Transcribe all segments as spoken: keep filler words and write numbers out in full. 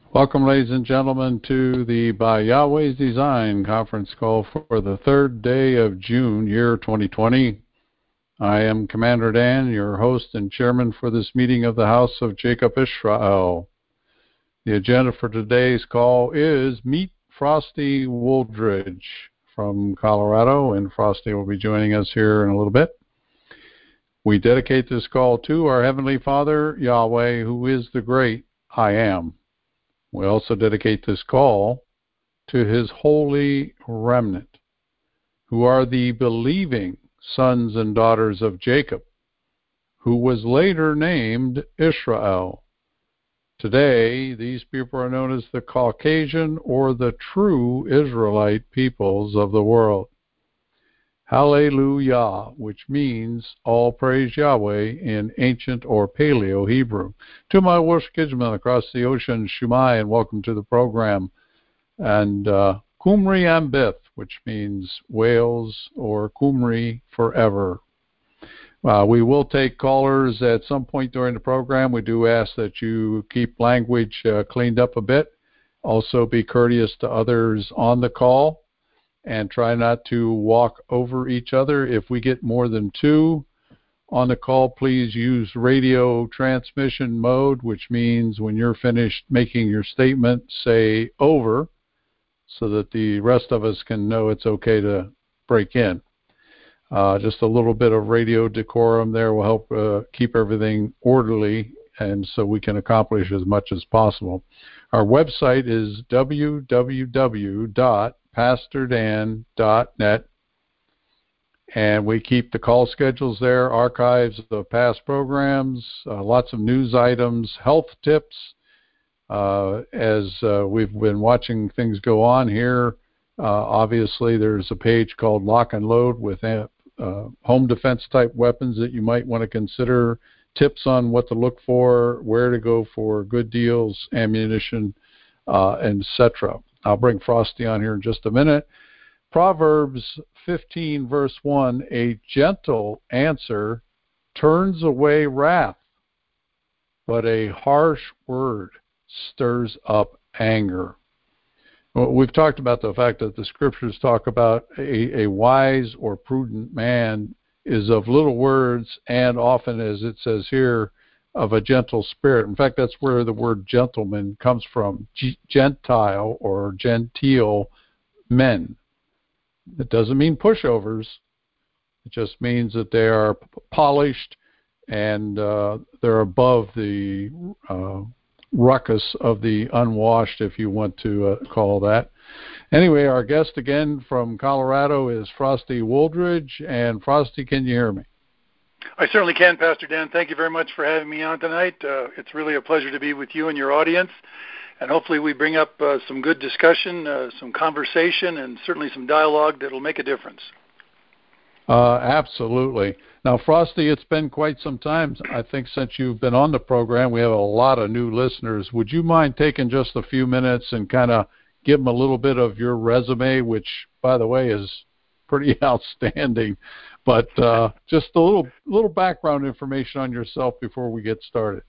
Welcome, ladies and gentlemen, to the By Yahweh's Design conference call for the third day of June, year twenty twenty. I am Commander Dan, your host and chairman for this meeting of the House of Jacob Israel. The agenda for today's call is Meet Frosty Wooldridge from Colorado, and Frosty will be joining us here in a little bit. We dedicate this call to our Heavenly Father, Yahweh, who is the great I Am. We also dedicate this call to His holy remnant, who are the believing sons and daughters of Jacob, who was later named Israel. Today, these people are known as the Caucasian or the true Israelite peoples of the world. Hallelujah, which means all praise Yahweh in ancient or Paleo Hebrew. To my Welsh kinsmen across the ocean, Shumai, and welcome to the program. And uh, Cymru am byth, which means Wales or Cymru forever. Uh, we will take callers at some point during the program. We do ask that you keep language uh, cleaned up a bit. Also be courteous to others on the call, and try not to walk over each other. If we get more than two on the call, please use radio transmission mode, which means when you're finished making your statement, say over, so that the rest of us can know it's okay to break in. Uh, just a little bit of radio decorum there will help uh, keep everything orderly, and so we can accomplish as much as possible. Our website is w w w dot pastor dan dot net, and we keep the call schedules there, archives of past programs, uh, lots of news items, health tips. Uh, as uh, we've been watching things go on here, uh, obviously there's a page called Lock and Load with uh, uh, home defense type weapons that you might want to consider, tips on what to look for, where to go for good deals, ammunition, uh, et cetera. I'll bring Frosty on here in just a minute. Proverbs fifteen, verse one, a gentle answer turns away wrath, but a harsh word stirs up anger. Well, we've talked about the fact that the scriptures talk about a, a wise or prudent man is of little words, and often, as it says here, of a gentle spirit. In fact, that's where the word gentleman comes from, G- Gentile or genteel men. It doesn't mean pushovers. It just means that they are p- polished and uh, they're above the uh, ruckus of the unwashed, if you want to uh, call that. Anyway, our guest again from Colorado is Frosty Wooldridge. And Frosty, can you hear me? I certainly can, Pastor Dan. Thank you very much for having me on tonight. Uh, it's really a pleasure to be with you and your audience, and hopefully we bring up uh, some good discussion, uh, some conversation, and certainly some dialogue that will make a difference. Uh, absolutely. Now, Frosty, it's been quite some time, I think, since you've been on the program. We have a lot of new listeners. Would you mind taking just a few minutes and kind of give them a little bit of your resume, which, by the way, is pretty outstanding, but uh, just a little little background information on yourself before we get started.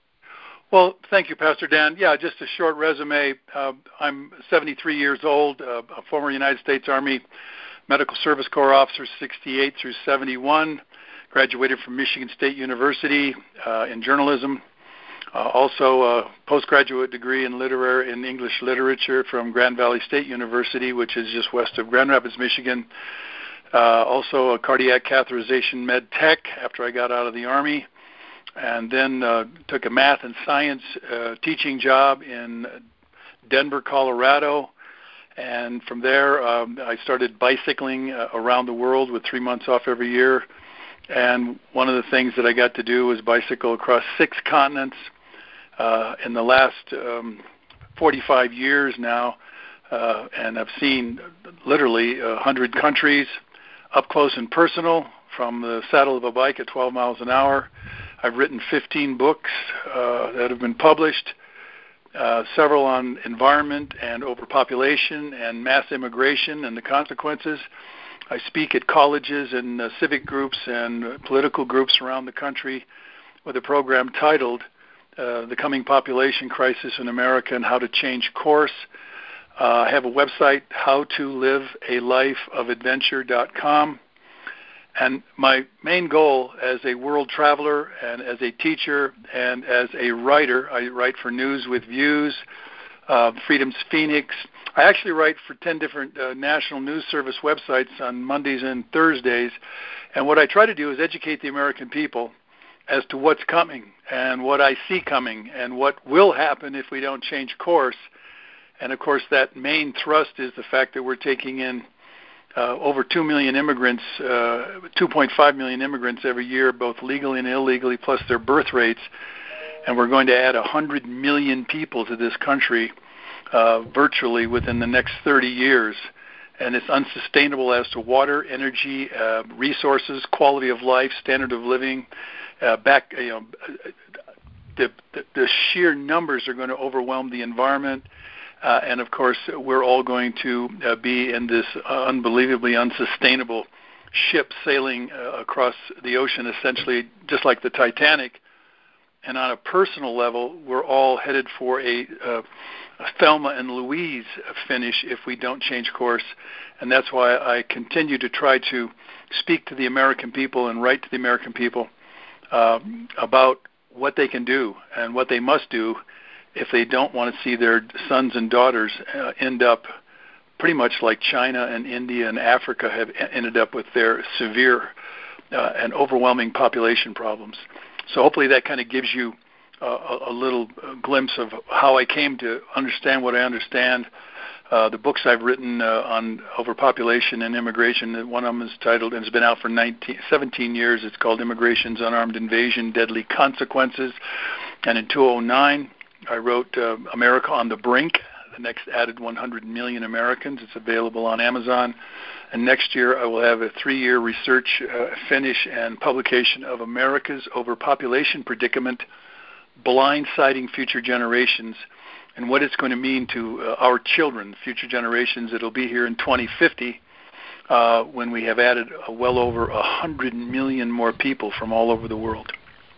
Well, thank you, Pastor Dan. Yeah, just a short resume. Uh, I'm seventy-three years old, uh, a former United States Army Medical Service Corps officer, sixty-eight through seventy-one, graduated from Michigan State University uh, in journalism. Uh, also a postgraduate degree in literary in English literature from Grand Valley State University, which is just west of Grand Rapids, Michigan. Uh, also a cardiac catheterization med tech after I got out of the Army, and then uh, took a math and science uh, teaching job in Denver, Colorado. And from there, um, I started bicycling uh, around the world with three months off every year. And one of the things that I got to do was bicycle across six continents. Uh, in the last um, forty-five years now, uh, and I've seen literally one hundred countries up close and personal from the saddle of a bike at twelve miles an hour. I've written fifteen books uh, that have been published, uh, several on environment and overpopulation and mass immigration and the consequences. I speak at colleges and uh, civic groups and uh, political groups around the country with a program titled uh, the coming population crisis in America and how to change course. Uh, I have a website, how to live a life of adventure dot com. And my main goal as a world traveler and as a teacher and as a writer, I write for News with Views, uh, Freedom's Phoenix. I actually write for ten different uh, National News Service websites on Mondays and Thursdays. And what I try to do is educate the American people as to what's coming and what I see coming and what will happen if we don't change course. And, of course, that main thrust is the fact that we're taking in uh, over two million immigrants, uh, two point five million immigrants every year, both legally and illegally, plus their birth rates. And we're going to add one hundred million people to this country uh, virtually within the next thirty years. And it's unsustainable as to water, energy, uh, resources, quality of life, standard of living. Uh, back, you know, the, the, the sheer numbers are going to overwhelm the environment. Uh, and, of course, we're all going to uh, be in this uh, unbelievably unsustainable ship sailing uh, across the ocean, essentially just like the Titanic. And on a personal level, we're all headed for a, uh, a Thelma and Louise finish if we don't change course. And that's why I continue to try to speak to the American people and write to the American people uh, about what they can do and what they must do if they don't want to see their sons and daughters uh, end up pretty much like China and India and Africa have ended up with their severe uh, and overwhelming population problems. So hopefully that kind of gives you uh, a, a little glimpse of how I came to understand what I understand. Uh, the books I've written uh, on overpopulation and immigration, one of them is titled, and it's been out for nineteen, seventeen years, it's called Immigration's Unarmed Invasion, Deadly Consequences. And in two thousand nine, I wrote uh, America on the Brink, the next added one hundred million Americans. It's available on Amazon. And next year I will have a three-year research uh, finish and publication of America's Overpopulation Predicament, Blindsiding Future Generations, and what it's going to mean to uh, our children, future generations. It'll be here in twenty fifty uh, when we have added uh, well over one hundred million more people from all over the world.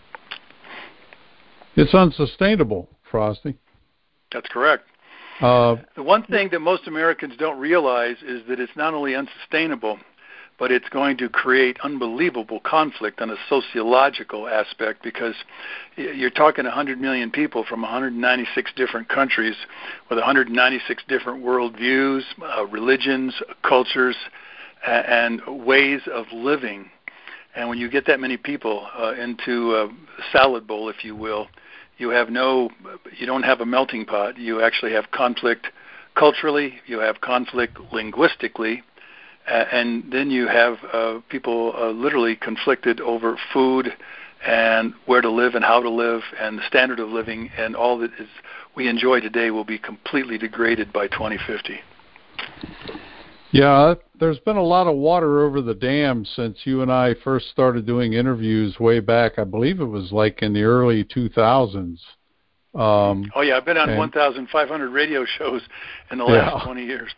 It's unsustainable, Frosty. That's correct. Uh, the one thing that most Americans don't realize is that it's not only unsustainable, but it's going to create unbelievable conflict on a sociological aspect, because you're talking one hundred million people from one hundred ninety-six different countries with one hundred ninety-six different worldviews, uh, religions, cultures, and ways of living. And when you get that many people uh, into a salad bowl, if you will, you have no, you don't have a melting pot. You actually have conflict culturally, you have conflict linguistically, uh, and then you have uh, people uh, literally conflicted over food and where to live and how to live and the standard of living, and all that is we enjoy today will be completely degraded by twenty fifty. Yeah, there's been a lot of water over the dam since you and I first started doing interviews way back. I believe it was like in the early two thousands. Um, oh, yeah, I've been on and, one thousand five hundred radio shows in the last yeah. twenty years.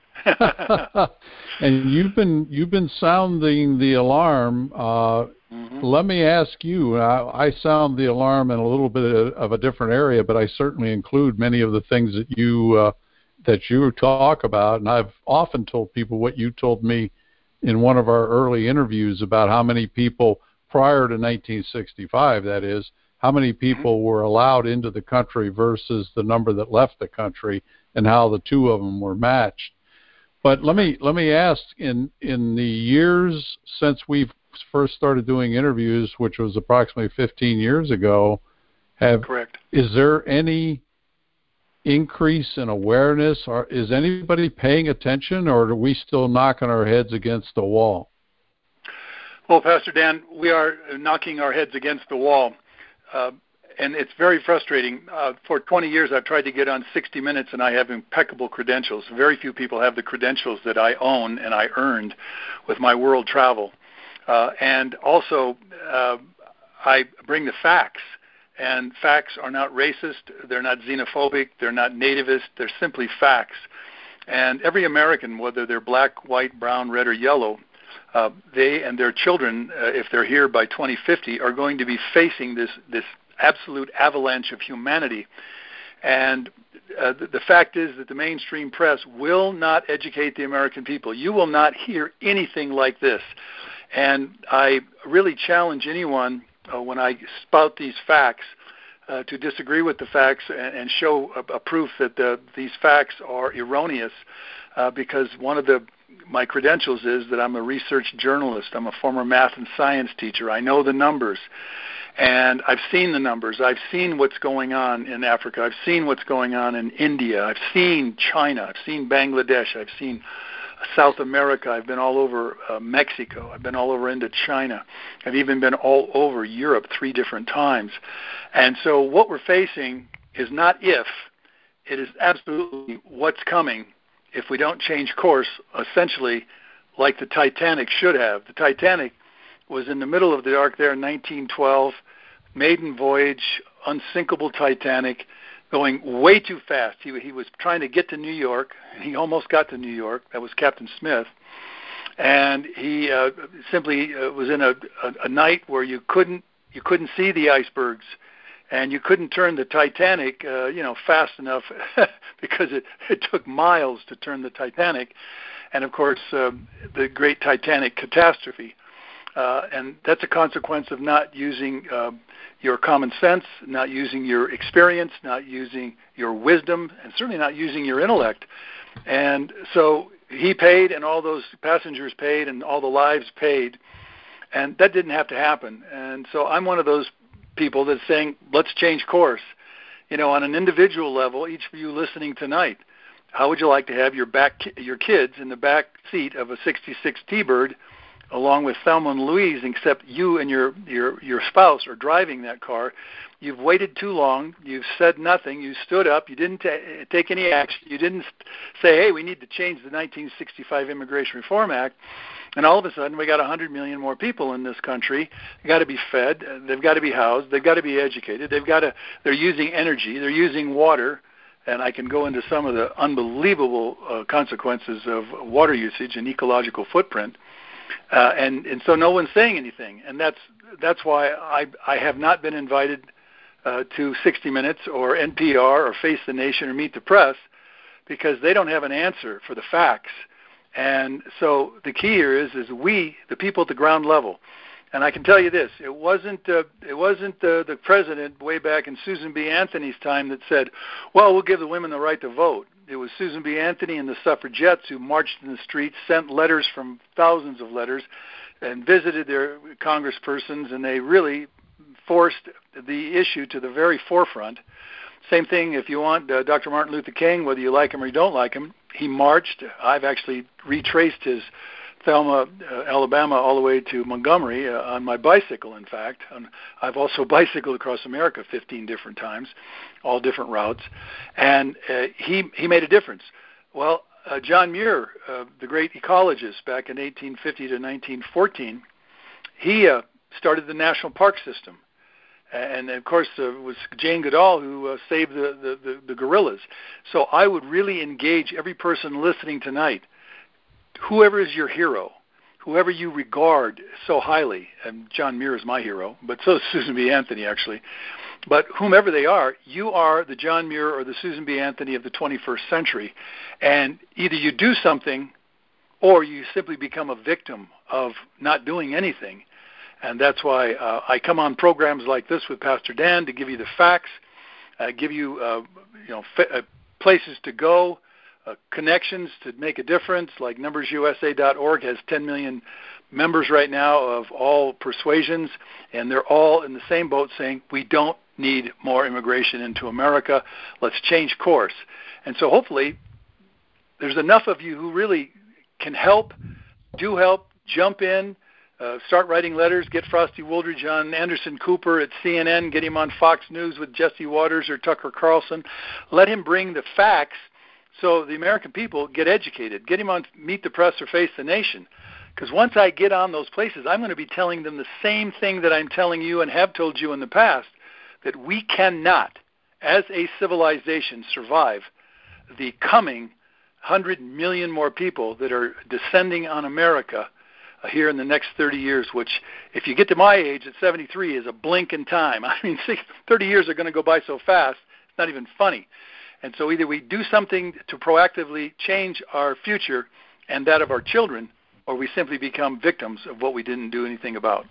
And you've been you've been sounding the alarm. Uh, mm-hmm. Let me ask you, I, I sound the alarm in a little bit of a different area, but I certainly include many of the things that you uh, that you talk about, and I've often told people what you told me in one of our early interviews about how many people prior to nineteen sixty-five, that is, how many people mm-hmm. were allowed into the country versus the number that left the country, and how the two of them were matched. But let me let me ask, in in the years since we've first started doing interviews, which was approximately fifteen years ago, have Correct. is there any increase in awareness, or is anybody paying attention, or are we still knocking our heads against the wall? Well, Pastor Dan, we are knocking our heads against the wall, uh, and it's very frustrating. Uh, for twenty years, I've tried to get on sixty minutes, and I have impeccable credentials. Very few people have the credentials that I own and I earned with my world travel. Uh, and also, uh, I bring the facts. And facts are not racist, they're not xenophobic, they're not nativist, they're simply facts. And every American, whether they're black, white, brown, red, or yellow, uh, they and their children, uh, if they're here by twenty fifty, are going to be facing this, this absolute avalanche of humanity. And uh, the, the fact is that the mainstream press will not educate the American people. You will not hear anything like this. And I really challenge anyone uh, when I spout these facts uh, to disagree with the facts and, and show a, a proof that the, these facts are erroneous, uh, because one of the my credentials is that I'm a research journalist. I'm a former math and science teacher. I know the numbers. And I've seen the numbers. I've seen what's going on in Africa. I've seen what's going on in India. I've seen China. I've seen Bangladesh. I've seen South America. I've been all over uh, Mexico. I've been all over into China. I've even been all over Europe three different times. And so what we're facing is not if, it is absolutely what's coming if we don't change course, essentially like the Titanic should have. The Titanic was in the middle of the dark there in nineteen twelve, maiden voyage, unsinkable Titanic, going way too fast. He, he was trying to get to New York, and he almost got to New York. That was Captain Smith. And he uh, simply uh, was in a, a, a night where you couldn't you couldn't see the icebergs, and you couldn't turn the Titanic, uh, you know, fast enough because it, it took miles to turn the Titanic. And, of course, uh, the great Titanic catastrophe. Uh, and that's a consequence of not using uh, your common sense, not using your experience, not using your wisdom, and certainly not using your intellect. And so he paid, and all those passengers paid, and all the lives paid. And that didn't have to happen. And so I'm one of those people that's saying, let's change course. You know, on an individual level, each of you listening tonight, how would you like to have your back, your kids in the back seat of a sixty-six T-Bird along with Thelma and Louise, except you and your, your, your spouse are driving that car? You've waited too long. You've said nothing. You stood up. You didn't ta- take any action. You didn't say, hey, we need to change the nineteen sixty-five Immigration Reform Act. And all of a sudden, we got one hundred million more people in this country. They've got to be fed. They've got to be housed. They've got to be educated. They've got to. They're using energy. They're using water. And I can go into some of the unbelievable uh, consequences of water usage and ecological footprint. Uh, and, and so no one's saying anything. And that's that's why I, I have not been invited uh, to sixty minutes or N P R or Face the Nation or Meet the Press, because they don't have an answer for the facts. And so the key here is is we, the people at the ground level. And I can tell you this: it wasn't uh, it wasn't uh, the president way back in Susan B. Anthony's time that said, "Well, we'll give the women the right to vote." It was Susan B. Anthony and the suffragettes who marched in the streets, sent letters from thousands of letters, and visited their congresspersons, and they really forced the issue to the very forefront. Same thing if you want uh, Doctor Martin Luther King, whether you like him or you don't like him, he marched. I've actually retraced his Thelma, uh, Alabama, all the way to Montgomery uh, on my bicycle, in fact. And I've also bicycled across America fifteen different times, all different routes. And uh, he, he made a difference. Well, uh, John Muir, uh, the great ecologist back in eighteen fifty to nineteen fourteen, he uh, started the national park system. And, of course, uh, it was Jane Goodall who uh, saved the, the, the, the gorillas. So I would really engage every person listening tonight, whoever is your hero, whoever you regard so highly, and John Muir is my hero, but so is Susan B. Anthony, actually. But whomever they are, you are the John Muir or the Susan B. Anthony of the twenty-first century. And either you do something or you simply become a victim of not doing anything. And that's why uh, I come on programs like this with Pastor Dan to give you the facts, uh, give you, uh, you know, f- uh, places to go, uh, connections to make a difference. Like numbers U S A dot org has ten million members right now of all persuasions, and they're all in the same boat saying we don't need more immigration into America. Let's change course. And so hopefully there's enough of you who really can help, do help, jump in, Uh, start writing letters, get Frosty Wooldridge on Anderson Cooper at C N N, get him on Fox News with Jesse Waters or Tucker Carlson. Let him bring the facts so the American people get educated. Get him on Meet the Press or Face the Nation. Because once I get on those places, I'm going to be telling them the same thing that I'm telling you and have told you in the past, that we cannot, as a civilization, survive the coming one hundred million more people that are descending on America uh, here in the next thirty years, which, if you get to my age at seventy-three, is a blink in time. I mean, thirty years are going to go by so fast, it's not even funny. And so either we do something to proactively change our future and that of our children, or we simply become victims of what we didn't do anything about.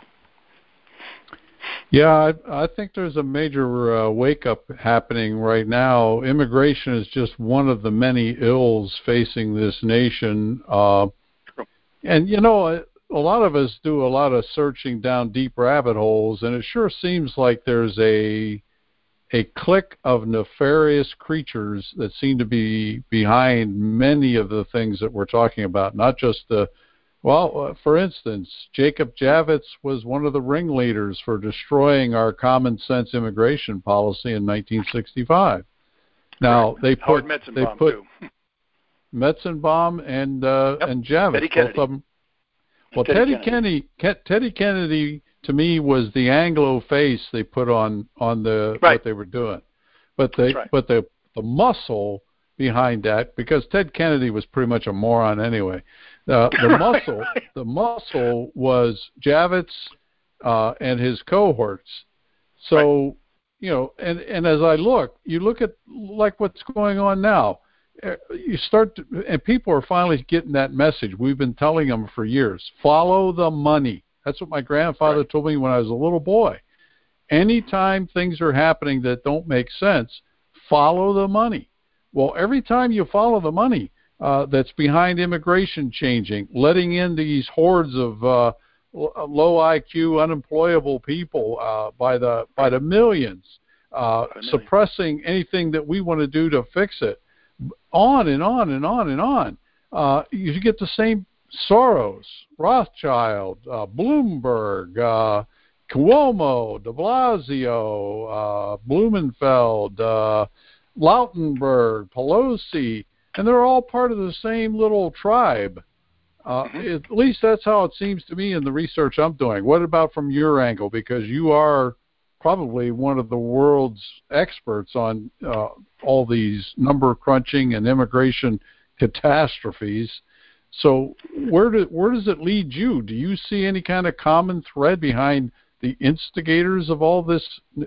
Yeah, I, I think there's a major uh, wake-up happening right now. Immigration is just one of the many ills facing this nation. Uh, and, you know, a, a lot of us do a lot of searching down deep rabbit holes, and it sure seems like there's a a clique of nefarious creatures that seem to be behind many of the things that we're talking about, not just the Well, uh, for instance, Jacob Javits was one of the ringleaders for destroying our common sense immigration policy in nineteen sixty-five. Now, they put Howard they Metzenbaum, put too. Metzenbaum and uh, yep. and Javits, Teddy both Kennedy. of them. Well, Teddy, Teddy Kennedy. Kennedy, Teddy Kennedy, to me, was the Anglo face they put on on the right. what they were doing, but the right. but the the muscle behind that, because Ted Kennedy was pretty much a moron anyway. Uh, the muscle, the muscle was Javits uh, and his cohorts. So, right. you know, and, and as I look, you look at like what's going on now. You start, to, and people are finally getting that message. We've been telling them for years. Follow the money. That's what my grandfather right. told me when I was a little boy. Anytime things are happening that don't make sense, follow the money. Well, every time you follow the money, Uh, that's behind immigration changing, letting in these hordes of uh, low I Q, unemployable people uh, by the by the millions, uh, million. suppressing anything that we want to do to fix it, on and on and on and on. Uh, you get the same Soros, Rothschild, uh, Bloomberg, uh, Cuomo, De Blasio, uh, Blumenfeld, uh, Lautenberg, Pelosi. And they're all part of the same little tribe. Uh, mm-hmm. At least that's how it seems to me in the research I'm doing. What about from your angle? Because you are probably one of the world's experts on uh, all these number crunching and immigration catastrophes. So where do, where does it lead you? Do you see any kind of common thread behind the instigators of all this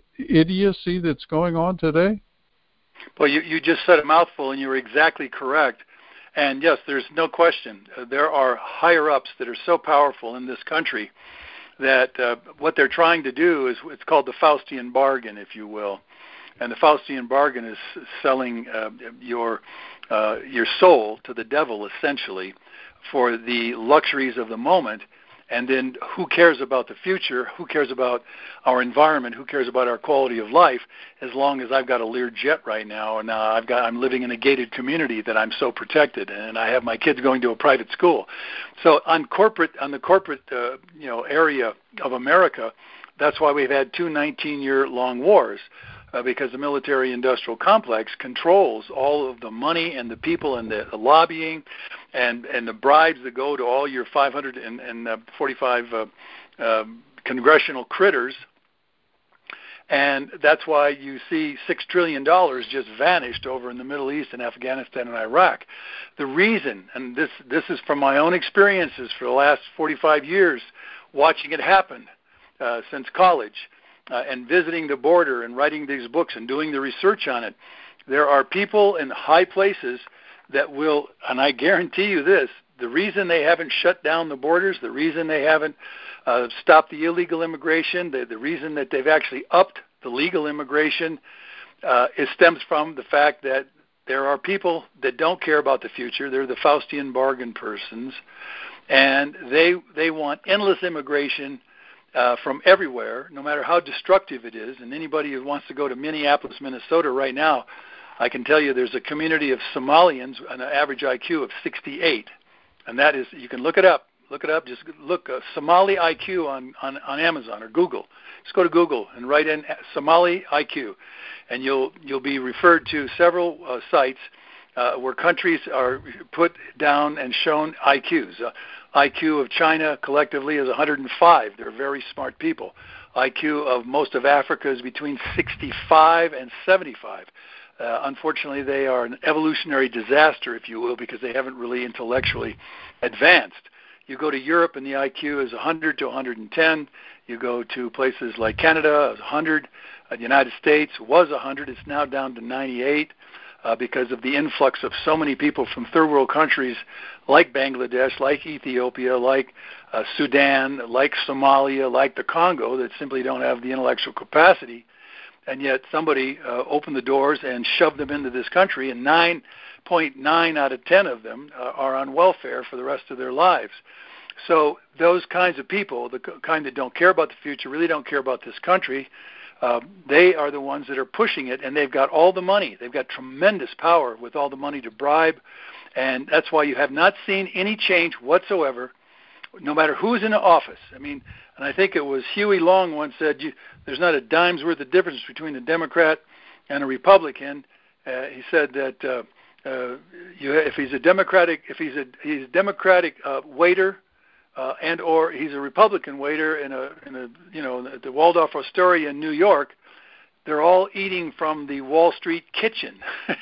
idiocy that's going on today? Well, you, you just said a mouthful, and you were exactly correct. And, yes, there's no question. Uh, there are higher-ups that are so powerful in this country that uh, what they're trying to do is it's called the Faustian bargain, if you will. And the Faustian bargain is selling uh, your uh, your soul to the devil, essentially, for the luxuries of the moment. And then who cares about the future? Who cares about our environment? Who cares about our quality of life? As long as I've got a Learjet right now, and uh, I've got I'm living in a gated community that I'm so protected, and I have my kids going to a private school. So on corporate on the corporate uh, you know area of America, that's why we've had two nineteen-year-long wars. Uh, because the military-industrial complex controls all of the money and the people and the, the lobbying and, and the bribes that go to all your five hundred forty-five uh, uh, congressional critters. And that's why you see six trillion dollars just vanished over in the Middle East and Afghanistan and Iraq. The reason, and this, this is from my own experiences for the last forty-five years, watching it happen uh, since college, Uh, and visiting the border and writing these books and doing the research on it, there are people in high places that will, and I guarantee you this, the reason they haven't shut down the borders, the reason they haven't uh, stopped the illegal immigration, the, the reason that they've actually upped the legal immigration, uh, it stems from the fact that there are people that don't care about the future. They're the Faustian bargain persons, and they they want endless immigration Uh, from everywhere, no matter how destructive it is. And anybody who wants to go to Minneapolis, Minnesota right now, I can tell you there's a community of Somalians, an average I Q of sixty-eight. And that is, you can look it up. Look it up. Just look uh, Somali I Q on, on, on Amazon or Google. Just go to Google and write in Somali I Q. And you'll, you'll be referred to several uh, sites uh, where countries are put down and shown I Qs. Uh, I Q of China collectively is one hundred five. They're very smart people. I Q of most of Africa is between sixty-five and seventy-five. Uh, unfortunately, they are an evolutionary disaster, if you will, because they haven't really intellectually advanced. You go to Europe and the I Q is one hundred to one hundred ten. You go to places like Canada, it's one hundred. Uh, the United States was one hundred. It's now down to ninety-eight uh, because of the influx of so many people from third world countries like Bangladesh, like Ethiopia, like uh, Sudan, like Somalia, like the Congo that simply don't have the intellectual capacity. And yet somebody uh, opened the doors and shoved them into this country, and nine point nine out of ten of them uh, are on welfare for the rest of their lives. So those kinds of people, the kind that don't care about the future, really don't care about this country, uh, they are the ones that are pushing it, and they've got all the money. They've got tremendous power with all the money to bribe, and that's why you have not seen any change whatsoever, no matter who's in the office. I mean, and I think it was Huey Long once said, you, there's not a dime's worth of difference between a Democrat and a Republican. Uh, he said that uh, uh, you, if he's a Democratic, if he's a he's a Democratic uh, waiter, uh, and or he's a Republican waiter in a in a you know the Waldorf Astoria in New York, they're all eating from the Wall Street kitchen.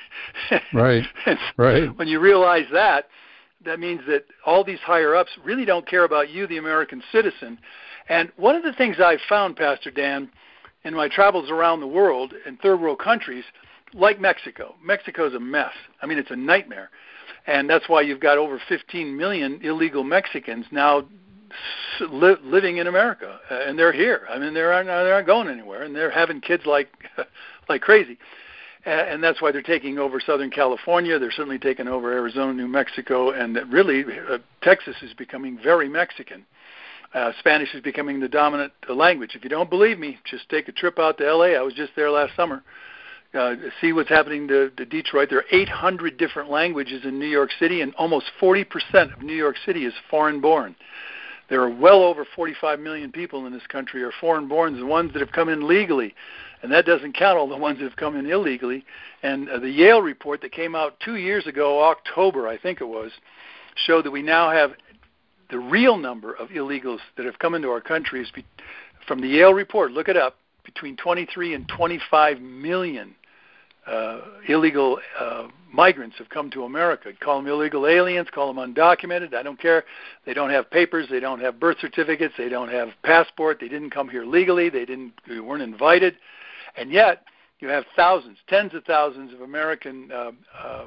Right. Right. When you realize that, that means that all these higher-ups really don't care about you, the American citizen. And one of the things I've found, Pastor Dan, in my travels around the world in third world countries, like Mexico. Mexico's a mess. I mean, it's a nightmare. And that's why you've got over fifteen million illegal Mexicans now li- living in America. Uh, and they're here. I mean, they're not, they're not going anywhere. And they're having kids like like crazy. And that's why they're taking over Southern California. They're certainly taking over Arizona, New Mexico, and really uh, Texas is becoming very Mexican. Uh, Spanish is becoming the dominant language. If you don't believe me, just take a trip out to L A. I was just there last summer. Uh, see what's happening to, to Detroit. There are eight hundred different languages in New York City, and almost forty percent of New York City is foreign-born. There are well over forty-five million people in this country are foreign-born, the ones that have come in legally. And that doesn't count all the ones that have come in illegally. And uh, the Yale report that came out two years ago, October, I think it was, showed that we now have the real number of illegals that have come into our country is be- from the Yale report, look it up, between twenty-three and twenty-five million uh, illegal uh, migrants have come to America. Call them illegal aliens, call them undocumented, I don't care. They don't have papers, they don't have birth certificates, they don't have passport, they didn't come here legally, they didn't, they weren't invited. And yet, you have thousands, tens of thousands of American uh, uh,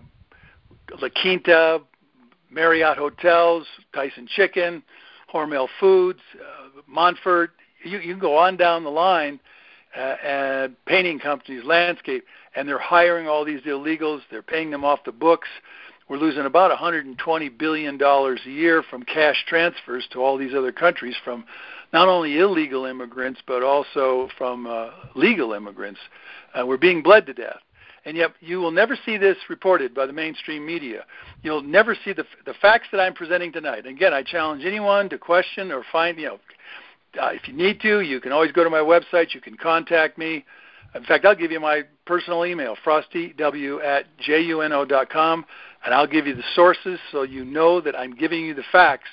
La Quinta, Marriott hotels, Tyson Chicken, Hormel Foods, uh, Montfort. You, you can go on down the line, uh, and painting companies, landscape, and they're hiring all these illegals. They're paying them off the books. We're losing about one hundred twenty billion dollars a year from cash transfers to all these other countries from not only illegal immigrants, but also from uh, legal immigrants. Uh, we're being bled to death. And yet you will never see this reported by the mainstream media. You'll never see the the facts that I'm presenting tonight. And again, I challenge anyone to question or find, you know, uh, if you need to, you can always go to my website. You can contact me. In fact, I'll give you my personal email, frostyw at juno dot com, and I'll give you the sources so you know that I'm giving you the facts.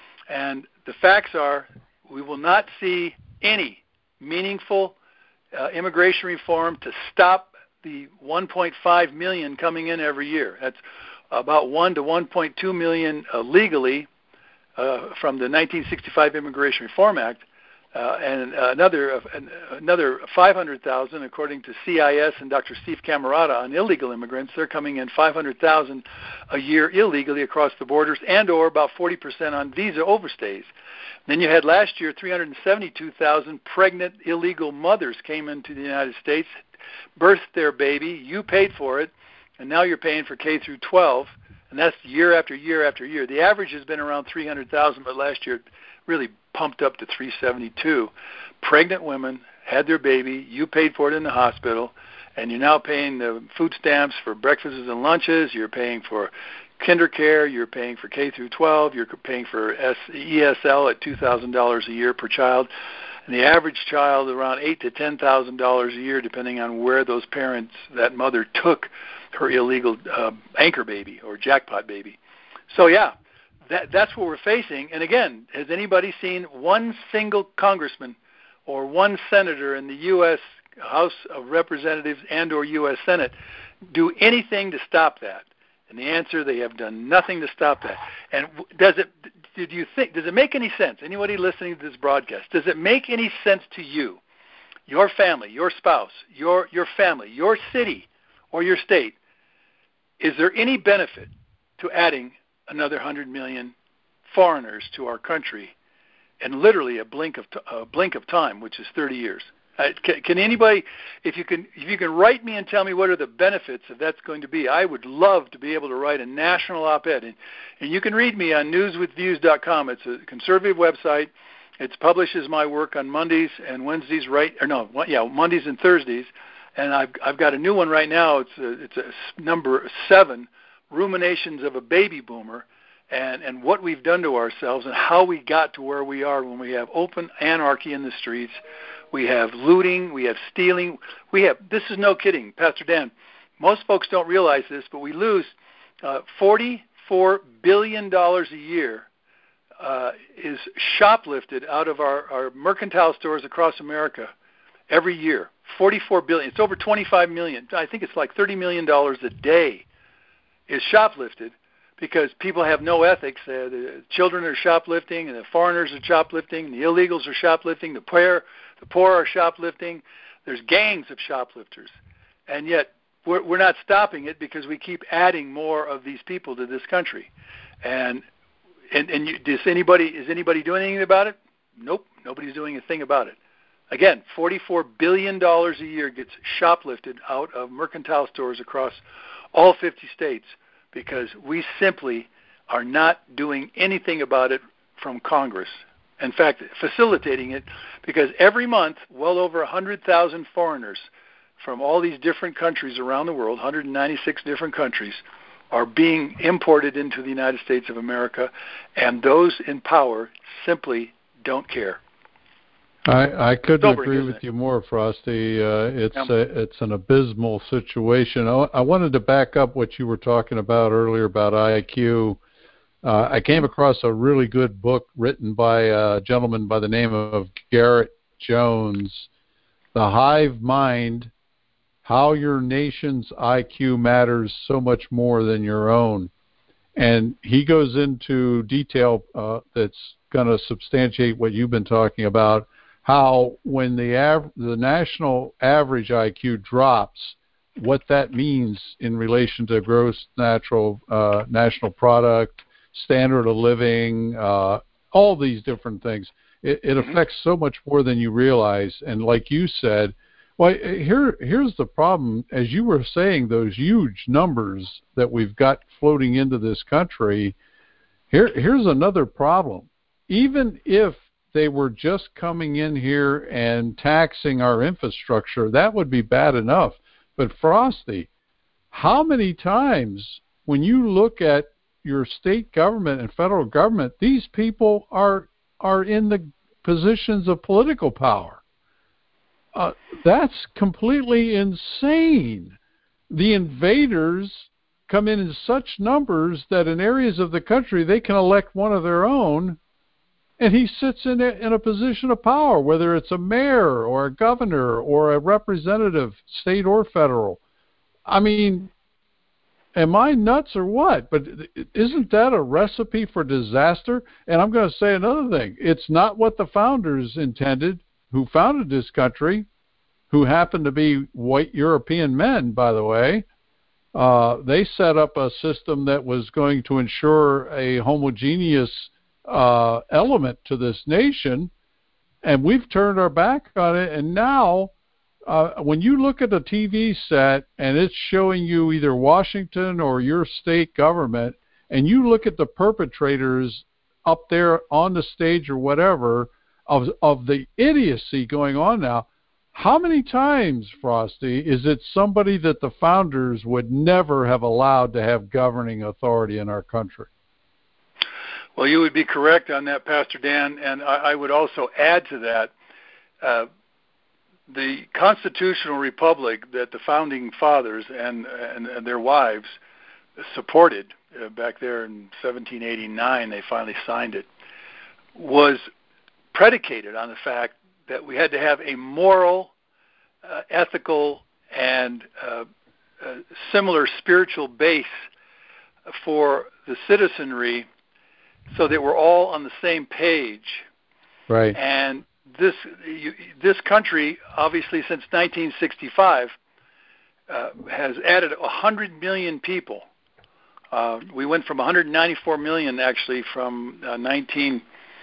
And the facts are, we will not see any meaningful uh, immigration reform to stop the one point five million coming in every year. That's about one to one point two million uh, legally uh, from the nineteen sixty-five Immigration Reform Act, uh, and another uh, another five hundred thousand, according to C I S and Doctor Steve Camarata, on illegal immigrants. They're coming in five hundred thousand a year illegally across the borders, and or about forty percent on visa overstays. Then you had last year three hundred seventy-two thousand pregnant illegal mothers came into the United States, birthed their baby, you paid for it, and now you're paying for K through twelve, and that's year after year after year. The average has been around three hundred thousand, but last year it really pumped up to three seventy-two. Pregnant women had their baby, you paid for it in the hospital, and you're now paying the food stamps for breakfasts and lunches, you're paying for kinder care, you're paying for K through twelve, you're paying for E S L at two thousand dollars a year per child. And the average child around eight to ten thousand dollars a year, depending on where those parents, that mother, took her illegal uh, anchor baby or jackpot baby. So yeah, that that's what we're facing. And again, has anybody seen one single congressman or one senator in the U S House of Representatives and or U S Senate do anything to stop that? And the answer, they have done nothing to stop that. And does it? did you think, does it make any sense? Anybody listening to this broadcast, does it make any sense to you, your family, your spouse, your, your family, your city, or your state, is there any benefit to adding another one hundred million foreigners to our country in literally a blink of, t- a blink of time, which is thirty years? Uh, can, can anybody, if you can, if you can write me and tell me what are the benefits of that's going to be, I would love to be able to write a national op-ed. And, and you can read me on news with views dot com. It's a conservative website. It publishes my work on Mondays and Wednesdays, right? Or no, yeah, Mondays and Thursdays. And I've I've got a new one right now. It's a, it's a number seven, Ruminations of a Baby Boomer, and and what we've done to ourselves and how we got to where we are when we have open anarchy in the streets. We have looting, we have stealing, we have, this is no kidding, Pastor Dan, most folks don't realize this, but we lose uh, forty-four billion dollars a year uh, is shoplifted out of our, our mercantile stores across America every year. forty-four billion dollars, it's over twenty-five million dollars, I think it's like thirty million dollars a day is shoplifted because people have no ethics. Uh, the children are shoplifting, and the foreigners are shoplifting, and the illegals are shoplifting, the poor, the poor are shoplifting. There's gangs of shoplifters, and yet we're, we're not stopping it because we keep adding more of these people to this country. And and, and you, does anybody is anybody doing anything about it? Nope, nobody's doing a thing about it. Again, forty-four billion dollars a year gets shoplifted out of mercantile stores across all fifty states because we simply are not doing anything about it from Congress. In fact, facilitating it, because every month, well over one hundred thousand foreigners from all these different countries around the world, one hundred ninety-six different countries, are being imported into the United States of America, and those in power simply don't care. I, I couldn't Sobering, agree with it? you more, Frosty. Uh, it's yeah. a, it's an abysmal situation. I, I wanted to back up what you were talking about earlier about I Q. Uh, I came across a really good book written by a gentleman by the name of Garrett Jones, The Hive Mind, How Your Nation's I Q Matters So Much More Than Your Own. And he goes into detail uh, that's going to substantiate what you've been talking about, how when the av- the national average I Q drops, what that means in relation to gross natural uh, national product, standard of living, uh, all these different things. It, it Mm-hmm. affects so much more than you realize. And like you said, well, here here's the problem. As you were saying, those huge numbers that we've got floating into this country, here here's another problem. Even if they were just coming in here and taxing our infrastructure, that would be bad enough. But Frosty, how many times when you look at your state government and federal government, these people are are in the positions of political power? Uh, that's completely insane. The invaders come in in such numbers that in areas of the country they can elect one of their own, and he sits in a, in a position of power, whether it's a mayor or a governor or a representative, state or federal. I mean, am I nuts or what? But isn't that a recipe for disaster? And I'm going to say another thing. It's not what the founders intended, who founded this country, who happened to be white European men, by the way. Uh, they set up a system that was going to ensure a homogeneous uh, element to this nation, and we've turned our back on it. And now, uh, when you look at a T V set and it's showing you either Washington or your state government, and you look at the perpetrators up there on the stage or whatever of of the idiocy going on now, how many times, Frosty, is it somebody that the founders would never have allowed to have governing authority in our country? Well, you would be correct on that, Pastor Dan, and I, I would also add to that, uh, the constitutional republic that the founding fathers and, and, and their wives supported uh, back there in seventeen eighty-nine, they finally signed it, was predicated on the fact that we had to have a moral, uh, ethical, and uh, uh, similar spiritual base for the citizenry so that we're all on the same page. Right. And this you, this country, obviously, since nineteen sixty-five, uh, has added one hundred million people. Uh, we went from one hundred ninety-four million, actually, from uh, nineteen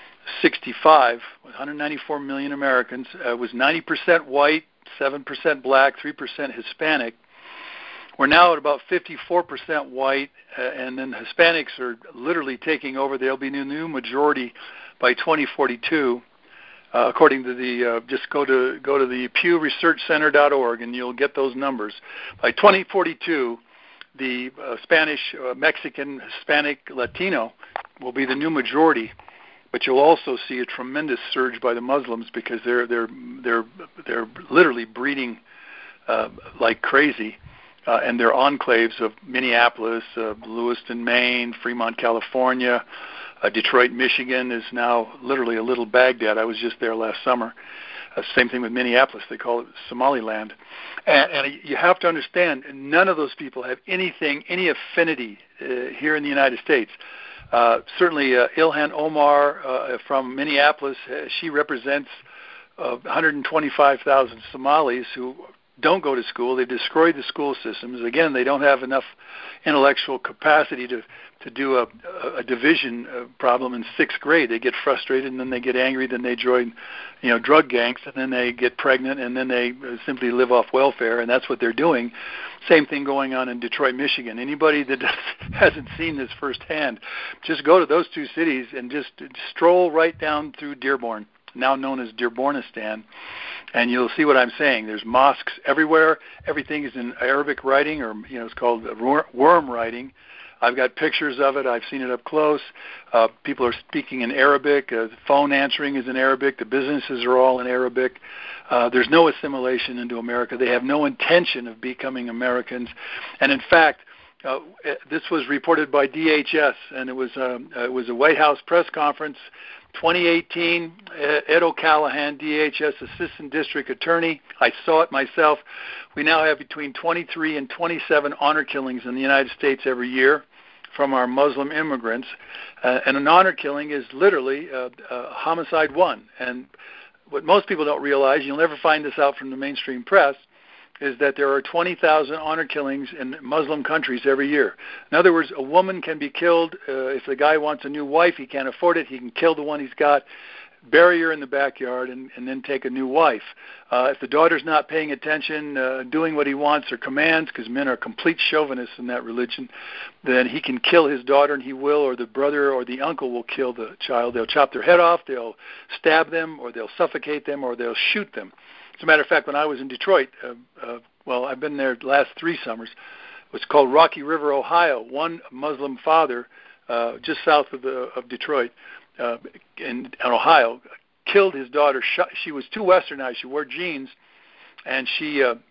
sixty-five, one hundred ninety-four million Americans. Uh, it was ninety percent white, seven percent black, three percent Hispanic. We're now at about fifty-four percent white, uh, and then Hispanics are literally taking over. They'll be the new majority by twenty forty-two, uh, according to the. Uh, just go to go to the Pew Research Center dot org, and you'll get those numbers. By twenty forty-two, the uh, Spanish, uh, Mexican, Hispanic, Latino will be the new majority. But you'll also see a tremendous surge by the Muslims because they're they're they're they're literally breeding uh, like crazy. Uh, and their enclaves of Minneapolis, uh, Lewiston, Maine, Fremont, California, uh, Detroit, Michigan is now literally a little Baghdad. I was just there last summer. Uh, same thing with Minneapolis. They call it Somaliland. And, and you have to understand, none of those people have anything, any affinity uh, here in the United States. Uh, certainly uh, Ilhan Omar uh, from Minneapolis, uh, she represents uh, one hundred twenty-five thousand Somalis who don't go to school. They've destroyed the school systems. Again, they don't have enough intellectual capacity to, to do a, a division problem in sixth grade. They get frustrated, and then they get angry, then they join, you know, drug gangs, and then they get pregnant, and then they simply live off welfare, and that's what they're doing. Same thing going on in Detroit, Michigan. Anybody that hasn't seen this firsthand, just go to those two cities and just stroll right down through Dearborn, now known as Dearbornistan, and you'll see what I'm saying. There's mosques everywhere. Everything is in Arabic writing, or you know, it's called worm writing. I've got pictures of it. I've seen it up close. Uh, people are speaking in Arabic. Uh, the phone answering is in Arabic. The businesses are all in Arabic. Uh, there's no assimilation into America. They have no intention of becoming Americans. And in fact, uh, this was reported by D H S, and it was um, it was a White House press conference. twenty eighteen, Ed O'Callahan, D H S Assistant District Attorney. I saw it myself. We now have between twenty-three and twenty-seven honor killings in the United States every year from our Muslim immigrants. Uh, and an honor killing is literally uh, uh, homicide one. And what most people don't realize, you'll never find this out from the mainstream press, is that there are twenty thousand honor killings in Muslim countries every year. In other words, a woman can be killed. Uh, if the guy wants a new wife, he can't afford it, he can kill the one he's got, bury her in the backyard, and, and then take a new wife. Uh, if the daughter's not paying attention, uh, doing what he wants or commands, because men are complete chauvinists in that religion, then he can kill his daughter, and he will, or the brother or the uncle will kill the child. They'll chop their head off, they'll stab them, or they'll suffocate them, or they'll shoot them. As a matter of fact, when I was in Detroit, uh, uh, well, I've been there the last three summers. It was called Rocky River, Ohio. One Muslim father, uh, just south of, the, of Detroit, uh, in, in Ohio, killed his daughter. Shot, she was too westernized. She wore jeans, and she uh,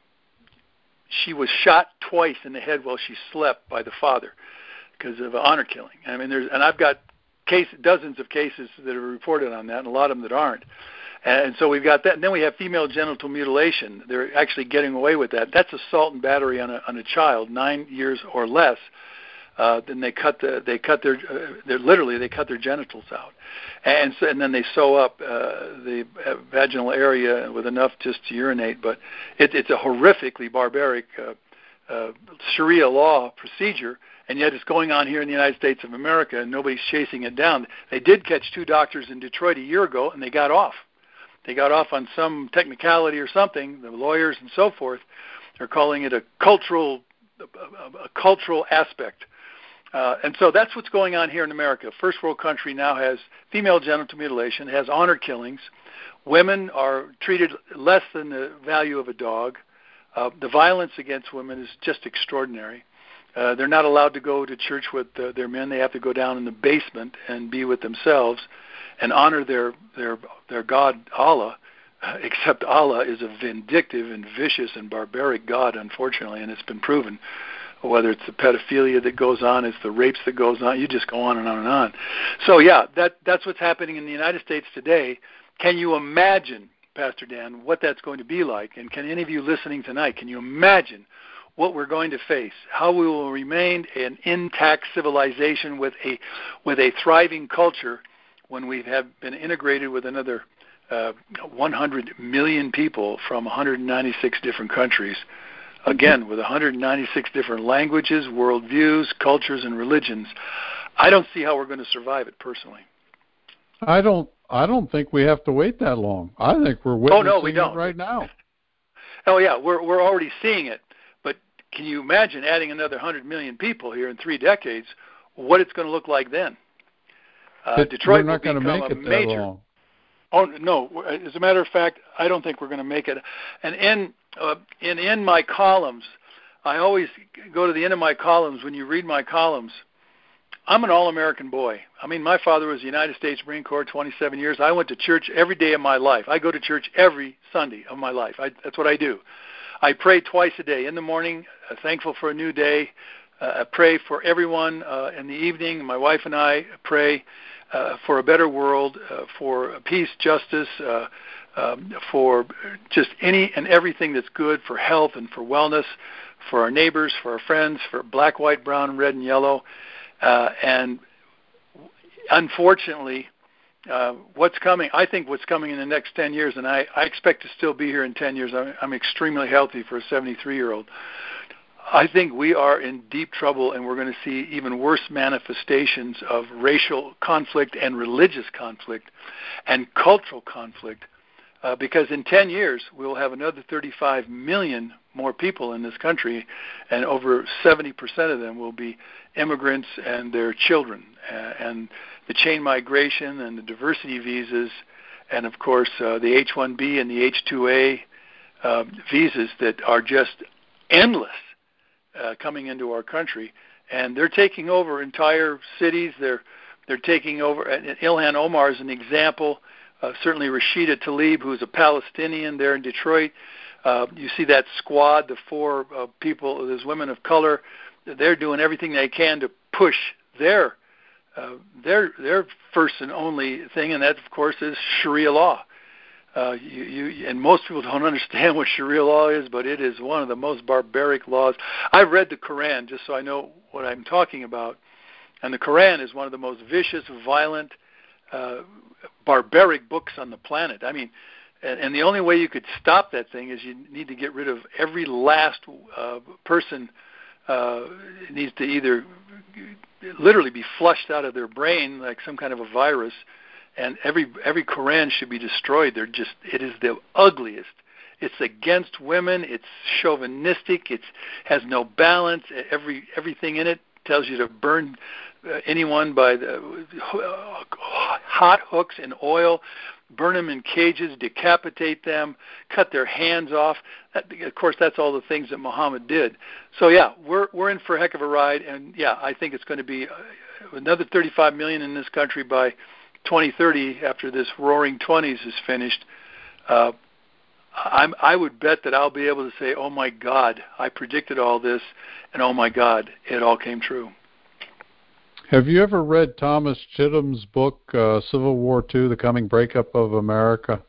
she was shot twice in the head while she slept by the father because of an honor killing. I mean, there's and I've got case dozens of cases that are reported on that, and a lot of them that aren't. And so we've got that. And then we have female genital mutilation. They're actually getting away with that. That's assault and battery on a, on a child, nine years or less. Uh, then they cut the they cut their uh, they're literally they cut their genitals out, and so, and then they sew up uh, the vaginal area with enough just to urinate. But it, it's a horrifically barbaric uh, uh, Sharia law procedure, and yet it's going on here in the United States of America, and nobody's chasing it down. They did catch two doctors in Detroit a year ago, and they got off. They got off on some technicality or something. The lawyers and so forth are calling it a cultural a, a cultural aspect. Uh, and so that's what's going on here in America. First world country now has female genital mutilation, has honor killings. Women are treated less than the value of a dog. Uh, the violence against women is just extraordinary. Uh, they're not allowed to go to church with uh, their men. They have to go down in the basement and be with themselves and honor their their their God, Allah, uh, except Allah is a vindictive and vicious and barbaric God, unfortunately, and it's been proven. Whether it's the pedophilia that goes on, it's the rapes that goes on, you just go on and on and on. So, yeah, that that's what's happening in the United States today. Can you imagine, Pastor Dan, what that's going to be like? And can any of you listening tonight, can you imagine what we're going to face, how we will remain an intact civilization with a with a thriving culture when we have been integrated with another uh, one hundred million people from one hundred ninety-six different countries, again, with one hundred ninety-six different languages, worldviews, cultures, and religions. I don't see how we're going to survive it personally. I don't I don't think we have to wait that long. I think we're witnessing oh, no, we don't. it right now. Oh, yeah, we're we're already seeing it. But can you imagine adding another one hundred million people here in three decades, what it's going to look like then? Uh, Detroit we're not will going become to make a it that major. long. Oh, no. As a matter of fact, I don't think we're going to make it. And in, uh, in, in my columns, I always go to the end of my columns. When you read my columns, I'm an all-American boy. I mean, my father was the United States Marine Corps, twenty-seven years. I went to church every day of my life. I go to church every Sunday of my life. I, that's what I do. I pray twice a day. In the morning, uh, thankful for a new day. Uh, I pray for everyone uh, in the evening. My wife and I pray uh, for a better world, uh, for peace, justice, uh, um, for just any and everything that's good, for health and for wellness, for our neighbors, for our friends, for black, white, brown, red, and yellow. Uh, and unfortunately, uh, what's coming, I think what's coming in the next ten years, and I, I expect to still be here in ten years. I'm, I'm extremely healthy for a seventy-three-year-old. I think we are in deep trouble, and we're going to see even worse manifestations of racial conflict and religious conflict and cultural conflict, uh, because in ten years, we'll have another thirty-five million more people in this country, and over seventy percent of them will be immigrants and their children. Uh, and the chain migration and the diversity visas, and of course uh, the H one B and the H two A uh, visas that are just endless uh, coming into our country, and they're taking over entire cities. They're they're taking over. And Ilhan Omar is an example. Uh, certainly Rashida Tlaib, who is a Palestinian there in Detroit. Uh, you see that squad, the four uh, people, those women of color. They're doing everything they can to push their uh, their their first and only thing, and that, of course, is Sharia law. Uh, you, you, and most people don't understand what Sharia law is, but it is one of the most barbaric laws. I've read the Quran just so I know what I'm talking about, and the Quran is one of the most vicious, violent, uh, barbaric books on the planet. I mean, and, and the only way you could stop that thing is you need to get rid of every last uh, person. Uh, needs to either literally be flushed out of their brain like some kind of a virus, and every every Quran should be destroyed. They're just it is the ugliest. It's against women. It's chauvinistic. It has no balance. Every everything in it tells you to burn uh, anyone by the uh, hot hooks in oil, burn them in cages, decapitate them, cut their hands off. That, of course, that's all the things that Muhammad did. So, yeah, we're we're in for a heck of a ride, and, yeah, I think it's going to be another thirty-five million in this country by twenty thirty after this roaring twenties is finished. Uh, I'm, I would bet that I'll be able to say, oh, my God, I predicted all this, and, oh, my God, it all came true. Have you ever read Thomas Chittum's book, uh, Civil War Two, The Coming Breakup of America?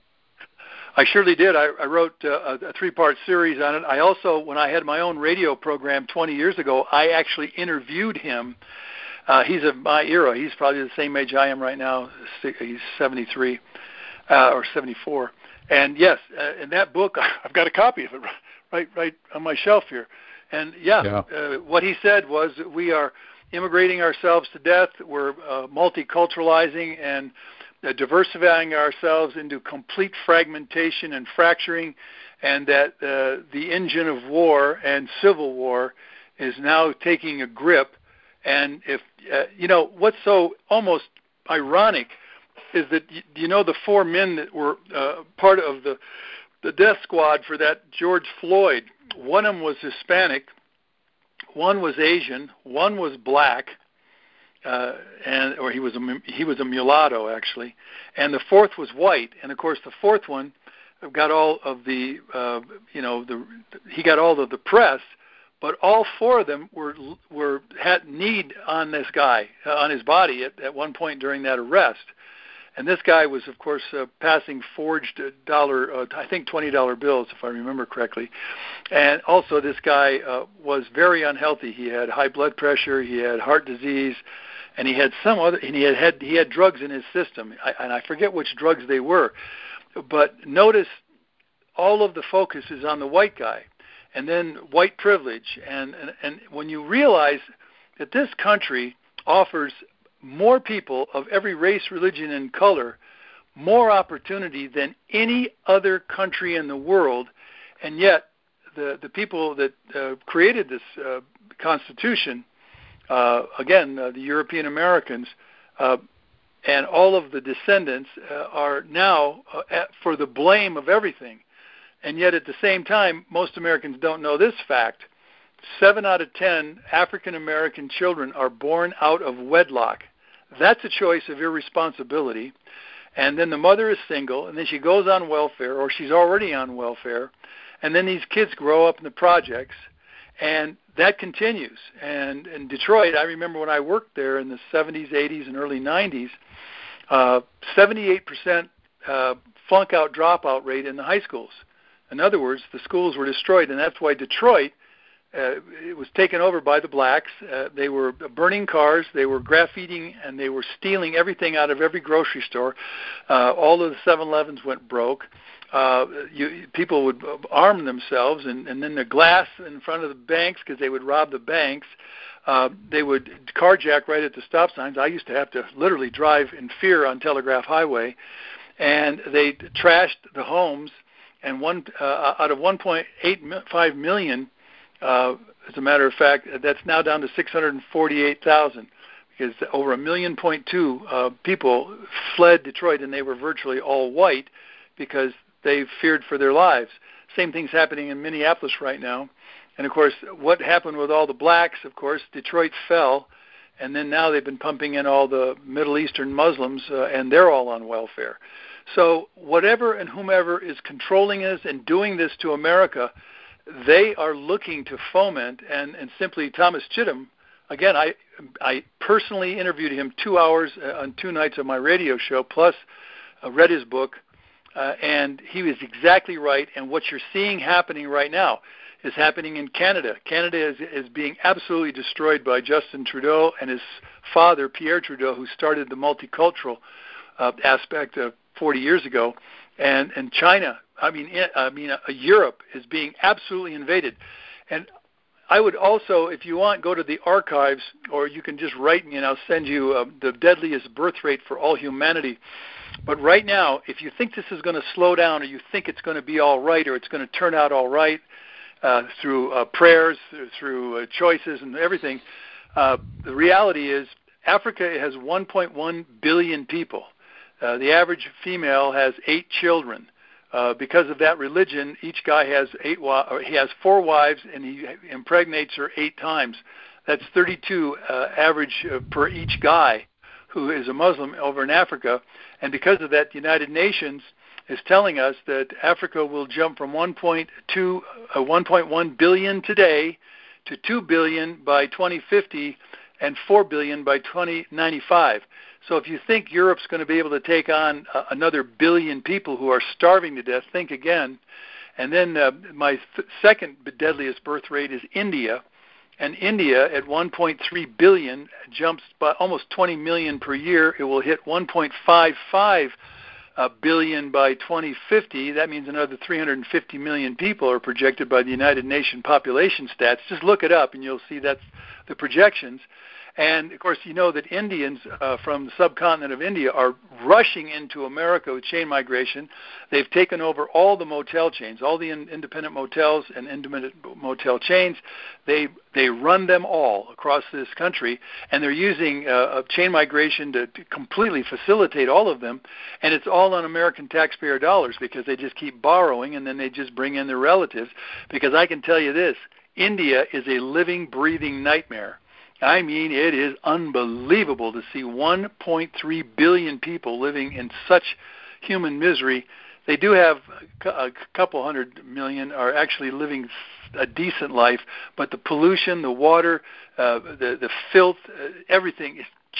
I surely did. I, I wrote uh, a three-part series on it. I also, when I had my own radio program twenty years ago, I actually interviewed him. Uh, he's of my era. He's probably the same age I am right now. He's seventy-three uh, or seventy-four. And, yes, uh, in that book, I've got a copy of it right right on my shelf here. And, yeah, yeah. Uh, what he said was that we are immigrating ourselves to death. We're uh, multiculturalizing and uh, diversifying ourselves into complete fragmentation and fracturing, and that uh, the engine of war and civil war is now taking a grip. And if uh, you know what's so almost ironic is that you know the four men that were uh, part of the the death squad for that George Floyd. One of them was Hispanic. One was Asian, one was black, uh, and or he was a he was a mulatto actually, and the fourth was white. And of course, the fourth one got all of the uh, you know the he got all of the press, but all four of them were were had need on this guy uh, on his body at, at one point during that arrest. And this guy was, of course, uh, passing forged dollar, uh, I think twenty dollar bills, if I remember correctly. And also this guy uh, was very unhealthy. He had high blood pressure, he had heart disease, and he had some other, and he had, had he had drugs in his system. I, and I forget which drugs they were. But notice all of the focus is on the white guy, and then white privilege. And, and, and when you realize that this country offers more people of every race, religion, and color more opportunity than any other country in the world, and yet the, the people that uh, created this uh, Constitution, uh, again, uh, the European Americans, uh, and all of the descendants uh, are now uh, at, for the blame of everything. And yet at the same time, most Americans don't know this fact. Seven out of ten African American children are born out of wedlock. That's a choice of irresponsibility. And then the mother is single, and then she goes on welfare, or she's already on welfare. And then these kids grow up in the projects, and that continues. And in Detroit, I remember when I worked there in the seventies, eighties, and early nineties, uh, seventy-eight percent uh, flunk-out dropout rate in the high schools. In other words, the schools were destroyed, and that's why Detroit, uh, it was taken over by the blacks. Uh, they were burning cars, they were graffitiing, and they were stealing everything out of every grocery store. Uh, all of the seven elevens went broke. Uh, you, people would arm themselves, and, and then the glass in front of the banks, because they would rob the banks. Uh, they would carjack right at the stop signs. I used to have to literally drive in fear on Telegraph Highway. And they trashed the homes. And one uh, out of one point eight five million, uh, as a matter of fact, that's now down to six hundred forty-eight thousand, because over a million point two uh, people fled Detroit, and they were virtually all white because they feared for their lives. Same thing's happening in Minneapolis right now. And of course, what happened with all the blacks? Of course, Detroit fell, and then now they've been pumping in all the Middle Eastern Muslims, uh, and they're all on welfare. So whatever and whomever is controlling us and doing this to America, they are looking to foment, and, and simply Thomas Chittum, again, I I personally interviewed him two hours on two nights of my radio show, plus uh, read his book, uh, and he was exactly right. And what you're seeing happening right now is happening in Canada. Canada is, is being absolutely destroyed by Justin Trudeau and his father, Pierre Trudeau, who started the multicultural uh, aspect of forty years ago, and and China, I mean, I mean, uh, Europe is being absolutely invaded. And I would also, if you want, go to the archives, or you can just write me, and I'll send you uh, the deadliest birth rate for all humanity. But right now, if you think this is going to slow down, or you think it's going to be all right, or it's going to turn out all right uh, through uh, prayers, through uh, choices, and everything, uh, the reality is Africa has one point one billion people. Uh, the average female has eight children. Uh, because of that religion, each guy has eight. Wa- or he has four wives, and he impregnates her eight times. That's thirty-two uh, average uh, per each guy who is a Muslim over in Africa. And because of that, the United Nations is telling us that Africa will jump from one point two, uh, one point one billion today to two billion by twenty fifty, and four billion by twenty ninety-five. So if you think Europe's going to be able to take on uh, another billion people who are starving to death, think again. And then uh, my th- second deadliest birth rate is India. And India at one point three billion jumps by almost twenty million per year. It will hit one point five five uh, billion by twenty fifty. That means another three hundred fifty million people are projected by the United Nations population stats. Just look it up and you'll see that's the projections. And, of course, you know that Indians uh, from the subcontinent of India are rushing into America with chain migration. They've taken over all the motel chains, all the in- independent motels and independent motel chains. They they run them all across this country, and they're using uh, chain migration to, to completely facilitate all of them. And it's all on American taxpayer dollars because they just keep borrowing, and then they just bring in their relatives. Because I can tell you this, India is a living, breathing nightmare. I mean, it is unbelievable to see one point three billion people living in such human misery. They do have a couple hundred million are actually living a decent life, but the pollution, the water, uh, the, the filth, uh, everything is just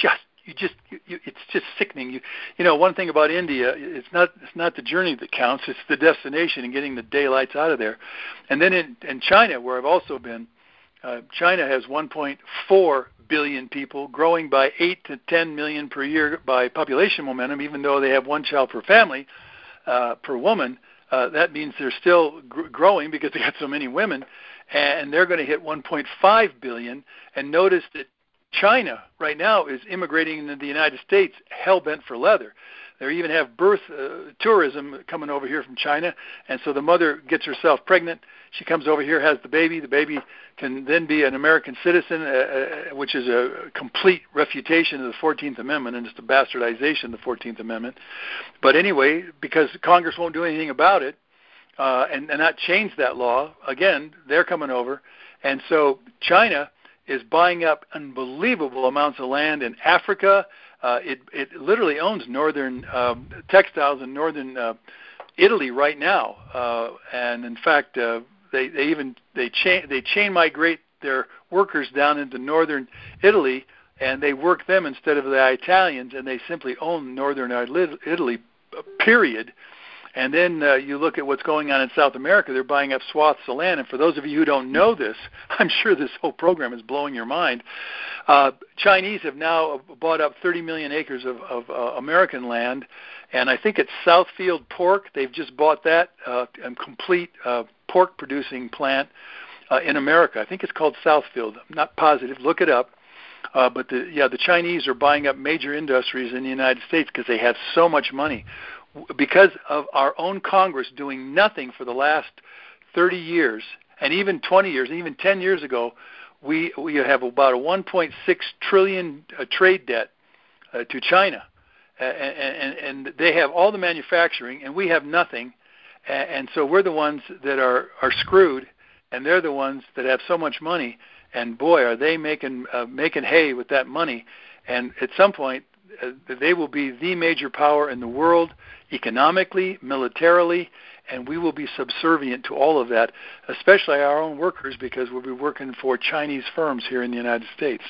you just you, you, it's just sickening. You you know, one thing about India, it's not it's not the journey that counts, it's the destination and getting the daylights out of there. And then in, in China, where I've also been, uh, China has one point four billion people, growing by eight to ten million per year by population momentum, even though they have one child per family, uh, per woman. Uh, that means they're still gr- growing because they got so many women, and they're going to hit one point five billion. And notice that China right now is immigrating into the United States hell-bent for leather. They even have birth uh, tourism coming over here from China, and so the mother gets herself pregnant. She comes over here, has the baby. The baby can then be an American citizen, uh, uh, which is a complete refutation of the fourteenth Amendment, and just a bastardization of the fourteenth Amendment. But anyway, because Congress won't do anything about it uh, and, and not change that law, again, they're coming over. And so China is buying up unbelievable amounts of land in Africa. Uh, it, it literally owns northern um, textiles in northern uh, Italy right now, uh, and in fact, uh, they, they even they chain they chain migrate their workers down into northern Italy, and they work them instead of the Italians, and they simply own northern Italy. Period. And then uh, you look at what's going on in South America. They're buying up swaths of land. And for those of you who don't know this, I'm sure this whole program is blowing your mind. Uh, Chinese have now bought up thirty million acres of, of uh, American land. And I think it's Southfield Pork. They've just bought that, uh, a complete uh, pork-producing plant uh, in America. I think it's called Southfield. I'm not positive. Look it up. Uh, but the, yeah, the Chinese are buying up major industries in the United States because they have so much money. Because of our own Congress doing nothing for the last thirty years, and even twenty years, and even ten years ago, we we have about a one point six trillion uh, trade debt uh, to China, uh, and, and, and they have all the manufacturing, and we have nothing, and, and so we're the ones that are, are screwed, and they're the ones that have so much money, and boy, are they making uh, making hay with that money, and at some point, uh, they will be the major power in the world, economically, militarily, and we will be subservient to all of that, especially our own workers, because we'll be working for Chinese firms here in the United States.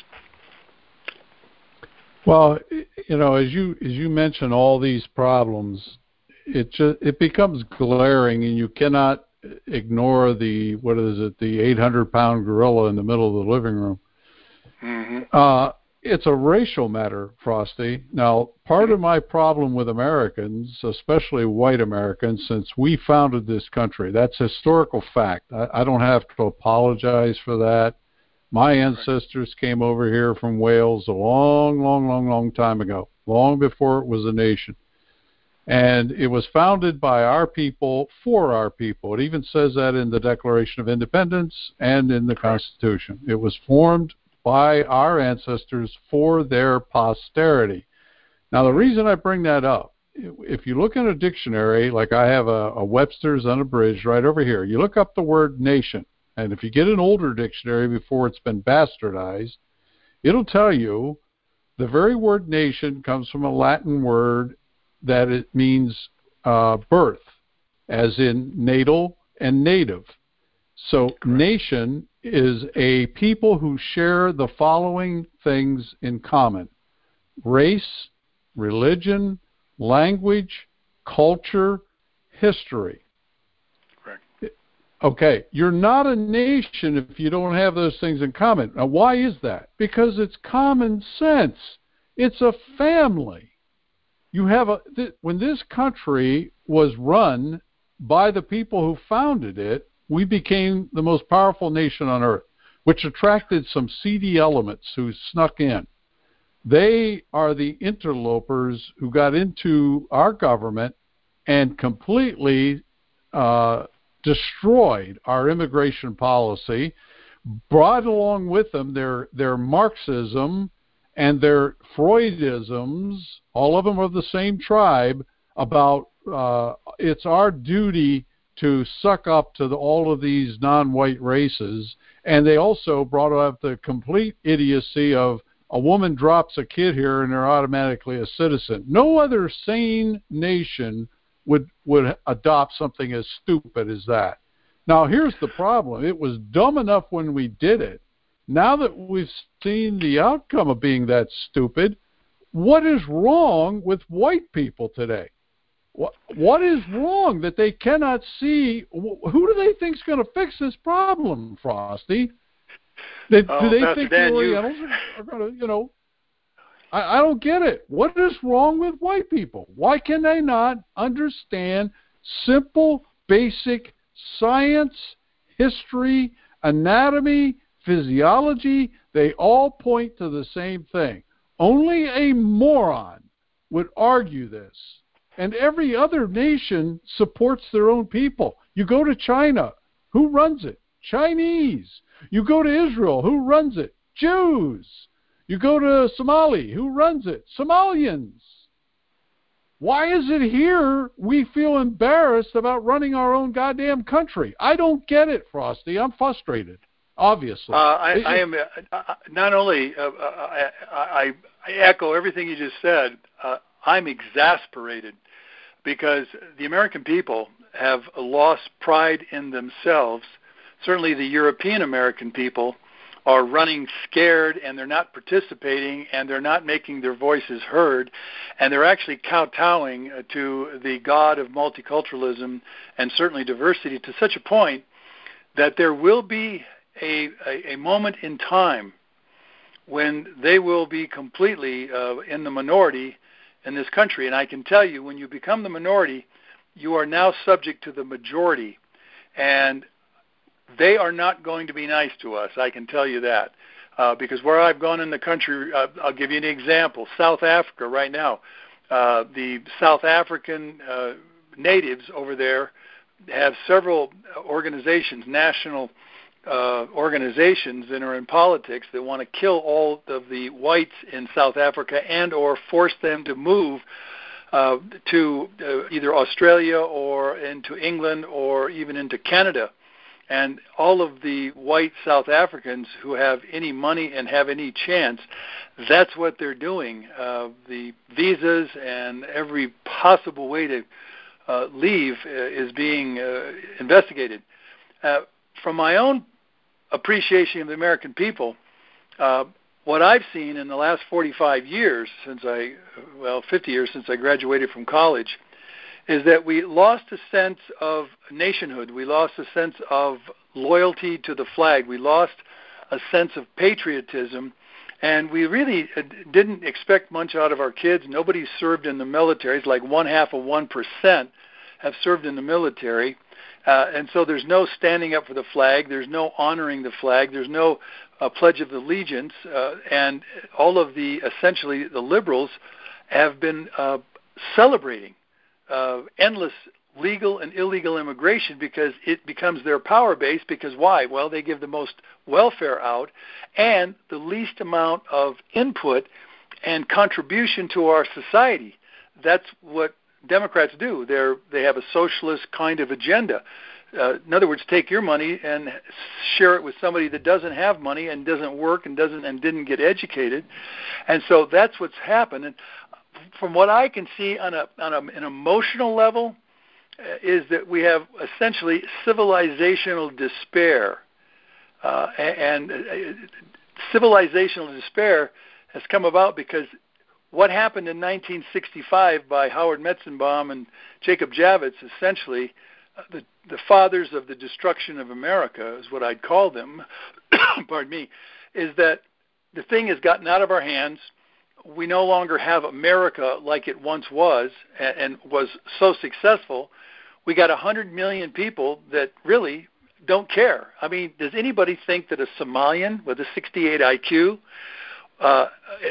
Well, you know, as you as you mention all these problems, it just it becomes glaring, and you cannot ignore the what is it, the eight hundred pound gorilla in the middle of the living room. Mm-hmm. Uh, It's a racial matter, Frosty. Now, part of my problem with Americans, especially white Americans, since we founded this country, that's historical fact. I, I don't have to apologize for that. My ancestors came over here from Wales a long, long, long, long time ago, long before it was a nation. And it was founded by our people for our people. It even says that in the Declaration of Independence and in the Constitution. It was formed by our ancestors for their posterity. Now, the reason I bring that up, if you look in a dictionary, like I have a, a Webster's Unabridged right over here, you look up the word nation, and if you get an older dictionary before it's been bastardized, it'll tell you the very word nation comes from a Latin word that it means uh, birth, as in natal and native. So Correct. Nation is a people who share the following things in common: race, religion, language, culture, history. Correct. Okay, you're not a nation if you don't have those things in common. Now, why is that? Because it's common sense. It's a family. You have a th- when this country was run by the people who founded it, we became the most powerful nation on earth, which attracted some seedy elements who snuck in. They are the interlopers who got into our government and completely uh, destroyed our immigration policy, brought along with them their, their Marxism and their Freudisms, all of them of the same tribe, about uh, it's our duty to suck up to the, all of these non-white races. And they also brought up the complete idiocy of a woman drops a kid here and they're automatically a citizen. No other sane nation would would adopt something as stupid as that. Now, here's the problem. It was dumb enough when we did it. Now that we've seen the outcome of being that stupid, what is wrong with white people today? What what is wrong that they cannot see? Who do they think is going to fix this problem, Frosty? They, oh, do they Pastor think Dan, the you... Orientals are, are going to, you know? I, I don't get it. What is wrong with white people? Why can they not understand simple, basic science, history, anatomy, physiology? They all point to the same thing. Only a moron would argue this. And every other nation supports their own people. You go to China, who runs it? Chinese. You go to Israel, who runs it? Jews. You go to Somalia, who runs it? Somalians. Why is it here we feel embarrassed about running our own goddamn country? I don't get it, Frosty. I'm frustrated, obviously. Uh, I, I am uh, not only, uh, I, I, I echo everything you just said, uh, I'm exasperated because the American people have lost pride in themselves. Certainly the European American people are running scared, and they're not participating, and they're not making their voices heard, and they're actually kowtowing to the god of multiculturalism and certainly diversity to such a point that there will be a, a, a moment in time when they will be completely uh, in the minority in this country. And I can tell you, when you become the minority, you are now subject to the majority. And they are not going to be nice to us, I can tell you that. Uh, because where I've gone in the country, uh, I'll give you an example. South Africa right now, uh, the South African uh, natives over there have several organizations, national uh, organizations that are in politics that want to kill all of the whites in South Africa and or force them to move uh, to uh, either Australia or into England or even into Canada. And all of the white South Africans who have any money and have any chance, that's what they're doing. Uh, the visas and every possible way to uh, leave uh, is being uh, investigated. Uh, from my own appreciation of the American people, uh, what I've seen in the last forty-five years since I, well, fifty years since I graduated from college, is that we lost a sense of nationhood. We lost a sense of loyalty to the flag. We lost a sense of patriotism. And we really didn't expect much out of our kids. Nobody served in the military. It's like one half of one percent have served in the military. Uh, and so there's no standing up for the flag. There's no honoring the flag. There's no uh, Pledge of Allegiance. Uh, and all of the, essentially, the liberals have been uh, celebrating Uh, endless legal and illegal immigration because it becomes their power base. Because why? Well, they give the most welfare out and the least amount of input and contribution to our society. That's what Democrats do. They're, they have a socialist kind of agenda. Uh, in other words, take your money and share it with somebody that doesn't have money and doesn't work and doesn't and didn't get educated. And so that's what's happened. And from what I can see on a on a, an emotional level, uh, is that we have essentially civilizational despair, uh, and, and uh, civilizational despair has come about because what happened in nineteen sixty-five by Howard Metzenbaum and Jacob Javits, essentially uh, the the fathers of the destruction of America is what I'd call them. Pardon me, is that the thing has gotten out of our hands. We no longer have America like it once was and, and was so successful. We got one hundred million people that really don't care. I mean, does anybody think that a Somalian with a sixty-eight I Q uh,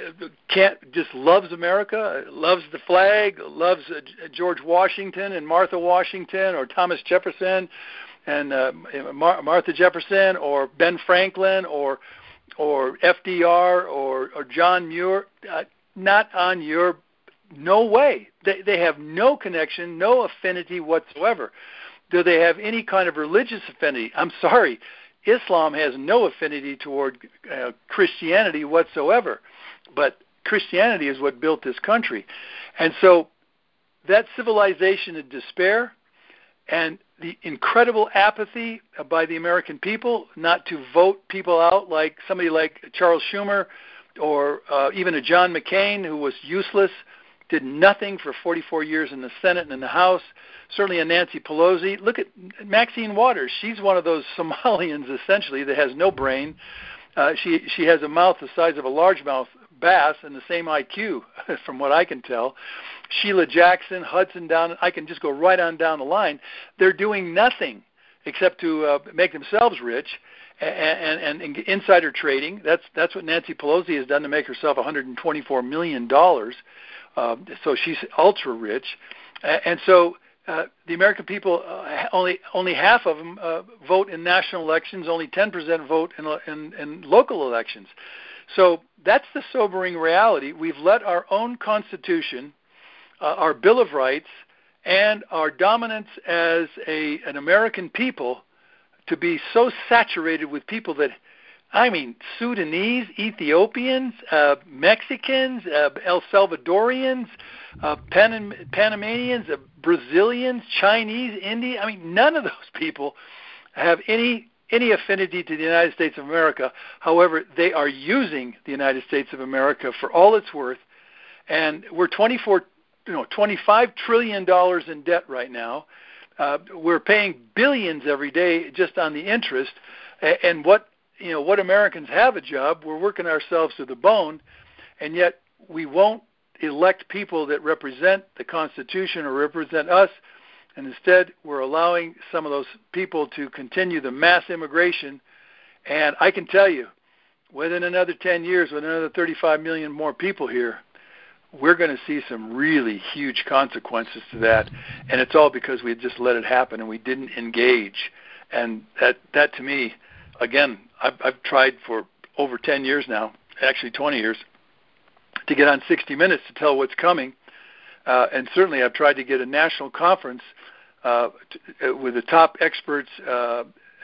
can't just loves America, loves the flag, loves uh, George Washington and Martha Washington or Thomas Jefferson and uh, Mar- Martha Jefferson or Ben Franklin or or F D R or, or John Muir? Uh, not on your, no way. They, they have no connection, no affinity whatsoever. Do they have any kind of religious affinity? I'm sorry. Islam has no affinity toward uh, Christianity whatsoever. But Christianity is what built this country. And so that civilization of despair and the incredible apathy by the American people not to vote people out like somebody like Charles Schumer or uh, even a John McCain who was useless, did nothing for forty-four years in the Senate and in the House. Certainly a Nancy Pelosi. Look at Maxine Waters. She's one of those Somalians, essentially, that has no brain. Uh, she she has a mouth the size of a largemouth bass and the same I Q, from what I can tell. Sheila Jackson, Hudson Down, I can just go right on down the line. They're doing nothing except to uh, make themselves rich and, and, and insider trading. That's that's what Nancy Pelosi has done to make herself one hundred twenty-four million dollars. Uh, so she's ultra rich. And so uh, the American people, uh, only only half of them uh, vote in national elections, only ten percent vote in, in, in local elections. So that's the sobering reality. We've let our own Constitution, uh, our Bill of Rights, and our dominance as a an American people to be so saturated with people that, I mean, Sudanese, Ethiopians, uh, Mexicans, uh, El Salvadorians, uh, Pan- Panamanians, uh, Brazilians, Chinese, Indian. I mean, none of those people have any any affinity to the United States of America. However, they are using the United States of America for all it's worth, and we're twenty-four, you know, twenty-five trillion dollars in debt right now. Uh, we're paying billions every day just on the interest, and what you know, what Americans have a job, we're working ourselves to the bone, and yet we won't elect people that represent the Constitution or represent us, and instead we're allowing some of those people to continue the mass immigration. And I can tell you, within another ten years, with another thirty-five million more people here, we're going to see some really huge consequences to that, and it's all because we just let it happen and we didn't engage. And that, that to me, again, I've, I've tried for over ten years now, actually twenty years, to get on sixty minutes to tell what's coming. Uh, and certainly I've tried to get a national conference uh, to, uh, with the top experts uh, uh,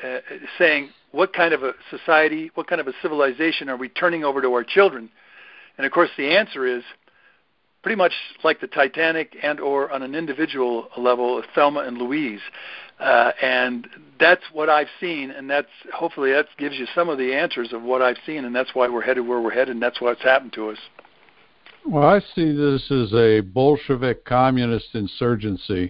saying what kind of a society, what kind of a civilization are we turning over to our children? And, of course, the answer is pretty much like the Titanic and or on an individual level, Thelma and Louise. Uh, and that's what I've seen, and that's hopefully that gives you some of the answers of what I've seen, and that's why we're headed where we're headed, and that's what's happened to us. Well, I see this as a Bolshevik communist insurgency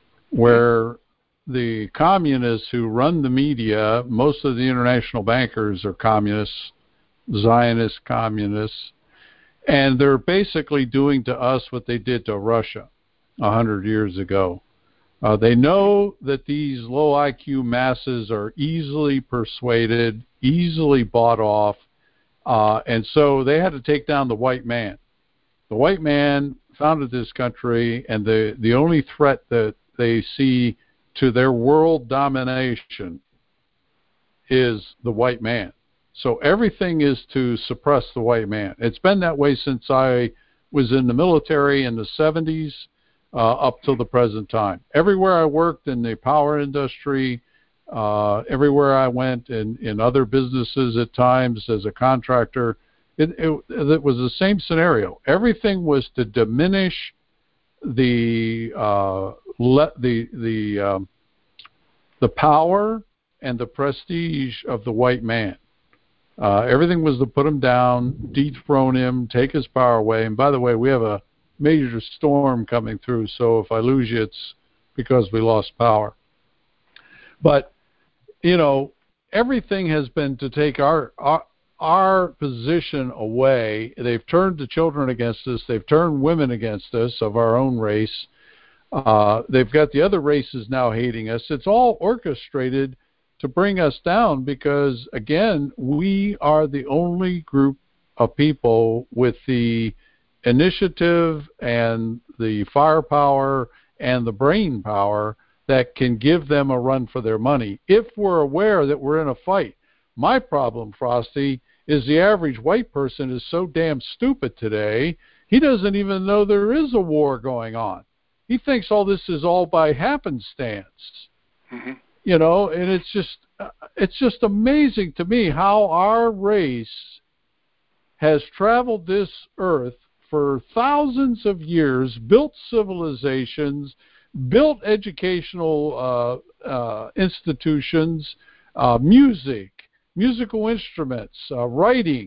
where the communists who run the media, most of the international bankers are communists, Zionist communists, and they're basically doing to us what they did to Russia a hundred years ago. Uh, they know that these low I Q masses are easily persuaded, easily bought off, uh, and so they had to take down the white man. The white man founded this country, and the, the only threat that they see to their world domination is the white man. So everything is to suppress the white man. It's been that way since I was in the military in the seventies uh, up till the present time. Everywhere I worked in the power industry, uh, everywhere I went in, in other businesses at times as a contractor, it, it, it was the same scenario. Everything was to diminish the uh, le- the the um, the power and the prestige of the white man. Uh, everything was to put him down, dethrone him, take his power away. And by the way, we have a major storm coming through, so if I lose you, it's because we lost power. But, you know, everything has been to take our, our, our position away. They've turned the children against us. They've turned women against us of our own race. Uh, they've got the other races now hating us. It's all orchestrated to bring us down because, again, we are the only group of people with the initiative and the firepower and the brain power that can give them a run for their money if we're aware that we're in a fight. My problem, Frosty, is the average white person is so damn stupid today, he doesn't even know there is a war going on. He thinks all this is all by happenstance. Mm-hmm. You know, and it's just it's just amazing to me how our race has traveled this earth for thousands of years, built civilizations, built educational uh, uh, institutions, uh, music, musical instruments, uh, writing,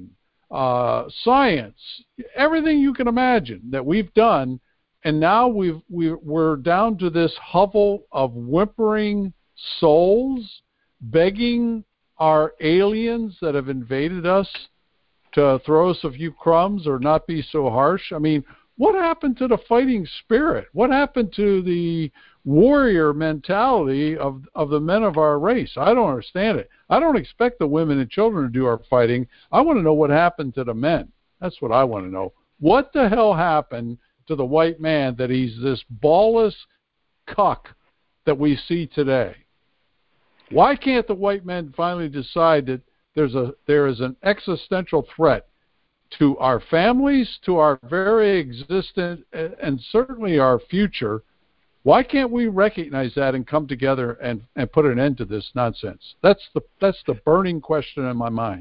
uh, science, everything you can imagine that we've done, and now we've we, we're down to this hovel of whimpering souls begging our aliens that have invaded us to throw us a few crumbs or not be so harsh. I mean, what happened to the fighting spirit? What happened to the warrior mentality of of the men of our race? I don't understand it. I don't expect the women and children to do our fighting. I want to know what happened to the men. That's what I want to know. What the hell happened to the white man that he's this ballless cuck that we see today? Why can't the white men finally decide that there's a there is an existential threat to our families, to our very existence, and certainly our future? Why can't we recognize that and come together and, and put an end to this nonsense? That's the that's the burning question in my mind.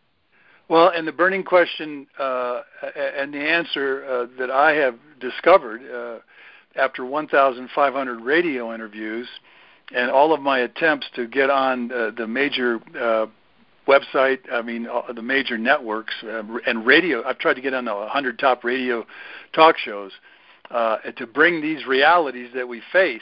Well, and the burning question uh, and the answer uh, that I have discovered uh, after one thousand five hundred radio interviews and all of my attempts to get on uh, the major uh, website, I mean, uh, the major networks uh, and radio. I've tried to get on the one hundred top radio talk shows. Uh, to bring these realities that we face,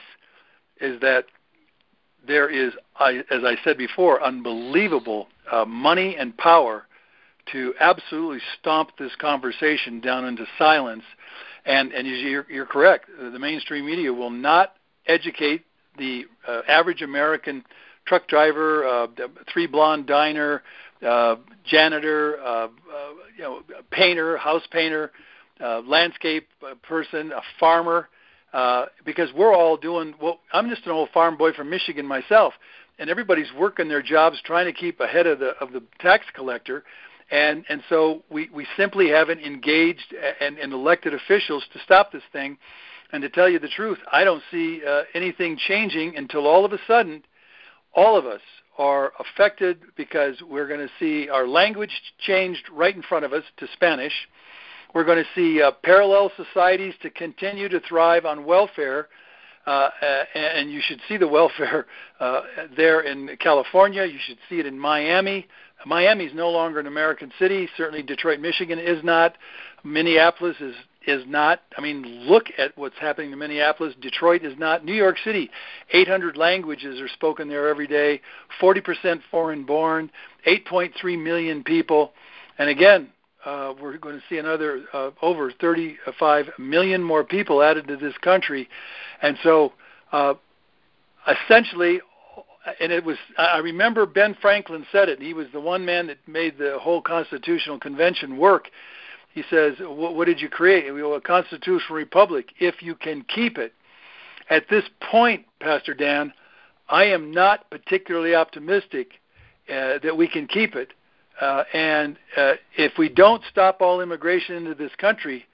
is that there is, I, as I said before, unbelievable uh, money and power to absolutely stomp this conversation down into silence. And, and you're, you're correct. The mainstream media will not educate the uh, average American truck driver, uh, three blonde diner, uh, janitor, uh, uh, you know, painter, house painter, Uh, landscape person, a farmer, uh, because we're all doing, well, I'm just an old farm boy from Michigan myself, and everybody's working their jobs trying to keep ahead of the of the tax collector, and and so we, we simply haven't engaged and, and elected officials to stop this thing. And to tell you the truth, I don't see uh, anything changing until all of a sudden all of us are affected, because we're going to see our language changed right in front of us to Spanish. We're going to see uh, parallel societies to continue to thrive on welfare, uh, and you should see the welfare uh, there in California. You should see it in Miami. Miami is no longer an American city. Certainly Detroit, Michigan is not. Minneapolis is is not. I mean, look at what's happening in Minneapolis. Detroit is not. New York City, eight hundred languages are spoken there every day, forty percent foreign-born, eight point three million people. And again, Uh, we're going to see another uh, over thirty-five million more people added to this country. And so uh, essentially, and it was, I remember Ben Franklin said it. He was the one man that made the whole Constitutional Convention work. He says, what, what did you create? We will a constitutional republic if you can keep it. At this point, Pastor Dan, I am not particularly optimistic uh, that we can keep it. Uh, and uh, if we don't stop all immigration into this country,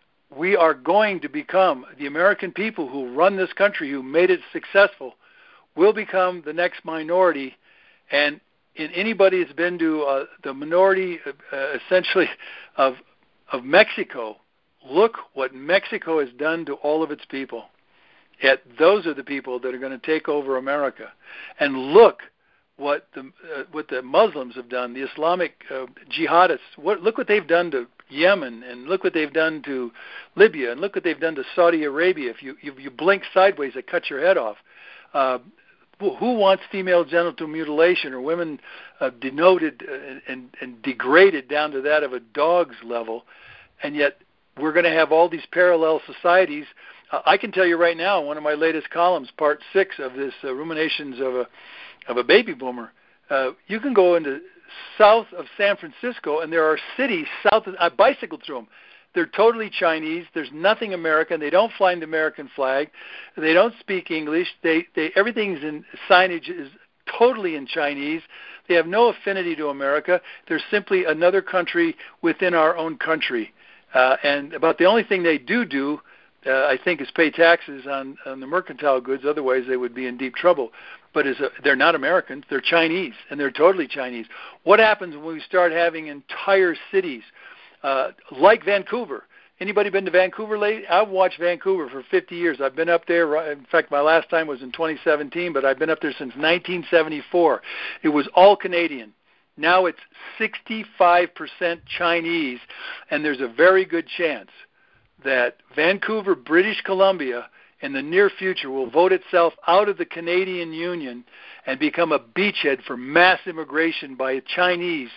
we are going to become, the American people who run this country, who made it successful, will become the next minority. And in anybody that's been to uh, the minority, uh, essentially, of of Mexico, look what Mexico has done to all of its people. Yet those are the people that are going to take over America. And look what the uh, what the Muslims have done, the Islamic uh, jihadists. What, look what they've done to Yemen, and look what they've done to Libya, and look what they've done to Saudi Arabia. If you if you blink sideways, they cut your head off. Uh, who wants female genital mutilation or women uh, denoted and, and, and degraded down to that of a dog's level? And yet we're going to have all these parallel societies. Uh, I can tell you right now, one of my latest columns, part six of this uh, Ruminations of a of a baby boomer, uh, you can go into south of San Francisco, and there are cities south of, I bicycled through them. They're totally Chinese. There's nothing American. They don't fly the American flag. They don't speak English. They, they everything's in signage is totally in Chinese. They have no affinity to America. They're simply another country within our own country. Uh, and about the only thing they do do, uh, I think, is pay taxes on, on the mercantile goods. Otherwise, they would be in deep trouble. But as a, they're not Americans. They're Chinese, and they're totally Chinese. What happens when we start having entire cities uh, like Vancouver? Anybody been to Vancouver lately? I've watched Vancouver for fifty years. I've been up there. In fact, my last time was in twenty seventeen, but I've been up there since nineteen seventy-four. It was all Canadian. Now it's sixty-five percent Chinese, and there's a very good chance that Vancouver, British Columbia, in the near future will vote itself out of the Canadian Union and become a beachhead for mass immigration by Chinese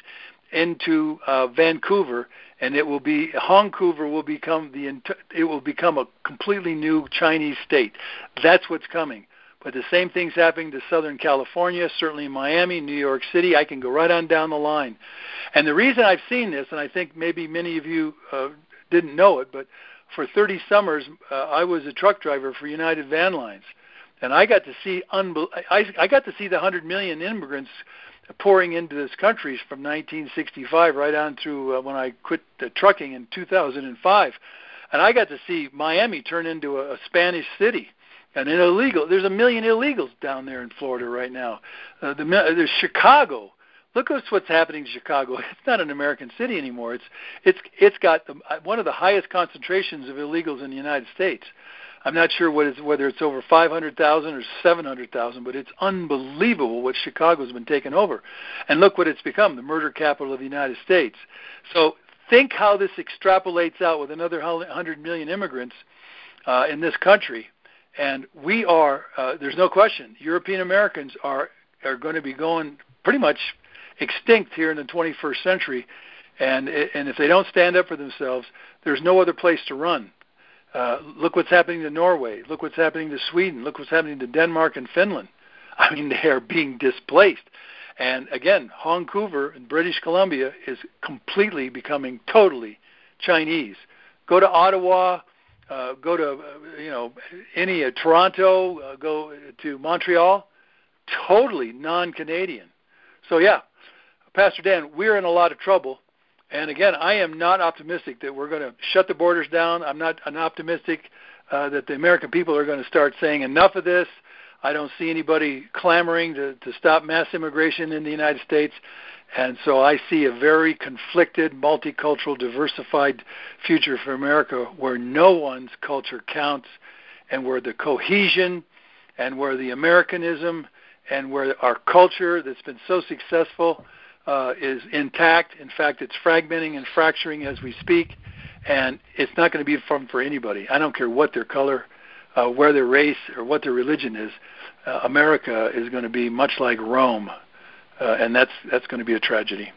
into uh, Vancouver, and it will be Vancouver will become the it will become a completely new Chinese state. That's what's coming. But the same thing's happening to Southern California, certainly Miami, New York City. I can go right on down the line. And the reason I've seen this, and I think maybe many of you uh, didn't know it, but for thirty summers, uh, I was a truck driver for United Van Lines, and I got to see unbe- I, I got to see the one hundred million immigrants pouring into this country from nineteen sixty-five right on through uh, when I quit the trucking in two thousand five, and I got to see Miami turn into a, a Spanish city. And an illegal, there's a million illegals down there in Florida right now. Uh, the, there's Chicago. Look at what's happening in Chicago. It's not an American city anymore. It's it's it's got the, one of the highest concentrations of illegals in the United States. I'm not sure what it's, whether it's over five hundred thousand or seven hundred thousand, but it's unbelievable what Chicago's been taken over. And look what it's become, the murder capital of the United States. So think how this extrapolates out with another one hundred million immigrants uh, in this country. And we are, uh, there's no question, European Americans are, are going to be going pretty much extinct here in the twenty-first century. And, and if they don't stand up for themselves, there's no other place to run. Uh, look what's happening to Norway. Look what's happening to Sweden. Look what's happening to Denmark and Finland. I mean, they are being displaced. And again, Vancouver in British Columbia is completely becoming totally Chinese. Go to Ottawa. Uh, go to, uh, you know, any uh, Toronto, uh, go to Montreal, totally non-Canadian. So, yeah, Pastor Dan, we're in a lot of trouble. And, again, I am not optimistic that we're going to shut the borders down. I'm not I'm optimistic uh, that the American people are going to start saying enough of this. I don't see anybody clamoring to, to stop mass immigration in the United States. And so I see a very conflicted, multicultural, diversified future for America where no one's culture counts and where the cohesion and where the Americanism and where our culture that's been so successful uh, is intact. In fact, it's fragmenting and fracturing as we speak, and it's not going to be fun for anybody. I don't care what their color, uh, where their race, or what their religion is. Uh, America is going to be much like Rome. Uh, and that's that's going to be a tragedy.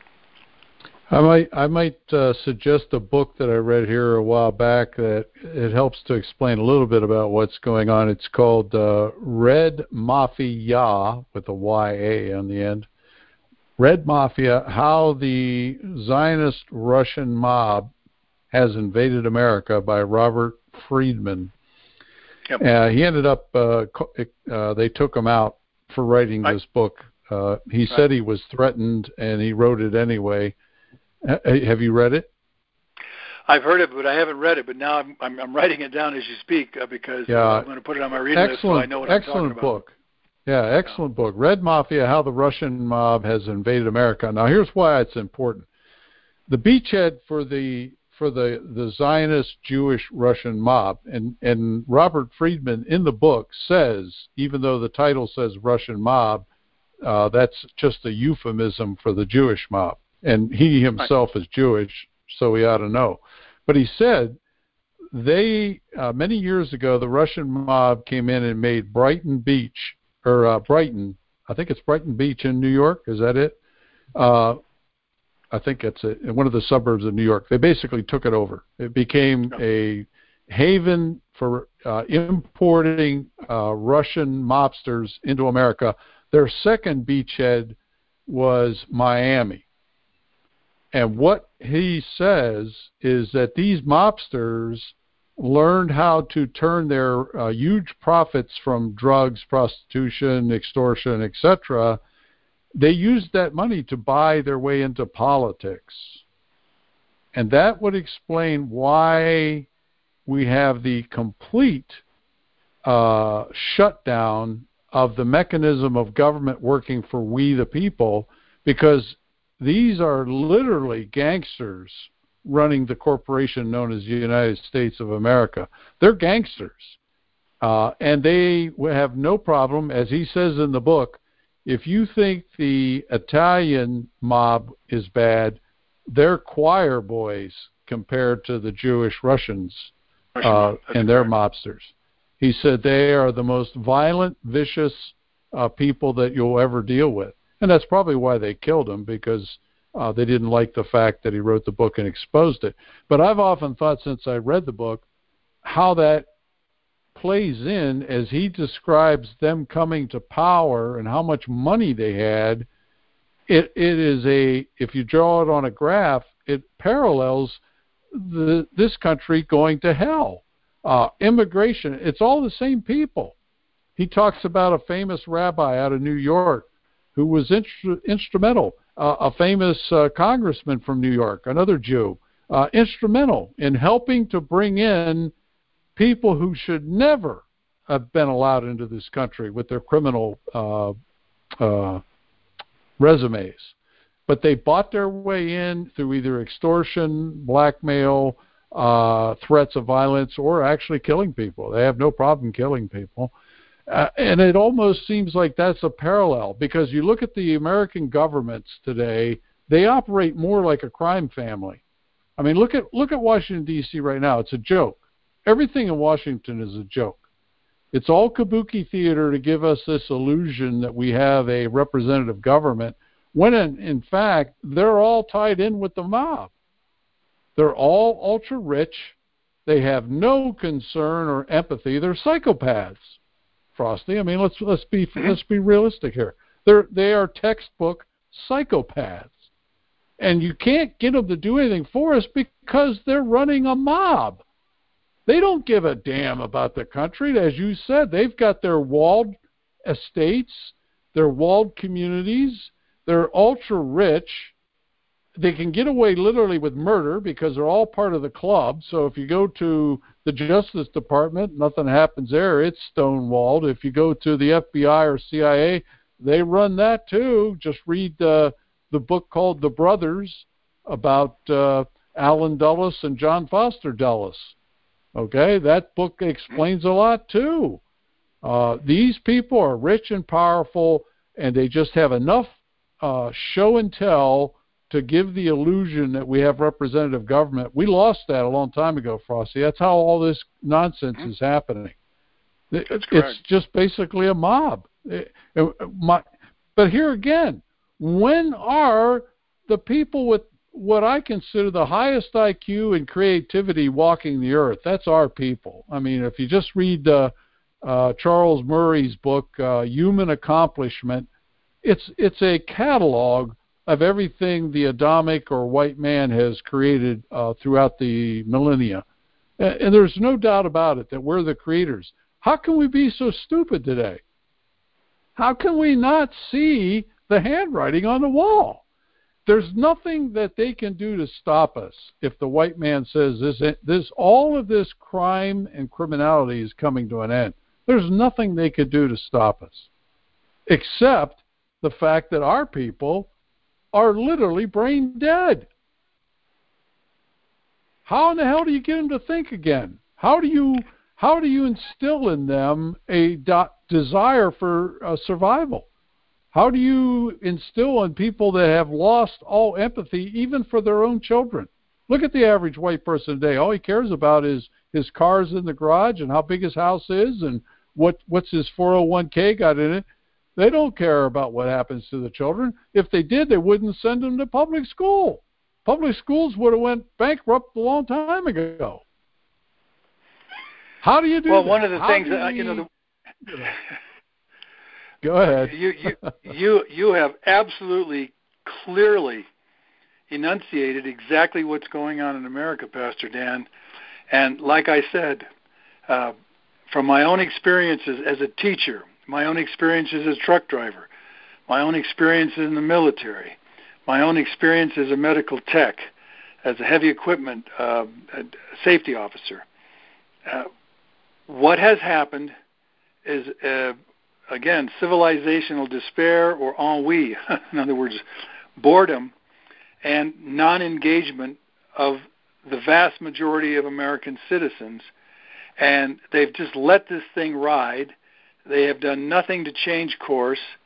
I might I might uh, suggest a book that I read here a while back that it helps to explain a little bit about what's going on. It's called uh, Red Mafia with a Y A on the end. Red Mafia: How the Zionist Russian Mob Has Invaded America by Robert Friedman. Yep. Uh, he ended up uh, uh, they took him out for writing this I- book. Uh, he right. said he was threatened, and he wrote it anyway. H- have you read it? I've heard it, but I haven't read it. But now I'm I'm, I'm writing it down as you speak uh, because yeah. uh, I'm going to put it on my reading list so I know what I'm talking about. Excellent book. Yeah, excellent yeah. book. Red Mafia: How the Russian Mob Has Invaded America. Now, here's why it's important. The beachhead for the for the, the Zionist Jewish Russian mob, and, and Robert Friedman in the book says, even though the title says Russian mob, Uh, that's just a euphemism for the Jewish mob. And he himself is Jewish, so he ought to know. But he said they, uh, many years ago, the Russian mob came in and made Brighton Beach, or uh, Brighton, I think it's Brighton Beach in New York, is that it? Uh, I think it's a, in one of the suburbs of New York. They basically took it over. It became a haven for uh, importing uh, Russian mobsters into America. Their second beachhead was Miami. And what he says is that these mobsters learned how to turn their uh, huge profits from drugs, prostitution, extortion, et cetera. They used that money to buy their way into politics. And that would explain why we have the complete uh, shutdown of the mechanism of government working for we the people, because these are literally gangsters running the corporation known as the United States of America. They're gangsters. Uh, and they have no problem, as he says in the book, if you think the Italian mob is bad, they're choir boys compared to the Jewish Russians uh, and their mobsters. He said they are the most violent, vicious uh, people that you'll ever deal with. And that's probably why they killed him, because uh, they didn't like the fact that he wrote the book and exposed it. But I've often thought, since I read the book, how that plays in as he describes them coming to power and how much money they had. It it is a, if you draw it on a graph, it parallels the this country going to hell. Uh, immigration, it's all the same people. He talks about a famous rabbi out of New York who was instru- instrumental, uh, a famous uh, congressman from New York, another Jew, uh, instrumental in helping to bring in people who should never have been allowed into this country with their criminal uh, uh, resumes. But they bought their way in through either extortion, blackmail, uh, threats of violence, or actually killing people. They have no problem killing people. Uh, and it almost seems like that's a parallel, because you look at the American governments today, they operate more like a crime family. I mean, look at look at Washington, D C right now. It's a joke. Everything in Washington is a joke. It's all kabuki theater to give us this illusion that we have a representative government, when in, in fact, they're all tied in with the mob. They're all ultra rich. They have no concern or empathy. They're psychopaths, Frosty. I mean, let's let's be mm-hmm. let's be realistic here. They're they are textbook psychopaths, and you can't get them to do anything for us because they're running a mob. They don't give a damn about the country. As you said, they've got their walled estates, their walled communities. They're ultra rich. They can get away literally with murder because they're all part of the club. So if you go to the Justice Department, nothing happens there. It's stonewalled. If you go to the F B I or C I A, they run that too. Just read uh, the book called The Brothers about uh, Alan Dulles and John Foster Dulles. Okay, that book explains a lot too. Uh, these people are rich and powerful, and they just have enough uh, show and tell to give the illusion that we have representative government. We lost that a long time ago, Frosty. That's how all this nonsense mm-hmm. is happening. That's correct. It's just basically a mob. It, it, my, but here again, when are the people with what I consider the highest I Q and creativity walking the earth? That's our people. I mean, if you just read uh, uh, Charles Murray's book, uh, Human Accomplishment, it's it's a catalog of everything the Adamic or white man has created uh, throughout the millennia. And, and there's no doubt about it that we're the creators. How can we be so stupid today? How can we not see the handwriting on the wall? There's nothing that they can do to stop us if the white man says this, this, all of this crime and criminality is coming to an end. There's nothing they could do to stop us, except the fact that our people are literally brain dead. How in the hell do you get them to think again? How do you how do you instill in them a do- desire for uh, survival? How do you instill in people that have lost all empathy, even for their own children? Look at the average white person today. All he cares about is his cars in the garage and how big his house is and what what's his four oh one k got in it. They don't care about what happens to the children. If they did, they wouldn't send them to public school. Public schools would have went bankrupt a long time ago. How do you do well, that? Well, one of the how things we, that, you know, the, go ahead. You, you, you, you have absolutely clearly enunciated exactly what's going on in America, Pastor Dan. And like I said, uh, from my own experiences as a teacher, my own experiences as a truck driver, my own experiences in the military, my own experience as a medical tech, as a heavy equipment uh, safety officer, uh, what has happened is, uh, again, civilizational despair or ennui, in other words, boredom and non-engagement of the vast majority of American citizens. And they've just let this thing ride. They have done nothing to change course.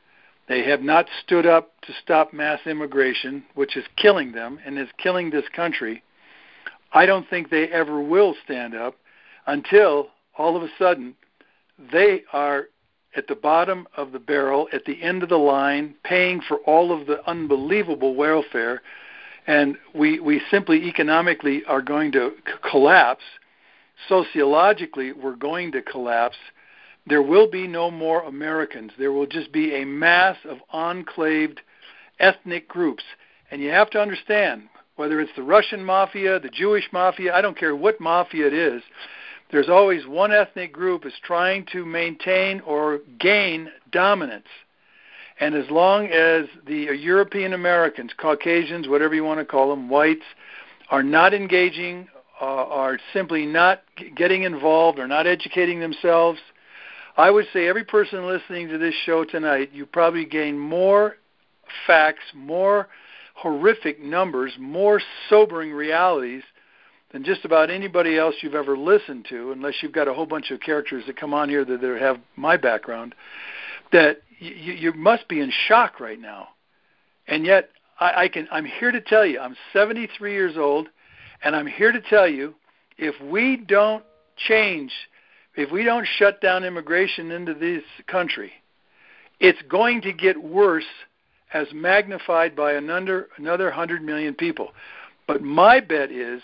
They have not stood up to stop mass immigration, which is killing them and is killing this country. I don't think they ever will stand up until all of a sudden they are at the bottom of the barrel, at the end of the line, paying for all of the unbelievable welfare, and we, we simply economically are going to c- collapse. Sociologically, we're going to collapse. There will be no more Americans. There will just be a mass of enclaved ethnic groups. And you have to understand, whether it's the Russian mafia, the Jewish mafia, I don't care what mafia it is, there's always one ethnic group is trying to maintain or gain dominance. And as long as the European Americans, Caucasians, whatever you want to call them, whites, are not engaging, uh, are simply not g- getting involved, or not educating themselves, I would say every person listening to this show tonight, you probably gain more facts, more horrific numbers, more sobering realities than just about anybody else you've ever listened to, unless you've got a whole bunch of characters that come on here that have my background, that you, you must be in shock right now. And yet, I, I can, I'm here to tell you, I'm seventy-three years old, and I'm here to tell you, if we don't change, if we don't shut down immigration into this country, it's going to get worse as magnified by another, another one hundred million people. But my bet is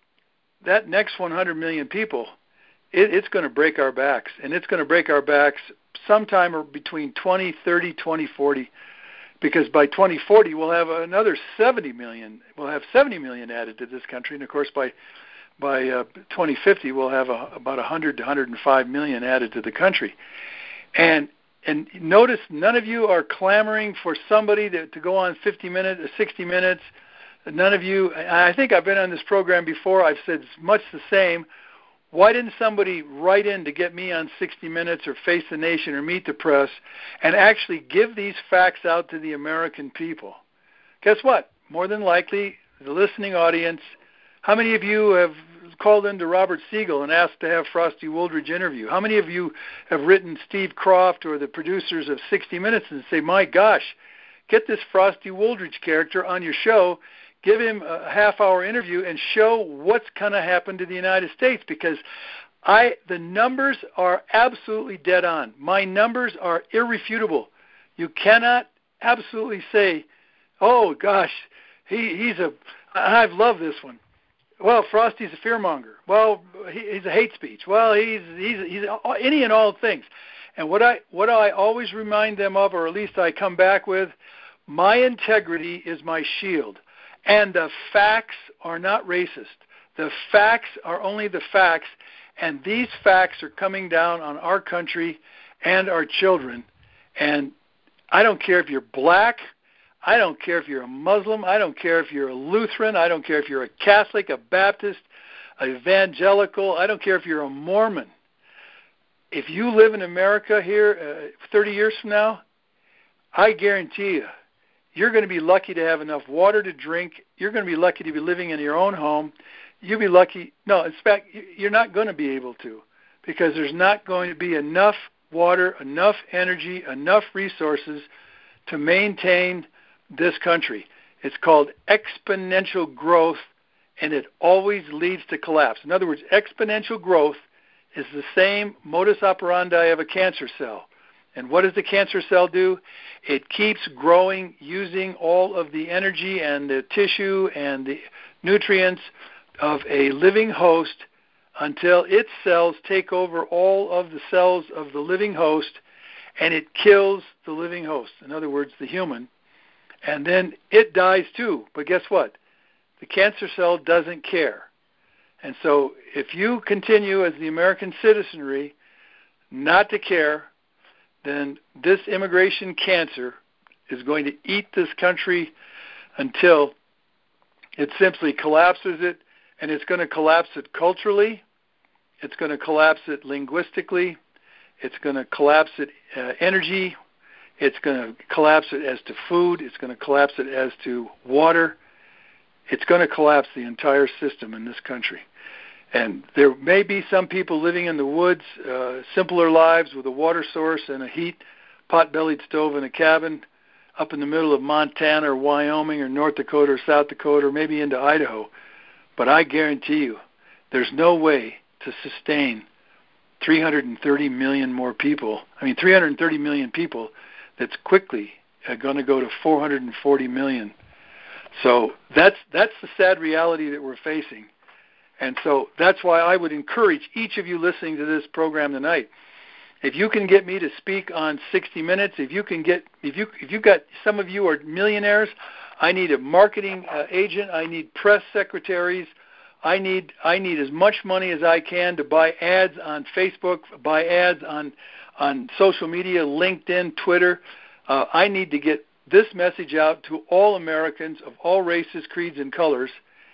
that next one hundred million people, it, it's going to break our backs. And it's going to break our backs sometime between twenty thirty, twenty forty, because by twenty forty we'll have another seventy million. We'll have seventy million added to this country. And, of course, by by uh, twenty fifty we'll have a, about one hundred to one hundred five million added to the country. And and notice none of you are clamoring for somebody to, to go on fifty minutes, sixty minutes. None of you, I think I've been on this program before, I've said much the same. Why didn't somebody write in to get me on sixty minutes or Face the Nation or Meet the Press and actually give these facts out to the American people? Guess what? More than likely, the listening audience, how many of you have called into Robert Siegel and asked to have Frosty Woolridge interview? How many of you have written Steve Croft or the producers of sixty minutes and say, my gosh, get this Frosty Woolridge character on your show, give him a half-hour interview, and show what's going to happen to the United States? Because I, the numbers are absolutely dead on. My numbers are irrefutable. You cannot absolutely say, oh, gosh, he, he's a, I've loved this one. Well, Frosty's a fearmonger. Well, he, he's a hate speech. Well, he's he's he's any and all things. And what I what I always remind them of, or at least I come back with, my integrity is my shield. And the facts are not racist. The facts are only the facts, and these facts are coming down on our country and our children. And I don't care if you're black, I don't care if you're a Muslim, I don't care if you're a Lutheran, I don't care if you're a Catholic, a Baptist, an evangelical, I don't care if you're a Mormon. If you live in America here uh, thirty years from now, I guarantee you, you're going to be lucky to have enough water to drink. You're going to be lucky to be living in your own home. You'll be lucky. No, in fact, you're not going to be able to, because there's not going to be enough water, enough energy, enough resources to maintain this country. It's called exponential growth, and it always leads to collapse. In other words, exponential growth is the same modus operandi of a cancer cell. And what does the cancer cell do? It keeps growing using all of the energy and the tissue and the nutrients of a living host until its cells take over all of the cells of the living host, and it kills the living host, in other words, the human, and then it dies too. But guess what? The cancer cell doesn't care. And so if you continue as the American citizenry not to care, then this immigration cancer is going to eat this country until it simply collapses it, and it's going to collapse it culturally, it's going to collapse it linguistically, it's going to collapse it uh, energy, it's going to collapse it as to food, it's going to collapse it as to water. It's going to collapse the entire system in this country. And there may be some people living in the woods, uh, simpler lives with a water source and a heat, pot-bellied stove in a cabin up in the middle of Montana or Wyoming or North Dakota or South Dakota or maybe into Idaho. But I guarantee you there's no way to sustain three hundred thirty million more people. I mean, three hundred thirty million people that's quickly uh, going to go to four hundred forty million. So that's that's the sad reality that we're facing. And so that's why I would encourage each of you listening to this program tonight, if you can get me to speak on sixty minutes, if you can get, if you if you got, some of you are millionaires, I need a marketing uh, agent, I need press secretaries, I need I need as much money as I can to buy ads on Facebook, buy ads on on social media, LinkedIn, Twitter. Uh, I need to get this message out to all Americans of all races, creeds, and colors.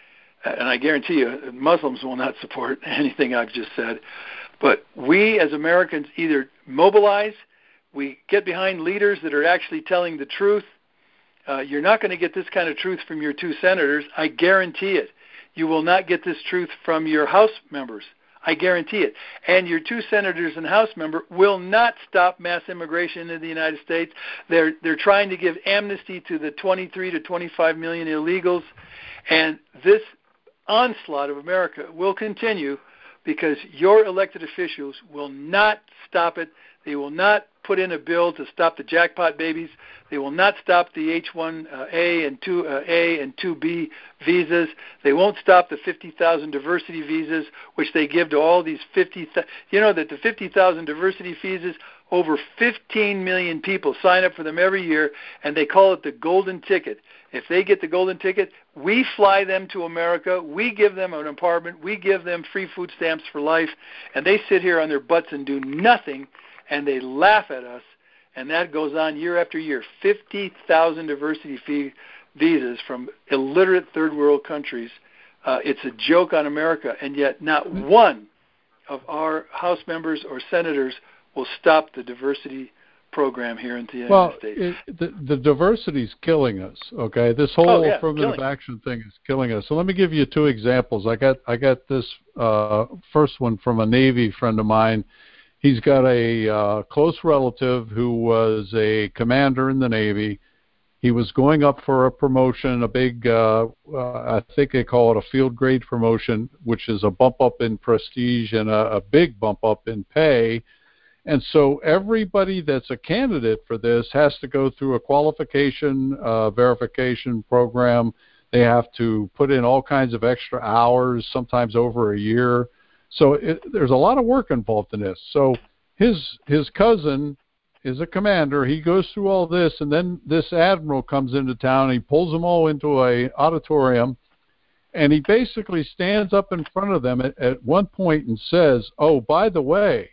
And I guarantee you, Muslims will not support anything I've just said. But we as Americans either mobilize, we get behind leaders that are actually telling the truth. Uh, you're not going to get this kind of truth from your two senators. I guarantee it. You will not get this truth from your House members. I guarantee it. And your two senators and House member will not stop mass immigration into the United States. They're they're trying to give amnesty to the twenty-three to twenty-five million illegals. And this onslaught of America will continue because your elected officials will not stop it. They will not put in a bill to stop the jackpot babies. They will not stop the H one A and two A and two B visas. They won't stop the fifty thousand diversity visas, which they give to all these fifty thousand. You know that the fifty thousand diversity visas, over fifteen million people sign up for them every year, and they call it the golden ticket. If they get the golden ticket, we fly them to America, we give them an apartment, we give them free food stamps for life, and they sit here on their butts and do nothing, and they laugh at us, and that goes on year after year. fifty thousand diversity fee visas from illiterate third world countries. Uh, it's a joke on America, and yet not one of our House members or senators will stop the diversity program here in the United well, States. It, the, the diversity's killing us, okay? This whole oh, yeah, affirmative action thing is killing us. So let me give you two examples. I got I got this uh, first one from a Navy friend of mine. He's got a uh, close relative who was a commander in the Navy. He was going up for a promotion, a big, uh, uh, I think they call it a field grade promotion, which is a bump up in prestige and a, a big bump up in pay. And so everybody that's a candidate for this has to go through a qualification uh, verification program. They have to put in all kinds of extra hours, sometimes over a year. So it, there's a lot of work involved in this. So his his cousin is a commander. He goes through all this, and then this admiral comes into town. And he pulls them all into a auditorium, and he basically stands up in front of them at, at one point and says, "Oh, by the way,"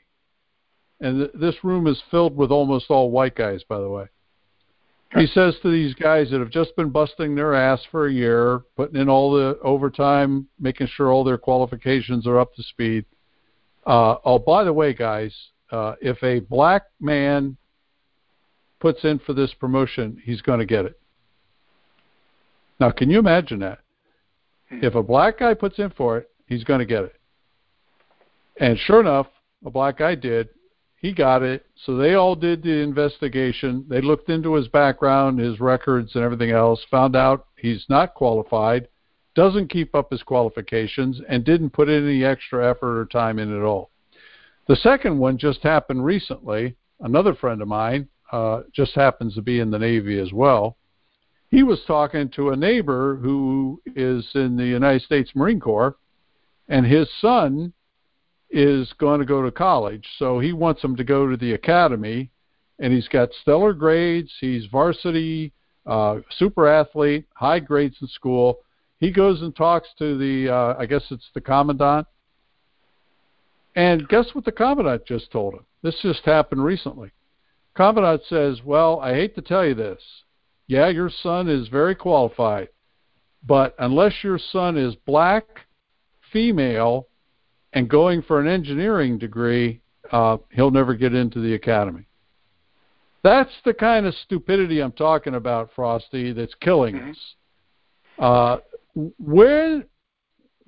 and th- this room is filled with almost all white guys, by the way. He says to these guys that have just been busting their ass for a year, putting in all the overtime, making sure all their qualifications are up to speed. Uh, oh, by the way, guys, uh, if a black man puts in for this promotion, he's going to get it. Now, can you imagine that? If a black guy puts in for it, he's going to get it. And sure enough, a black guy did. He got it. So they all did the investigation. They looked into his background, his records, and everything else, found out he's not qualified, doesn't keep up his qualifications, and didn't put any extra effort or time in at all. The second one just happened recently. Another friend of mine uh, just happens to be in the Navy as well. He was talking to a neighbor who is in the United States Marine Corps, and his son is going to go to college, so he wants him to go to the academy, and he's got stellar grades. He's varsity, uh, super athlete, high grades in school. He goes and talks to the, uh, I guess it's the commandant, and guess what the commandant just told him? This just happened recently. Commandant says, well, I hate to tell you this. Yeah, your son is very qualified, but unless your son is black, female, and going for an engineering degree, uh, he'll never get into the academy. That's the kind of stupidity I'm talking about, Frosty, that's killing us. Uh, when,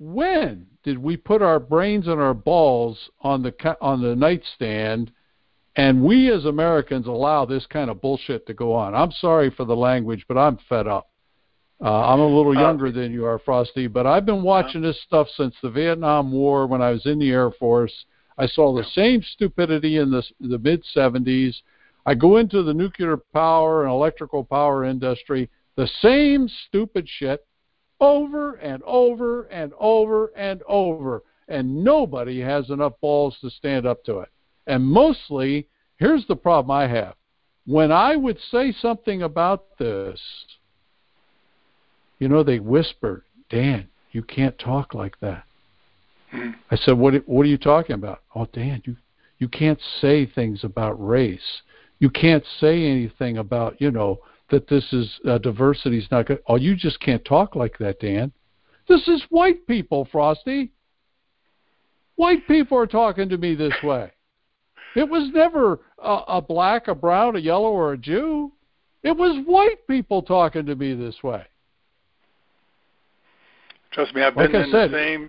when did we put our brains and our balls on the on the nightstand And we as Americans allow this kind of bullshit to go on. I'm sorry for the language, but I'm fed up. Uh, I'm a little younger uh, than you are, Frosty, but I've been watching this stuff since the Vietnam War when I was in the Air Force. I saw the same stupidity in the, the mid-seventies. I go into the nuclear power and electrical power industry, the same stupid shit over and over and over and over, and nobody has enough balls to stand up to it. And mostly, here's the problem I have. When I would say something about this, you know, they whispered, Dan, you can't talk like that. Mm-hmm. I said, what, what are you talking about? Oh, Dan, you, you can't say things about race. You can't say anything about, you know, that this is, uh, diversity is not good. Oh, you just can't talk like that, Dan. This is white people, Frosty. White people are talking to me this way. It was never a, a black, a brown, a yellow, or a Jew. It was white people talking to me this way. Trust me, I've been like in said, the same.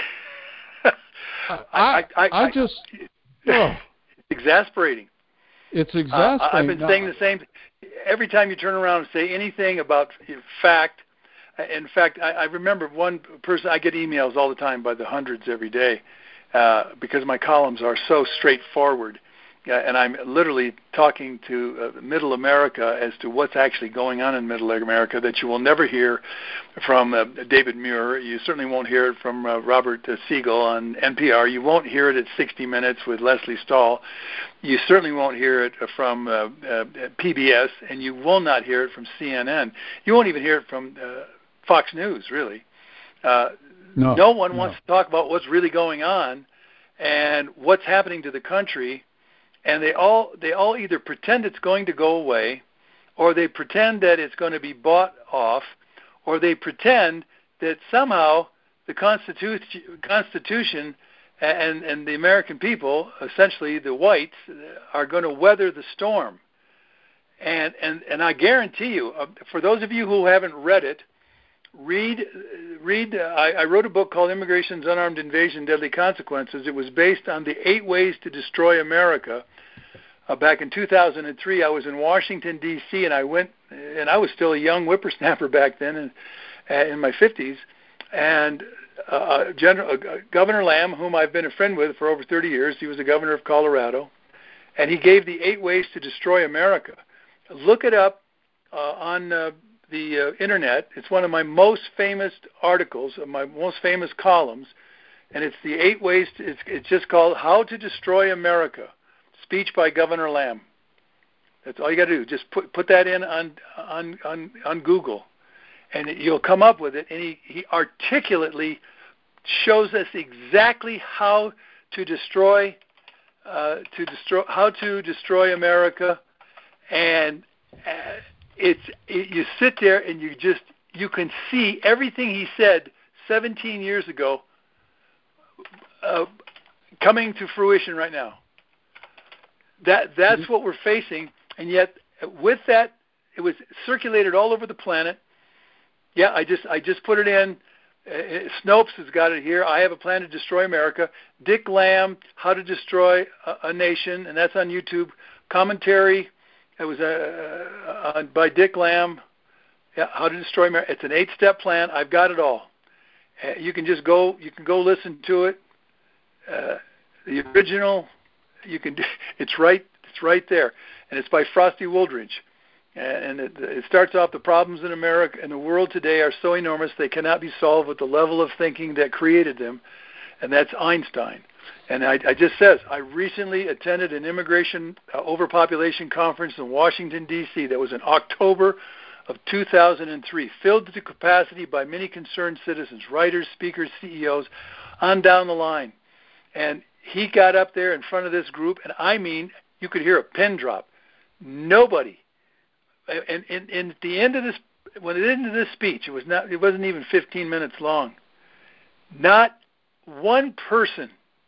I, I, I, I just. Oh. Exasperating. It's exasperating. Uh, I've been no. saying the same. Every time you turn around and say anything about fact, in fact, I, I remember one person, I get emails all the time by the hundreds every day uh, because my columns are so straightforward. Uh, and I'm literally talking to uh, Middle America as to what's actually going on in Middle America that you will never hear from uh, David Muir. You certainly won't hear it from uh, Robert uh, Siegel on N P R. You won't hear it at sixty minutes with Leslie Stahl. You certainly won't hear it from uh, uh, P B S, and you will not hear it from C N N. You won't even hear it from uh, Fox News, really. Uh, no, no one no. wants to talk about what's really going on and what's happening to the country. And they all they all either pretend it's going to go away, or they pretend that it's going to be bought off, or they pretend that somehow the Constitution, Constitution and, and the American people, essentially the whites, are going to weather the storm. And, and, and I guarantee you, uh, for those of you who haven't read it, read, read. Uh, I, I wrote a book called Immigration's Unarmed Invasion, Deadly Consequences. It was based on the eight ways to destroy America. Uh, back in two thousand three, I was in Washington, D C, and I went, and I was still a young whippersnapper back then, in, uh, in my fifties, and uh, General, uh, Governor Lamb, whom I've been a friend with for over thirty years, he was the governor of Colorado, and he gave the eight ways to destroy America. Look it up uh, on uh, the uh, internet. It's one of my most famous articles, my most famous columns, and it's the eight ways. To, it's, it's just called "How to Destroy America," speech by Governor Lamb. That's all you got to do. Just put put that in on on on, on Google, and you'll come up with it. And he, he articulately shows us exactly how to destroy uh, to destroy how to destroy America, and uh, it's it, you sit there and you just you can see everything he said seventeen years ago uh, coming to fruition right now. That that's what we're facing, and yet with that, it was circulated all over the planet. Yeah, I just I just put it in. Uh, Snopes has got it here. I have a plan to destroy America. Dick Lamb, How to Destroy a, a Nation, and that's on YouTube. Commentary. It was uh, uh, by Dick Lamb. Yeah, How to Destroy America. It's an eight-step plan. I've got it all. Uh, you can just go. You can go listen to it. Uh, the original. You can do, it's right it's right there, and it's by Frosty Wooldridge, and it, it starts off: the problems in America and the world today are so enormous they cannot be solved with the level of thinking that created them, and that's Einstein. And I, I just says I recently attended an immigration uh, overpopulation conference in Washington D C that was in October of two thousand three, filled to capacity by many concerned citizens, writers, speakers, C E Os, on down the line, and he got up there in front of this group, and I mean, you could hear a pin drop. Nobody, and, and, and at the end of this, when it ended this speech, it was not, it wasn't even fifteen minutes long. Not one person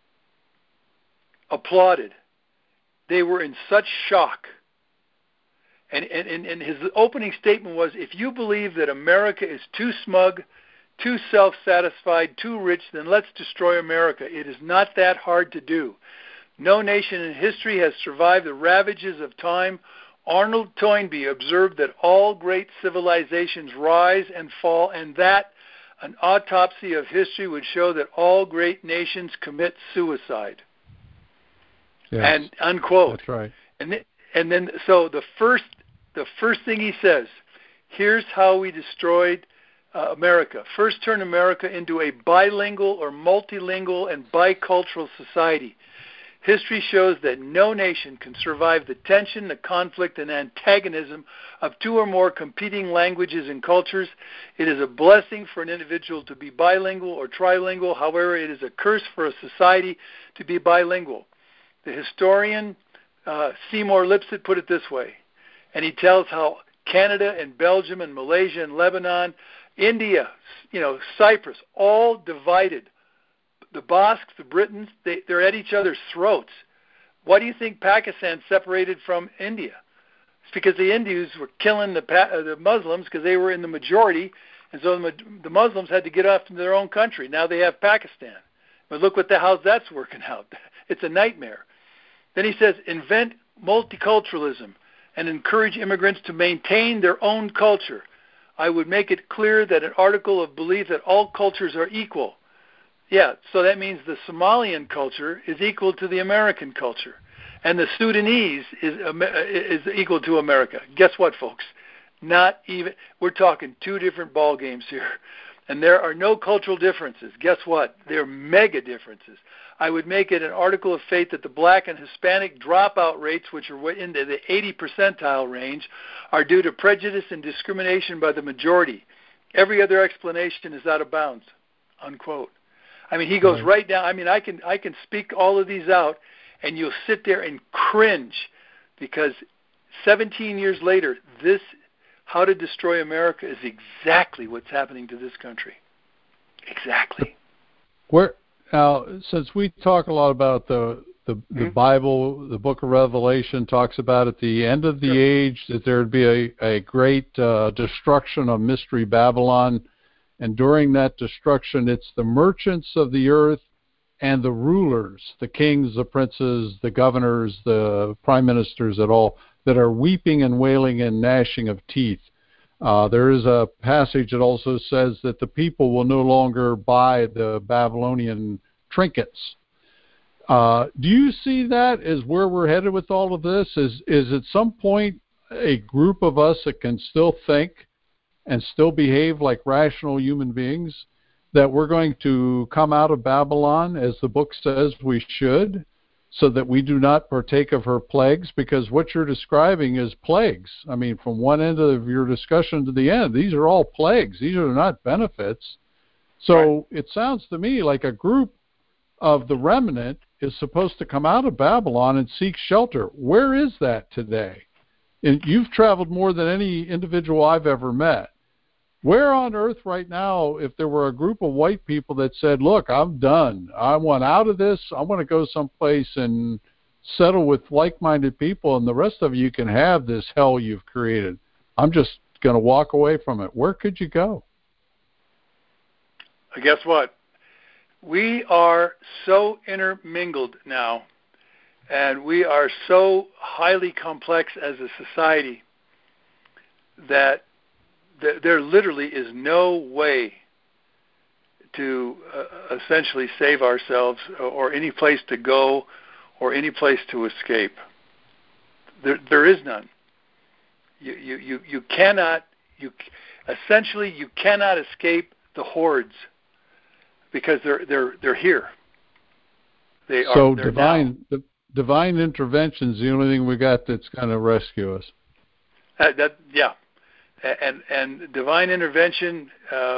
applauded. They were in such shock. And, and, and his opening statement was, if you believe that America is too smug, too self-satisfied, too rich, then let's destroy America. It is not that hard to do. No nation in history has survived the ravages of time. Arnold Toynbee observed that all great civilizations rise and fall, and that an autopsy of history would show that all great nations commit suicide. Yes. And unquote. That's right. And th- and then so the first the first thing he says, here's how we destroyed uh, America. First, turn America into a bilingual or multilingual and bicultural society. History shows that no nation can survive the tension, the conflict, and antagonism of two or more competing languages and cultures. It is a blessing for an individual to be bilingual or trilingual. However, it is a curse for a society to be bilingual. The historian uh, Seymour Lipset put it this way, and he tells how Canada and Belgium and Malaysia and Lebanon, India, you know, Cyprus, all divided. The Basques, the Britons, they, they're at each other's throats. Why do you think Pakistan separated from India? It's because the Hindus were killing the, uh, the Muslims because they were in the majority, and so the, the Muslims had to get off to their own country. Now they have Pakistan. But look what the how's that's working out. It's a nightmare. Then he says, invent multiculturalism and encourage immigrants to maintain their own culture. I would make it clear that an article of belief that all cultures are equal. Yeah, so that means the Somalian culture is equal to the American culture, and the Sudanese is is equal to America. Guess what, folks? Not even. We're talking two different ball games here, and there are no cultural differences. Guess what? There are mega differences. I would make it an article of faith that the black and Hispanic dropout rates, which are in the eighty percentile range, are due to prejudice and discrimination by the majority. Every other explanation is out of bounds. Unquote. I mean, he goes right. right down. I mean, I can I can speak all of these out, and you'll sit there and cringe, because seventeen years later, this How to Destroy America is exactly what's happening to this country. Exactly. Where now, since we talk a lot about the the, the mm-hmm. Bible, the Book of Revelation talks about at the end of the sure. age that there would be a a great uh, destruction of Mystery Babylon. And during that destruction, it's the merchants of the earth and the rulers, the kings, the princes, the governors, the prime ministers, at all, that are weeping and wailing and gnashing of teeth. Uh, there is a passage that also says that the people will no longer buy the Babylonian trinkets. Uh, do you see that as where we're headed with all of this? Is, is at some point a group of us that can still think and still behave like rational human beings, that we're going to come out of Babylon, as the book says we should, so that we do not partake of her plagues? Because what you're describing is plagues. I mean, from one end of your discussion to the end, these are all plagues. These are not benefits. So right. It sounds to me like a group of the remnant is supposed to come out of Babylon and seek shelter. Where is that today? And you've traveled more than any individual I've ever met. Where on earth right now, if there were a group of white people that said, look, I'm done, I want out of this, I want to go someplace and settle with like-minded people, and the rest of you can have this hell you've created, I'm just going to walk away from it, where could you go? Guess what? We are so intermingled now, and we are so highly complex as a society that there literally is no way to uh, essentially save ourselves, or any place to go, or any place to escape. There, there is none. You, you, you, you cannot. You essentially you cannot escape the hordes, because they're they're they're here. They are. So divine the, divine intervention is the only thing we got that's going to rescue us. Uh, that yeah. And and divine intervention, uh,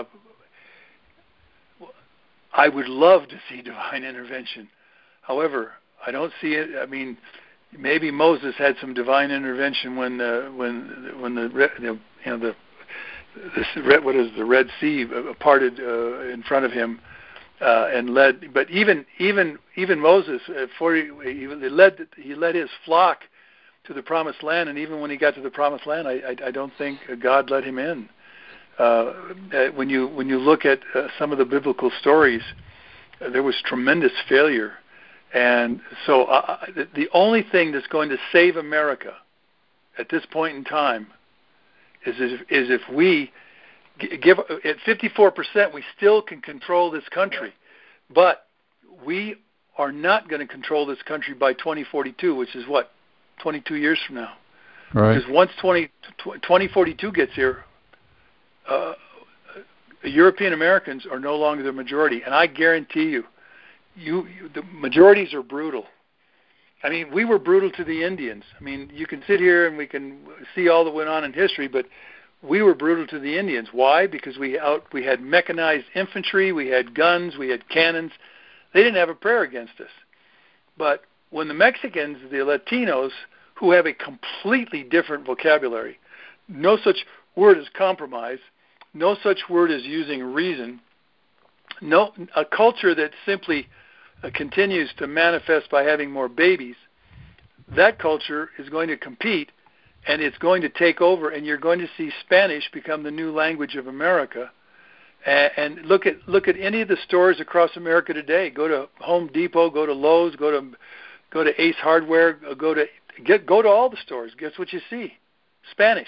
I would love to see divine intervention. However, I don't see it. I mean, maybe Moses had some divine intervention when uh, when when the you know the this what is the Red Sea parted uh, in front of him uh, and led. But even even even Moses, uh, for he, he led he led his flock to the promised land, and even when he got to the promised land, I, I, I don't think God let him in. Uh, when you when you look at uh, some of the biblical stories, uh, there was tremendous failure And so uh, the, the only thing that's going to save America at this point in time is if, is if we give, at fifty-four percent, we still can control this country. But we are not going to control this country by twenty forty-two, which is what, twenty-two years from now. Right. Because once twenty, twenty forty-two gets here, uh, European Americans are no longer the majority. And I guarantee you, you, you the majorities are brutal. I mean, we were brutal to the Indians. I mean, you can sit here and we can see all that went on in history, but we were brutal to the Indians. Why? Because we out we had mechanized infantry, we had guns, we had cannons. They didn't have a prayer against us. But when the Mexicans, the Latinos, who have a completely different vocabulary, no such word as compromise, no such word as using reason, no a culture that simply uh, continues to manifest by having more babies, that culture is going to compete, and it's going to take over, and you're going to see Spanish become the new language of America. And look at look at any of the stores across America today. Go to Home Depot, go to Lowe's, go to go to Ace Hardware, go to get go to all the stores. Guess what you see? Spanish.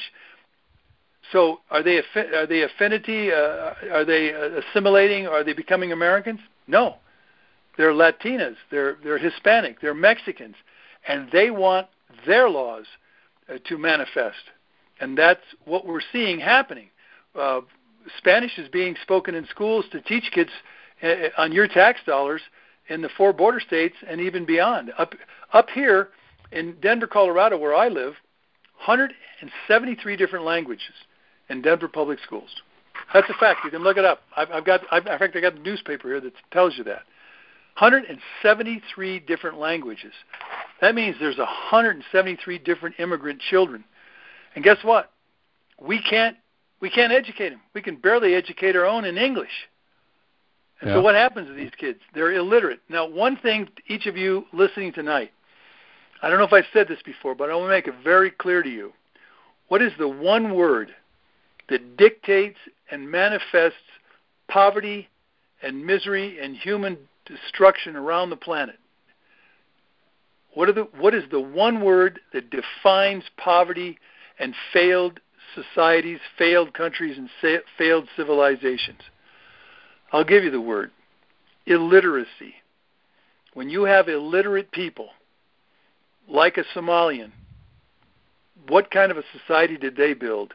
So are they are they affinity? Uh, are they assimilating? Are they becoming Americans? No, they're Latinas. They're they're Hispanic. They're Mexicans, and they want their laws uh, to manifest, and that's what we're seeing happening. Uh, Spanish is being spoken in schools to teach kids uh, on your tax dollars in the four border states and even beyond. Up up here in Denver, Colorado, where I live, one hundred seventy-three different languages in Denver public schools. That's a fact. You can look it up. I've, I've got, I've, in fact, I got the newspaper here that tells you that. one hundred seventy-three different languages. That means there's one hundred seventy-three different immigrant children. And guess what? We can't. We can't educate them. We can barely educate our own in English. And yeah. so what happens to these kids? They're illiterate. Now, one thing, each of you listening tonight, I don't know if I've said this before, but I want to make it very clear to you. What is the one word that dictates and manifests poverty and misery and human destruction around the planet? What, are the, what is the one word that defines poverty and failed societies, failed countries, and sa- failed civilizations? I'll give you the word. Illiteracy. When you have illiterate people, like a Somalian, what kind of a society did they build?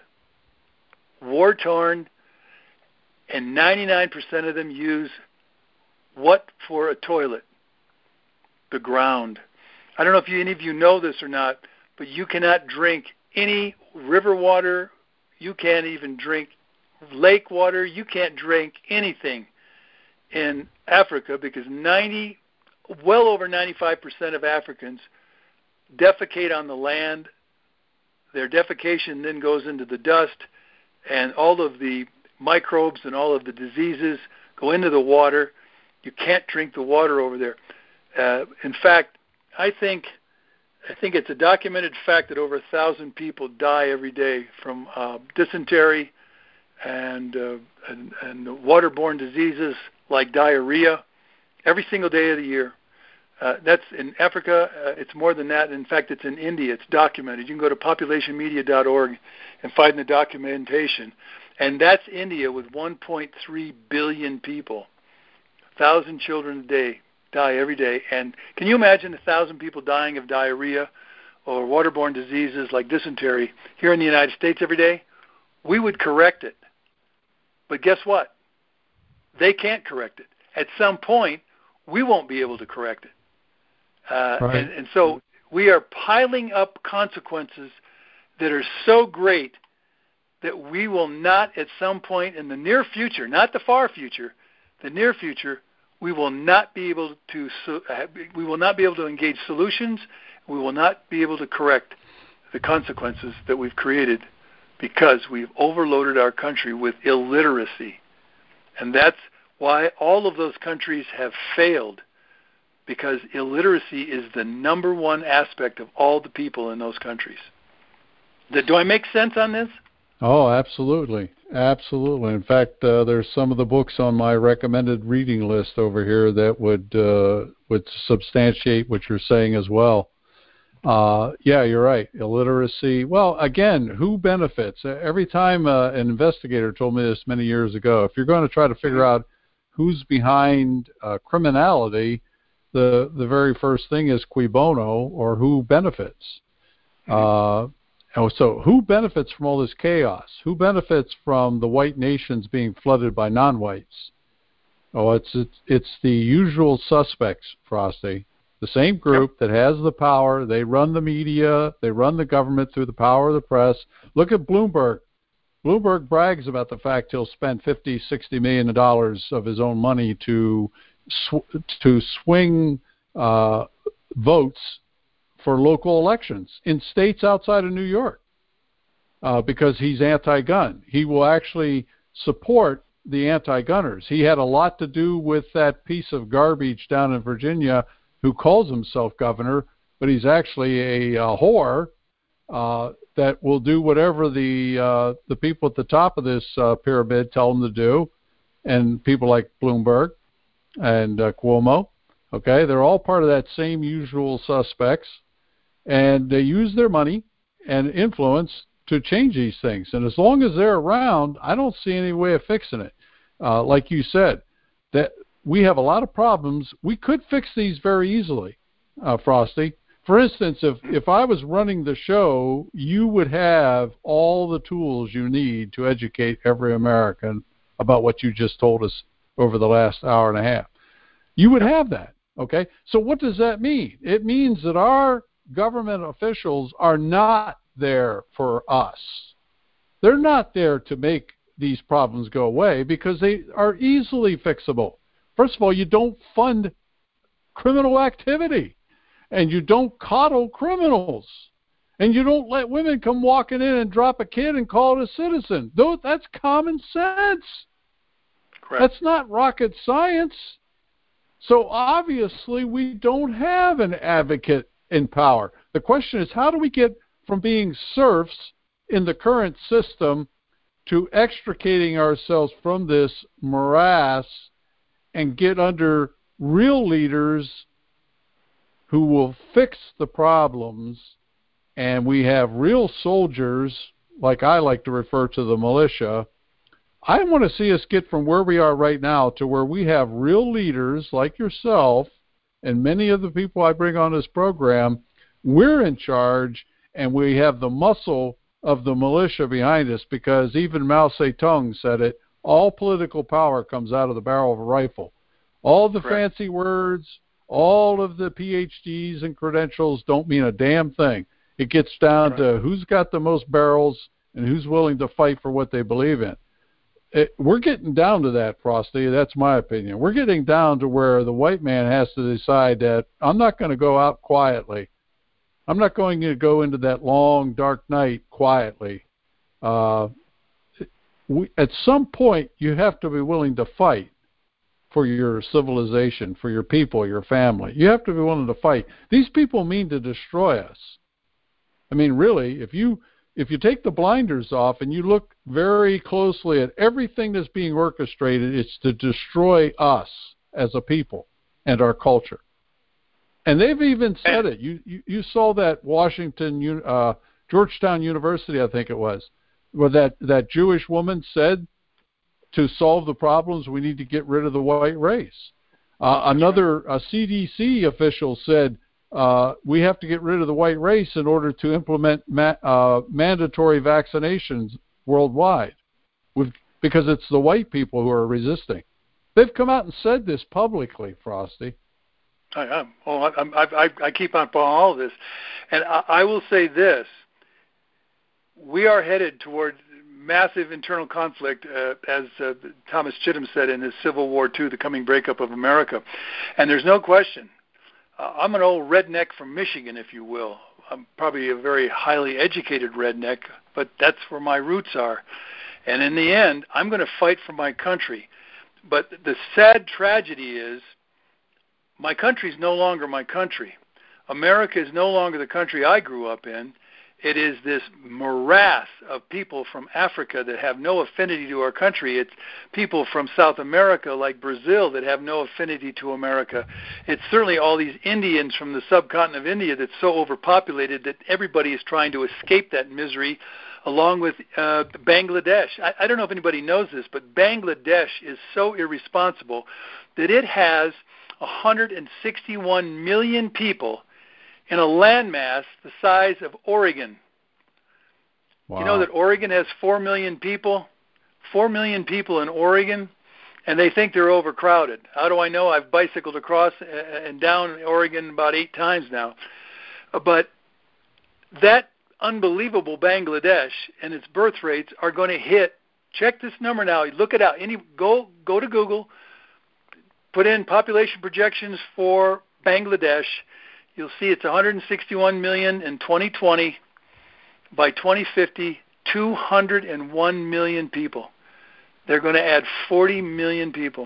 War-torn, and ninety-nine percent of them use what for a toilet? The ground. I don't know if you, any of you know this or not, but you cannot drink any river water, you can't even drink lake water, you can't drink anything in Africa because ninety, well over ninety-five percent of Africans defecate on the land. Their defecation then goes into the dust, and all of the microbes and all of the diseases go into the water. You can't drink the water over there. Uh, in fact, I think I think it's a documented fact that over a thousand people die every day from uh, dysentery and, uh, and and waterborne diseases like diarrhea every single day of the year. Uh, that's in Africa. Uh, it's more than that. In fact, it's in India. It's documented. You can go to population media dot org and find the documentation. And that's India with one point three billion people. A thousand children a day die every day. And can you imagine a thousand people dying of diarrhea or waterborne diseases like dysentery here in the United States every day? We would correct it. But guess what? They can't correct it. At some point, we won't be able to correct it. Uh, right. and, and so we are piling up consequences that are so great that we will not at some point in the near future, not the far future, the near future, we will not be able to we will not be able to engage solutions. We will not be able to correct the consequences that we've created because we've overloaded our country with illiteracy. And that's why all of those countries have failed, because illiteracy is the number one aspect of all the people in those countries. Do I make sense on this? Oh, absolutely. Absolutely. In fact, uh, there's some of the books on my recommended reading list over here that would uh, would substantiate what you're saying as well. Uh, yeah, you're right. Illiteracy. Well, again, who benefits? Every time uh, an investigator told me this many years ago, if you're going to try to figure out who's behind uh, criminality, the the very first thing is cui bono, or who benefits. Uh, so who benefits from all this chaos? Who benefits from the white nations being flooded by non-whites? Oh, it's it's, it's the usual suspects, Frosty. The same group that has the power. They run the media. They run the government through the power of the press. Look at Bloomberg. Bloomberg brags about the fact he'll spend fifty, sixty million dollars of his own money to sw- to swing uh, votes for local elections in states outside of New York uh, because he's anti-gun. He will actually support the anti-gunners. He had a lot to do with that piece of garbage down in Virginia who calls himself governor, but he's actually a, a whore uh, that will do whatever the uh, the people at the top of this uh, pyramid tell him to do, and people like Bloomberg and uh, Cuomo, okay, they're all part of that same usual suspects, and they use their money and influence to change these things. And as long as they're around, I don't see any way of fixing it. Uh, like you said, that we have a lot of problems. We could fix these very easily, uh, Frosty. For instance, if, if I was running the show, you would have all the tools you need to educate every American about what you just told us over the last hour and a half. You would have that, okay? So what does that mean? It means that our government officials are not there for us. They're not there to make these problems go away because they are easily fixable. First of all, you don't fund criminal activity, and you don't coddle criminals, and you don't let women come walking in and drop a kid and call it a citizen. Though that's common sense. Correct. That's not rocket science. So obviously we don't have an advocate in power. The question is, how do we get from being serfs in the current system to extricating ourselves from this morass and get under real leaders who will fix the problems, and we have real soldiers, like I like to refer to the militia. I want to see us get from where we are right now to where we have real leaders like yourself and many of the people I bring on this program. We're in charge, and we have the muscle of the militia behind us, because even Mao Zedong said it, all political power comes out of the barrel of a rifle. All the Correct. fancy words, all of the P H Ds and credentials don't mean a damn thing. It gets down Right. to who's got the most barrels and who's willing to fight for what they believe in. It, we're getting down to that, Frosty. That's my opinion. We're getting down to where the white man has to decide that I'm not going to go out quietly. I'm not going to go into that long, dark night quietly. Uh, we, at some point, you have to be willing to fight for your civilization, for your people, your family. You have to be willing to fight. These people mean to destroy us. I mean, really, if you if you take the blinders off and you look very closely at everything that's being orchestrated, it's to destroy us as a people and our culture. And they've even said it. You you, you saw that Washington, uh, Georgetown University, I think it was, where that, that Jewish woman said, to solve the problems, we need to get rid of the white race. Uh, another a C D C official said, uh, we have to get rid of the white race in order to implement ma- uh, mandatory vaccinations worldwide, with, because it's the white people who are resisting. They've come out and said this publicly, Frosty. I am. Oh, I, I, I, I keep on following all of this. And I, I will say this. We are headed toward massive internal conflict, uh, as uh, Thomas Chittum said in his Civil War two, The Coming Breakup of America. And there's no question. Uh, I'm an old redneck from Michigan, if you will. I'm probably a very highly educated redneck, but that's where my roots are. And in the end, I'm going to fight for my country. But the sad tragedy is my country is no longer my country. America is no longer the country I grew up in. It is this morass of people from Africa that have no affinity to our country. It's people from South America, like Brazil, that have no affinity to America. It's certainly all these Indians from the subcontinent of India that's so overpopulated that everybody is trying to escape that misery, along with uh, Bangladesh. I, I don't know if anybody knows this, but Bangladesh is so irresponsible that it has one hundred sixty-one million people in a landmass the size of Oregon. Wow. Do you know that Oregon has four million people? four million people in Oregon, and they think they're overcrowded. How do I know? I've bicycled across and down Oregon about eight times now. But that unbelievable Bangladesh and its birth rates are going to hit, check this number now, look it out. Any Go, go to Google, put in population projections for Bangladesh. You'll see it's one hundred sixty-one million in twenty twenty. By twenty fifty, two hundred one million people. They're going to add forty million people.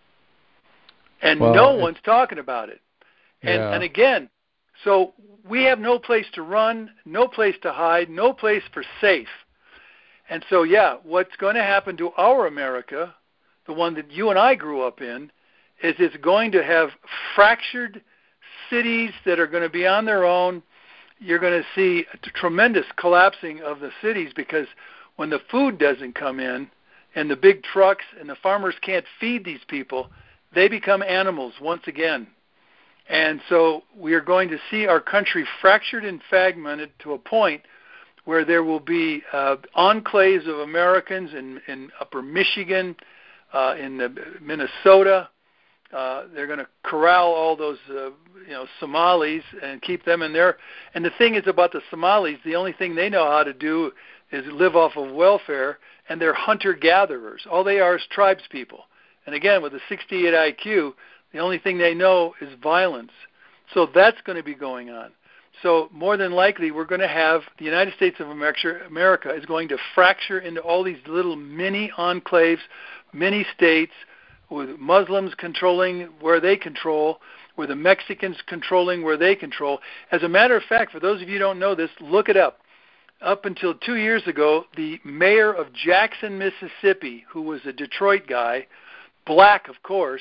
And well, no one's talking about it. And, yeah. and again, so we have no place to run, no place to hide, no place for safe. And so, yeah, what's going to happen to our America, the one that you and I grew up in, is it's going to have fractured cities that are going to be on their own. You're going to see a tremendous collapsing of the cities because when the food doesn't come in and the big trucks and the farmers can't feed these people, they become animals once again. And so we are going to see our country fractured and fragmented to a point where there will be uh, enclaves of Americans in, in upper Michigan, uh, in the Minnesota. Uh, they're going to corral all those, uh, you know, Somalis and keep them in there. And the thing is about the Somalis, the only thing they know how to do is live off of welfare, and they're hunter-gatherers. All they are is tribes people. And again, with a sixty-eight I Q, the only thing they know is violence. So that's going to be going on. So more than likely, we're going to have the United States of America, America is going to fracture into all these little mini enclaves, mini states, with Muslims controlling where they control, with the Mexicans controlling where they control. As a matter of fact, for those of you who don't know this, look it up. Up until two years ago, the mayor of Jackson, Mississippi, who was a Detroit guy, black, of course,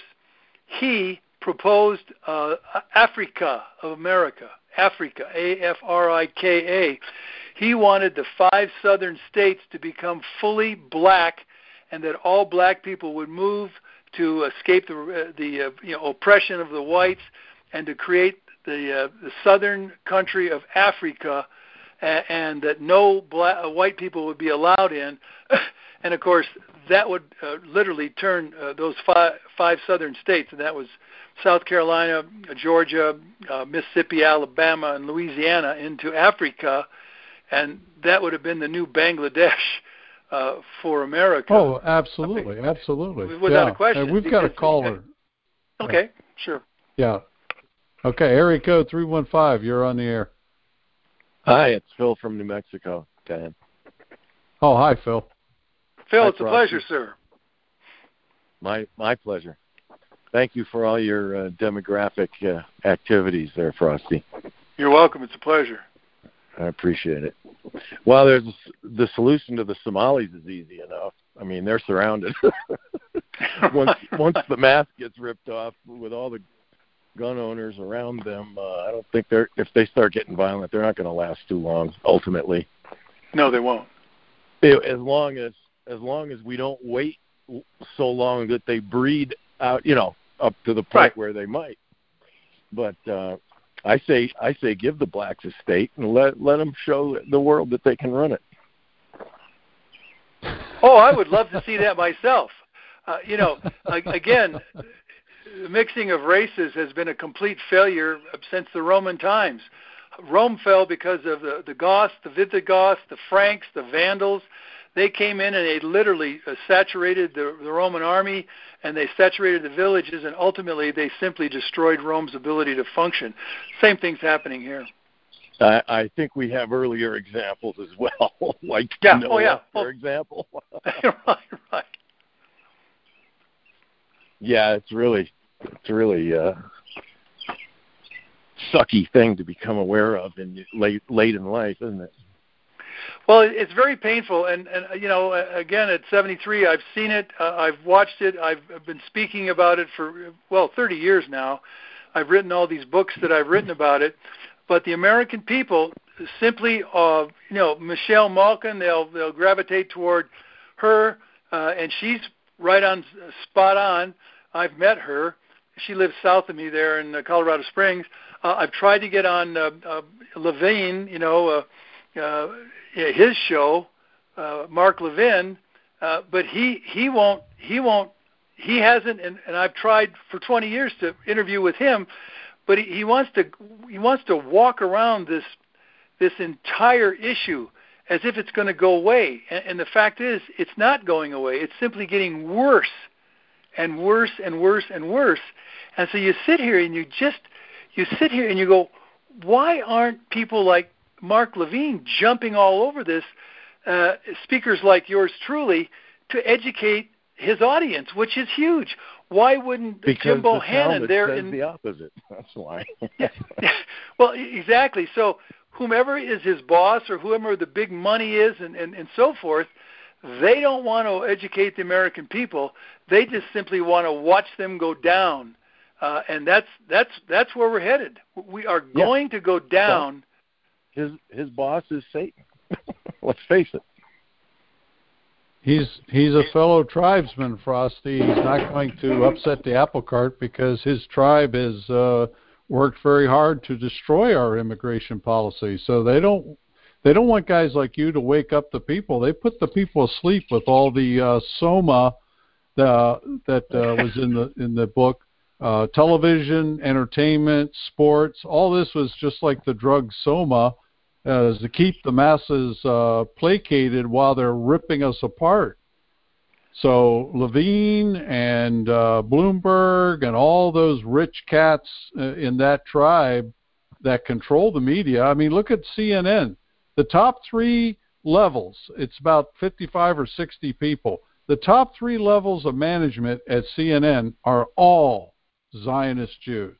he proposed uh, Africa of America, Africa, A F R I K A. He wanted the five southern states to become fully black and that all black people would move to escape the, uh, the uh, you know, oppression of the whites and to create the, uh, the southern country of Africa, uh, and that no black, uh, white people would be allowed in. And, of course, that would uh, literally turn uh, those five, five southern states, and that was South Carolina, Georgia, uh, Mississippi, Alabama, and Louisiana, into Africa, and that would have been the new Bangladesh uh, for America. Oh, absolutely, absolutely. Without yeah. a question. Hey, we've got a caller. Okay, yeah. sure. Yeah. Okay, area code three one five, you're on the air. Hi, it's Phil from New Mexico. Go ahead. Oh, hi, Phil. Phil, Hi, it's Frosty. a pleasure, sir. My my pleasure. Thank you for all your uh, demographic uh, activities there, Frosty. You're welcome. It's a pleasure. I appreciate it. Well, there's the solution to the Somalis is easy enough. I mean, they're surrounded. once once the mask gets ripped off with all the gun owners around them, uh, I don't think they're if they start getting violent, they're not going to last too long. Ultimately, no, they won't. As long as as long as we don't wait so long that they breed out, you know, up to the point right. where they might. But uh, I say I say give the blacks a state and let let them show the world that they can run it. Oh, I would love to see that myself. Uh, you know, again, the mixing of races has been a complete failure since the Roman times. Rome fell because of the, the Goths, the Visigoths, the Franks, the Vandals. They came in and they literally uh, saturated the, the Roman army, and they saturated the villages, and ultimately they simply destroyed Rome's ability to function. Same thing's happening here. I, I think we have earlier examples as well, like yeah. Noah, oh, yeah. for oh. example. right, right. Yeah, it's really, it's really a sucky thing to become aware of in late, late in life, isn't it? Well, it's very painful, and, and you know, again, at seventy-three, I've seen it, uh, I've watched it, I've been speaking about it for, well, thirty years now. I've written all these books that I've written about it, but the American people simply, uh, you know, Michelle Malkin, they'll they'll gravitate toward her, uh, and she's right on, spot on. I've met her. She lives south of me there in uh, Colorado Springs. Uh, I've tried to get on uh, uh, Levine, you know, uh, uh, his show, uh, Mark Levin, uh, but he he won't he won't he hasn't, and, and I've tried for twenty years to interview with him, but he, he wants to he wants to walk around this this entire issue as if it's going to go away, and, and the fact is, it's not going away. It's simply getting worse and worse and worse and worse. And so you sit here and you just you sit here and you go, why aren't people like Mark Levine jumping all over this? Uh, speakers like yours truly to educate his audience, which is huge. Why wouldn't because Jim the Bohannon there says in the opposite? That's why. yeah, well, exactly. So whomever is his boss or whoever the big money is, and, and, and so forth, they don't want to educate the American people. They just simply want to watch them go down, uh, and that's that's that's where we're headed. We are going yeah. to go down. Well, his his boss is Satan. Let's face it. He's he's a fellow tribesman, Frosty. He's not going to upset the apple cart because his tribe has uh, worked very hard to destroy our immigration policy. So they don't they don't want guys like you to wake up the people. They put the people asleep with all the uh, soma uh, that uh, was in the in the book. Uh, television, entertainment, sports, all this was just like the drug soma. Uh, is to keep the masses uh, placated while they're ripping us apart. So Levine and uh, Bloomberg and all those rich cats uh, in that tribe that control the media. I mean, look at C N N. The top three levels, it's about fifty-five or sixty people. The top three levels of management at C N N are all Zionist Jews.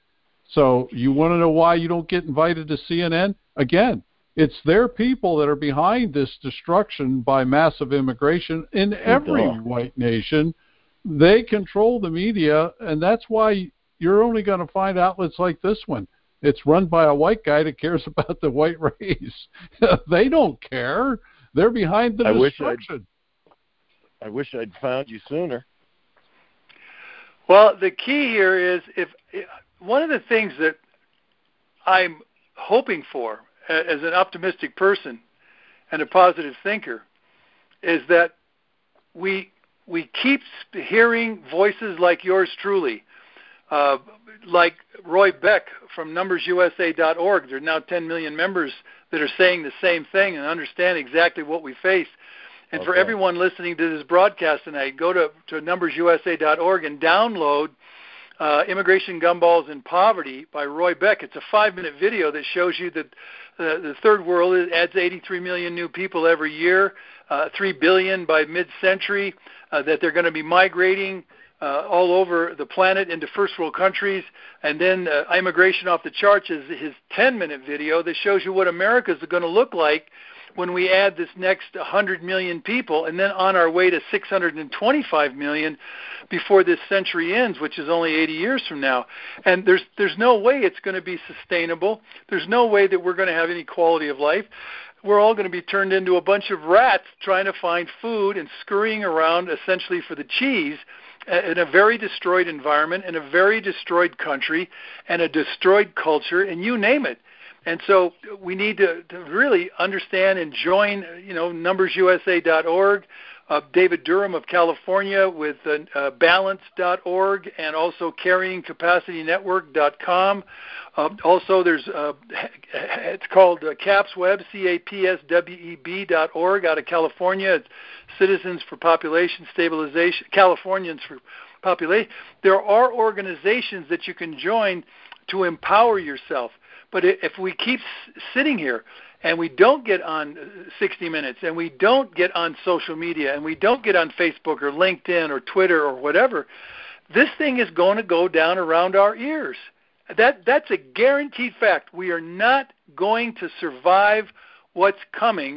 So you want to know why you don't get invited to C N N? Again, it's their people that are behind this destruction by massive immigration in every white nation. They control the media, and that's why you're only going to find outlets like this one. It's run by a white guy that cares about the white race. They don't care. They're behind the I destruction. Wish I'd, I wish I'd found you sooner. Well, the key here is if one of the things that I'm hoping for as an optimistic person and a positive thinker is that we we keep hearing voices like yours truly, uh, like Roy Beck from numbers U S A dot org. There are now ten million members that are saying the same thing and understand exactly what we face. And okay. For everyone listening to this broadcast tonight, go to, to numbers U S A dot org and download Uh, Immigration Gumballs and Poverty by Roy Beck. It's a five-minute video that shows you that uh, the third world adds eighty-three million new people every year, uh, three billion by mid-century, uh, that they're going to be migrating uh, all over the planet into first world countries. And then uh, Immigration Off the Charts is his ten-minute video that shows you what America is going to look like when we add this next one hundred million people, and then on our way to six hundred twenty-five million before this century ends, which is only eighty years from now. And there's there's no way it's going to be sustainable. There's no way that we're going to have any quality of life. We're all going to be turned into a bunch of rats trying to find food and scurrying around essentially for the cheese in a very destroyed environment, in a very destroyed country, and a destroyed culture, and you name it. And so we need to, to really understand and join, you know, numbers U S A dot org, uh, David Durham of California with uh, uh, balance dot org, and also carrying capacity network dot com. Uh, also, there's uh, it's called uh, CAPSWeb, C A P S W E B dot org out of California. It's Citizens for Population Stabilization, Californians for Population. There are organizations that you can join to empower yourself. But if we keep sitting here and we don't get on sixty minutes and we don't get on social media and we don't get on Facebook or LinkedIn or Twitter or whatever, this thing is going to go down around our ears. That That's a guaranteed fact. We are not going to survive what's coming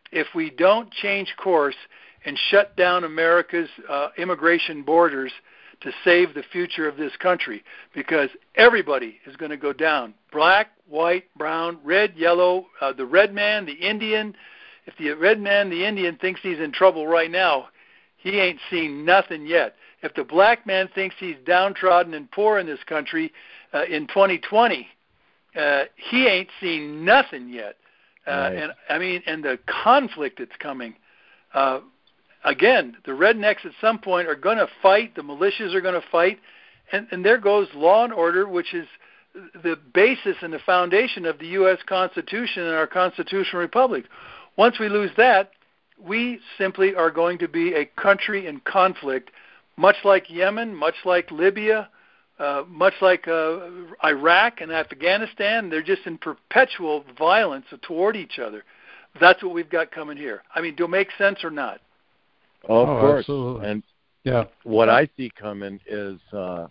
if we don't change course and shut down America's uh, immigration borders to save the future of this country, because everybody is going to go down. Black, white, brown, red, yellow, uh, the red man, the Indian. If the red man, the Indian, thinks he's in trouble right now, he ain't seen nothing yet. If the black man thinks he's downtrodden and poor in this country uh, in twenty twenty, uh, he ain't seen nothing yet. Uh, right. And I mean, and the conflict that's coming. Uh, Again, the rednecks at some point are going to fight. The militias are going to fight. And, and there goes law and order, which is the basis and the foundation of the U S Constitution and our constitutional republic. Once we lose that, we simply are going to be a country in conflict, much like Yemen, much like Libya, uh, much like uh, Iraq and Afghanistan. They're just in perpetual violence toward each other. That's what we've got coming here. I mean, do it make sense or not? Oh, of oh, course. Absolutely. And yeah. what I see coming is uh,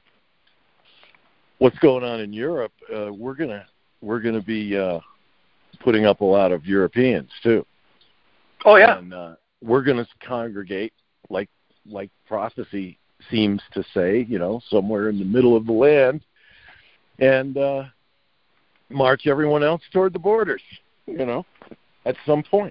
what's going on in Europe. Uh, we're gonna we're gonna be uh, putting up a lot of Europeans too. Oh yeah. And uh, we're gonna congregate like like prophecy seems to say, you know, somewhere in the middle of the land, and uh, march everyone else toward the borders. You know, at some point.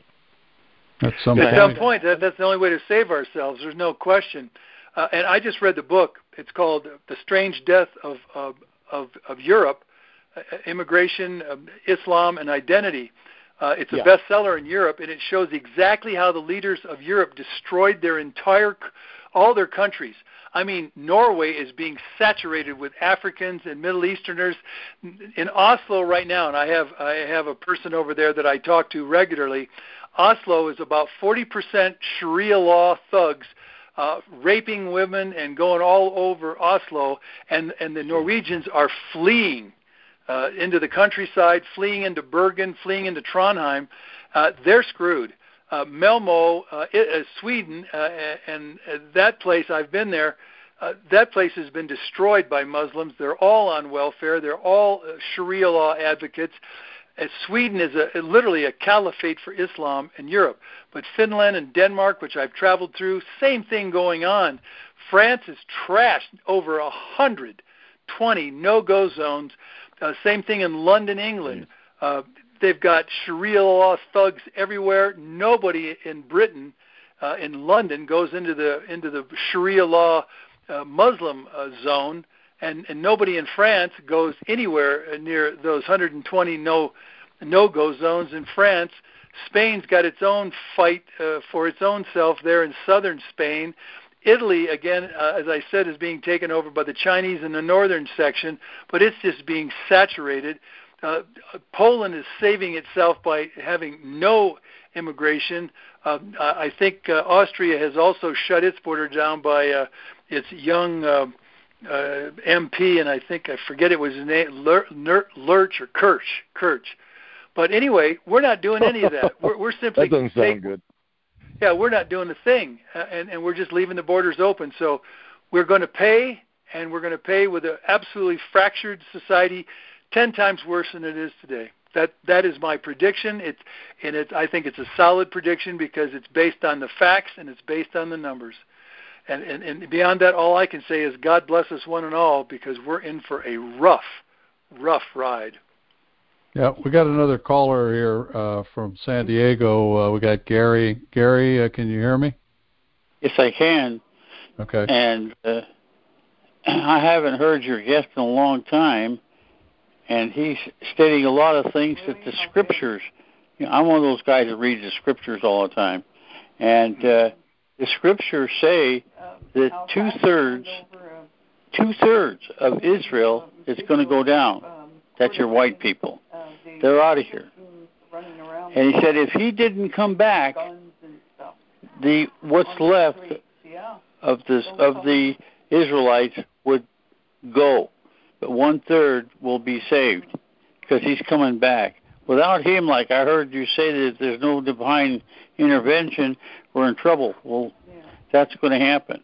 At some At point. some point, that, that's the only way to save ourselves. There's no question. Uh, and I just read the book. It's called "The Strange Death of of of, of Europe: uh, Immigration, um, Islam, and Identity." Uh, it's a yeah. bestseller in Europe, and it shows exactly how the leaders of Europe destroyed their entire, all their countries. I mean, Norway is being saturated with Africans and Middle Easterners. In Oslo right now, and I have I have a person over there that I talk to regularly. Oslo is about forty percent Sharia law thugs uh, raping women and going all over Oslo, and, and the Norwegians are fleeing uh, into the countryside, fleeing into Bergen, fleeing into Trondheim. Uh, they're screwed. Uh, Malmo, uh, it, uh, Sweden, uh, and uh, that place, I've been there, uh, that place has been destroyed by Muslims. They're all on welfare. They're all uh, Sharia law advocates. Uh, Sweden is a, literally a caliphate for Islam in Europe. But Finland and Denmark, which I've traveled through, same thing going on. France is trashed over one hundred twenty no-go zones. Uh, same thing in London, England. Uh, they've got Sharia law thugs everywhere. Nobody in Britain, uh, in London, goes into the into the Sharia law uh, Muslim uh, zone. And, and nobody in France goes anywhere near those one hundred twenty no, no-go zones in France. Spain's got its own fight uh, for its own self there in southern Spain. Italy, again, uh, as I said, is being taken over by the Chinese in the northern section, but it's just being saturated. Uh, Poland is saving itself by having no immigration. Uh, I think uh, Austria has also shut its border down by uh, its young uh, Uh, M P, and I think I forget it was his name, Lur, Lur, Lurch or Kirch, Kirch. But anyway, we're not doing any of that. We're, we're simply that doesn't sound take, good. Yeah, we're not doing a thing, uh, and and we're just leaving the borders open. So we're going to pay, and we're going to pay with an absolutely fractured society, ten times worse than it is today. That that is my prediction. It's and it's I think it's a solid prediction because it's based on the facts and it's based on the numbers. And, and, and beyond that, all I can say is God bless us one and all, because we're in for a rough, rough ride. Yeah, we got another caller here uh, from San Diego. Uh, we got Gary. Gary, uh, can you hear me? Yes, I can. Okay. And uh, I haven't heard your guest in a long time, and he's stating a lot of things that the scriptures, you know, I'm one of those guys that reads the scriptures all the time, and uh, the scriptures say that two-thirds, two-thirds of Israel is going to go down. That's your white people. They're out of here. And he said if he didn't come back, the what's left of this of the Israelites would go, but one-third will be saved because he's coming back. Without him, like I heard you say that there's no divine intervention, we're in trouble. Well, that's going to happen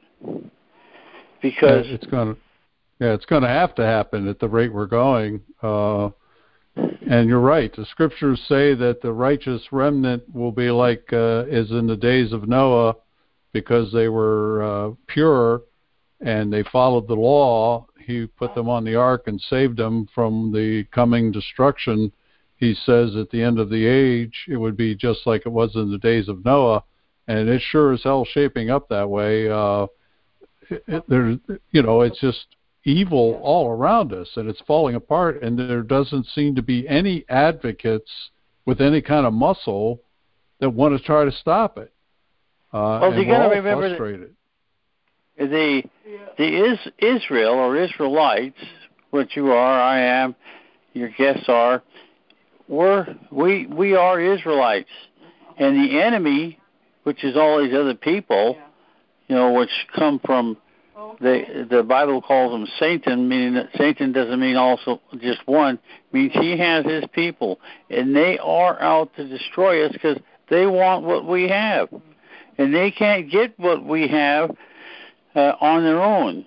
because yeah, it's going to, yeah, it's going to have to happen at the rate we're going. Uh, and you're right. The scriptures say that the righteous remnant will be like uh, as in the days of Noah, because they were uh, pure and they followed the law. He put them on the ark and saved them from the coming destruction. He says at the end of the age, it would be just like it was in the days of Noah, and it sure as hell shaping up that way. Uh, it, it, there, you know, it's just evil all around us, and it's falling apart, and there doesn't seem to be any advocates with any kind of muscle that want to try to stop it. Uh, well, and you we're got to all remember frustrated. that the the is Israel or Israelites, which you are, I am, your guests are, we're we we are Israelites, and the enemy, which is all these other people, you know, which come from the the Bible calls them Satan, meaning that Satan doesn't mean also just one, means he has his people, and they are out to destroy us because they want what we have, and they can't get what we have uh, on their own.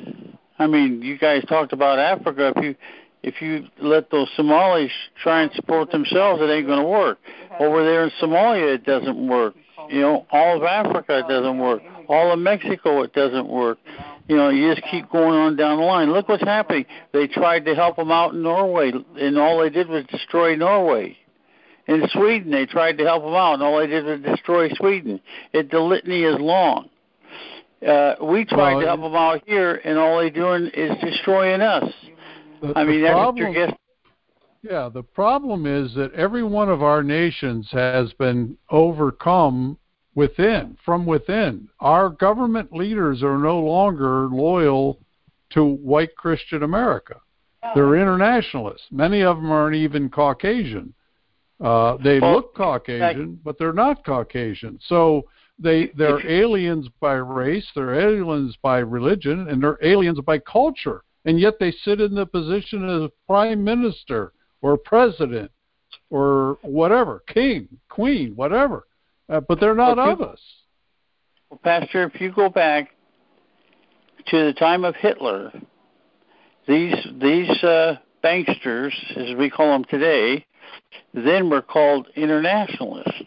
I mean, you guys talked about Africa. If you if you let those Somalis try and support themselves, it ain't going to work. Over there in Somalia, it doesn't work. You know, all of Africa, it doesn't work. All of Mexico, it doesn't work. You know, you just keep going on down the line. Look what's happening. They tried to help them out in Norway, and all they did was destroy Norway. In Sweden, they tried to help them out, and all they did was destroy Sweden. It, the litany is long. Uh, we tried well, to help them out here, and all they're doing is destroying us. The, I mean, the that's problem, what your guess. Yeah, the problem is that every one of our nations has been overcome within, from within. Our government leaders are no longer loyal to white Christian America. They're internationalists. Many of them aren't even Caucasian. Uh, they well, look Caucasian, but they're not Caucasian. So they, they're aliens by race, they're aliens by religion, and they're aliens by culture. And yet they sit in the position of prime minister or president or whatever, king, queen, whatever. Uh, but they're not well, of us. Well, Pastor, if you go back to the time of Hitler, these these uh, banksters, as we call them today, then were called internationalists.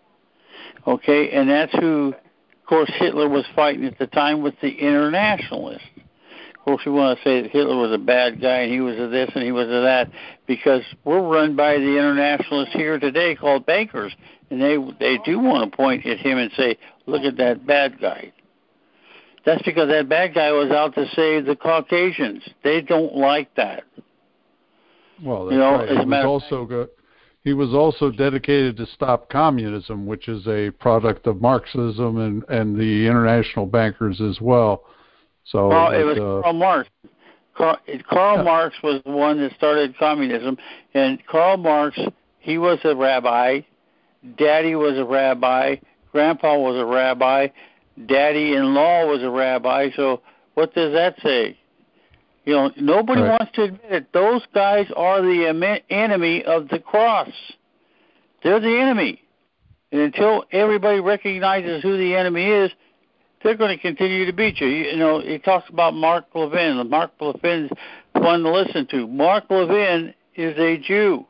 Okay, and that's who, of course, Hitler was fighting at the time with the internationalists. Of course, we want to say that Hitler was a bad guy and he was a this and he was a that, because we're run by the internationalists here today called bankers, and they they do want to point at him and say, look at that bad guy. That's because that bad guy was out to save the Caucasians. They don't like that. Well, that's you know, right. He was also good. He was also dedicated to stop communism, which is a product of Marxism and, and the international bankers as well. So Well, that, it was uh, Karl Marx. Karl, Karl yeah. Marx was the one that started communism, and Karl Marx, he was a rabbi. Daddy was a rabbi. Grandpa was a rabbi. Daddy-in-law was a rabbi. So what does that say? You know, nobody right. wants to admit it. Those guys are the enemy of the cross. They're the enemy. And until everybody recognizes who the enemy is, they're going to continue to beat you. You know, he talks about Mark Levin. Mark Levin's fun to listen to. Mark Levin is a Jew.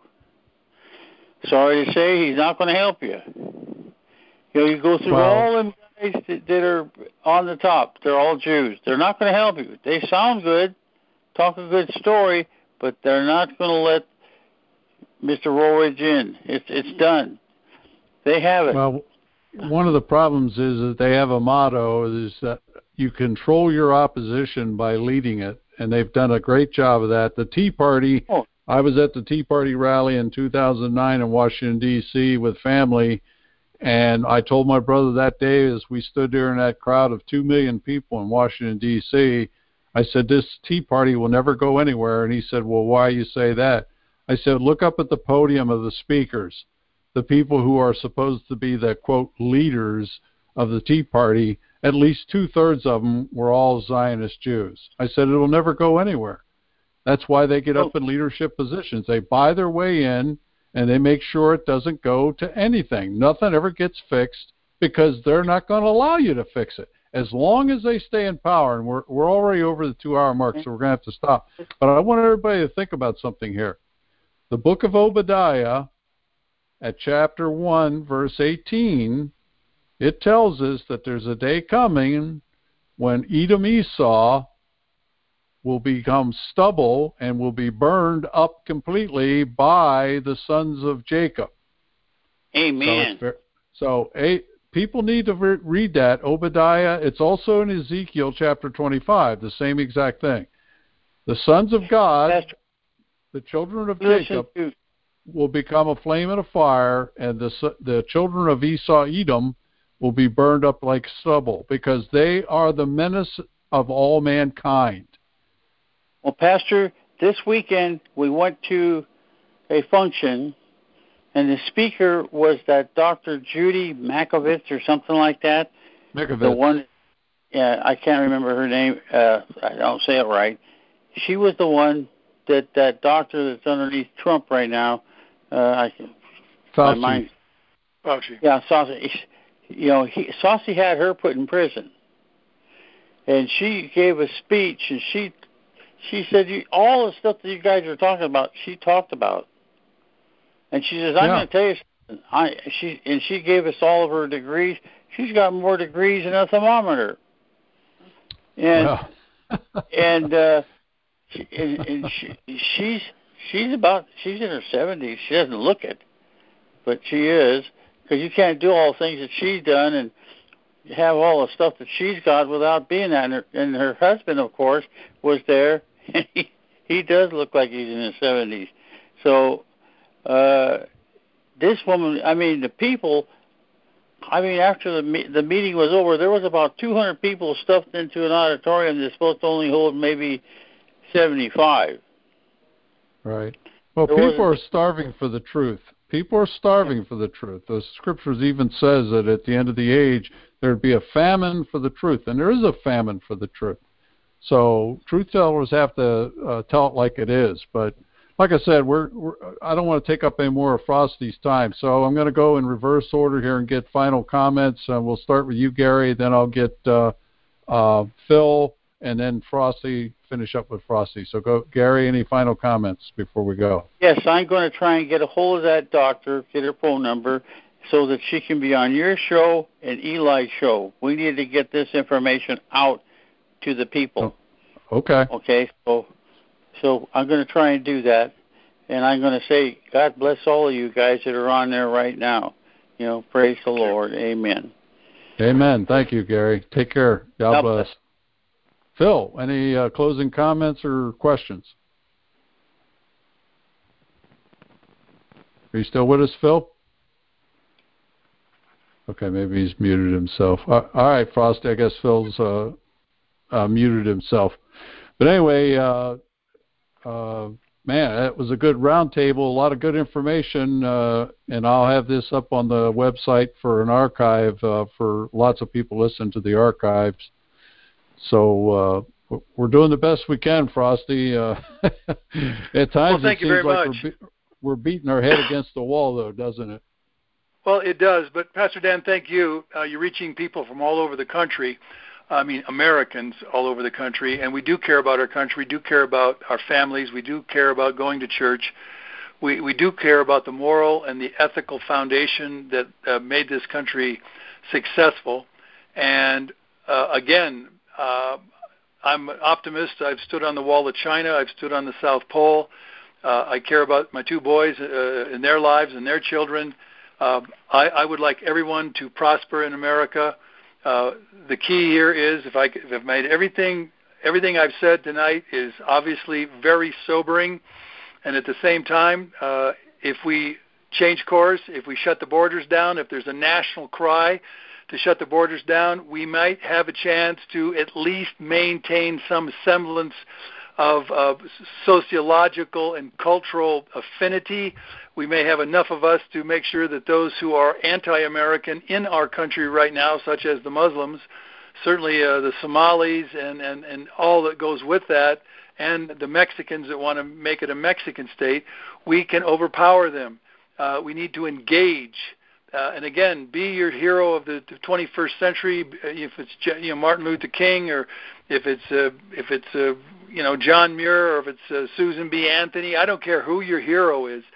Sorry to say, he's not going to help you. You know, you go through well, all them guys that, that are on the top. They're all Jews. They're not going to help you. They sound good, talk a good story, but they're not going to let Mister Rollridge in. It's it's done. They have it. Well, one of the problems is that they have a motto is that you control your opposition by leading it, and they've done a great job of that. The Tea Party, oh. I was at the Tea Party rally in two thousand nine in Washington, D C with family, and I told my brother that day as we stood there in that crowd of two million people in Washington, D C, I said, this Tea Party will never go anywhere. And he said, well, why you say that? I said, look up at the podium of the speakers. The people who are supposed to be the, quote, leaders of the Tea Party, at least two-thirds of them were all Zionist Jews. I said, it'll never go anywhere. That's why they get up in leadership positions. They buy their way in, and they make sure it doesn't go to anything. Nothing ever gets fixed because they're not going to allow you to fix it. As long as they stay in power, and we're, we're already over the two-hour mark, so we're going to have to stop. But I want everybody to think about something here. the book of Obadiah, at chapter one, verse eighteen, it tells us that there's a day coming when Edom Esau will become stubble and will be burned up completely by the sons of Jacob. Amen. So, so a, people need to re- read that. Obadiah, it's also in Ezekiel chapter twenty-five, the same exact thing. The sons of God, Pastor, the children of Jacob, to... will become a flame and a fire, and the the children of Esau, Edom, will be burned up like stubble, because they are the menace of all mankind. Well, Pastor, this weekend we went to a function, and the speaker was that Doctor Judy Makovitz or something like that. Makovitz. The one, yeah, I can't remember her name. Uh, I don't say it right. She was the one that that doctor that's underneath Trump right now. Uh, I Fauci. My mind, Fauci. Yeah, Fauci. You know, he, Fauci had her put in prison, and she gave a speech, and she she said you, all the stuff that you guys are talking about. She talked about, and she says, "I'm yeah. going to tell you something." I she and she gave us all of her degrees. She's got more degrees than a thermometer, and well. and. uh She, and, and she, she's she's about she's in her seventies. She doesn't look it, but she is, because you can't do all the things that she's done and have all the stuff that she's got without being that. And her, and her husband, of course, was there, and he he does look like he's in his seventies. So uh, this woman, I mean, the people. I mean, after the the meeting was over, there was about two hundred people stuffed into an auditorium that's supposed to only hold maybe seventy-five. Right. Well, there people are starving for the truth. People are starving yeah. for the truth. The scriptures even says that at the end of the age, there'd be a famine for the truth, and there is a famine for the truth. So truth tellers have to uh, tell it like it is. But like I said, we're, we're I don't want to take up any more of Frosty's time, so I'm going to go in reverse order here and get final comments. Uh, we'll start with you, Gary, then I'll get uh, uh, Phil, and then Frosty, finish up with Frosty. So go, Gary, any final comments before we go? Yes, I'm going to try and get a hold of that doctor, get her phone number, so that she can be on your show and Eli's show. We need to get this information out to the people. Oh, okay. Okay, so so I'm going to try and do that, and I'm going to say, God bless all of you guys that are on there right now. You know, praise the Lord. Amen. Amen. Thank you, Gary. Take care. God, God bless. bless. Phil, any uh, closing comments or questions? Are you still with us, Phil? Okay, maybe he's muted himself. Uh, all right, Frosty, I guess Phil's uh, uh, muted himself. But anyway, uh, uh, man, that was a good roundtable, a lot of good information, uh, and I'll have this up on the website for an archive uh, for lots of people listening to the archives. So uh, we're doing the best we can, Frosty. Uh, at times well, thank it you seems very like much. We're, be- we're beating our head against the wall, though, doesn't it? Well, it does. But, Pastor Dan, thank you. Uh, you're reaching people from all over the country. I mean, Americans all over the country. And we do care about our country. We do care about our families. We do care about going to church. We, we do care about the moral and the ethical foundation that uh, made this country successful. And, uh, again, Uh, I'm an optimist. I've stood on the wall of China. I've stood on the South Pole. Uh, I care about my two boys uh, and their lives and their children. Uh, I, I would like everyone to prosper in America. Uh, the key here is, if, I, if I've made everything, everything I've said tonight is obviously very sobering. And at the same time, uh, if we change course, if we shut the borders down, if there's a national cry to shut the borders down, we might have a chance to at least maintain some semblance of, of sociological and cultural affinity. We may have enough of us to make sure that those who are anti-American in our country right now, such as the Muslims, certainly uh, the Somalis and, and, and all that goes with that, and the Mexicans that want to make it a Mexican state, we can overpower them. Uh, we need to engage. Uh, and again, be your hero of the twenty-first century. If it's you know Martin Luther King, or if it's uh, if it's uh, you know, John Muir or if it's uh, Susan B. Anthony. I don't care who your hero is.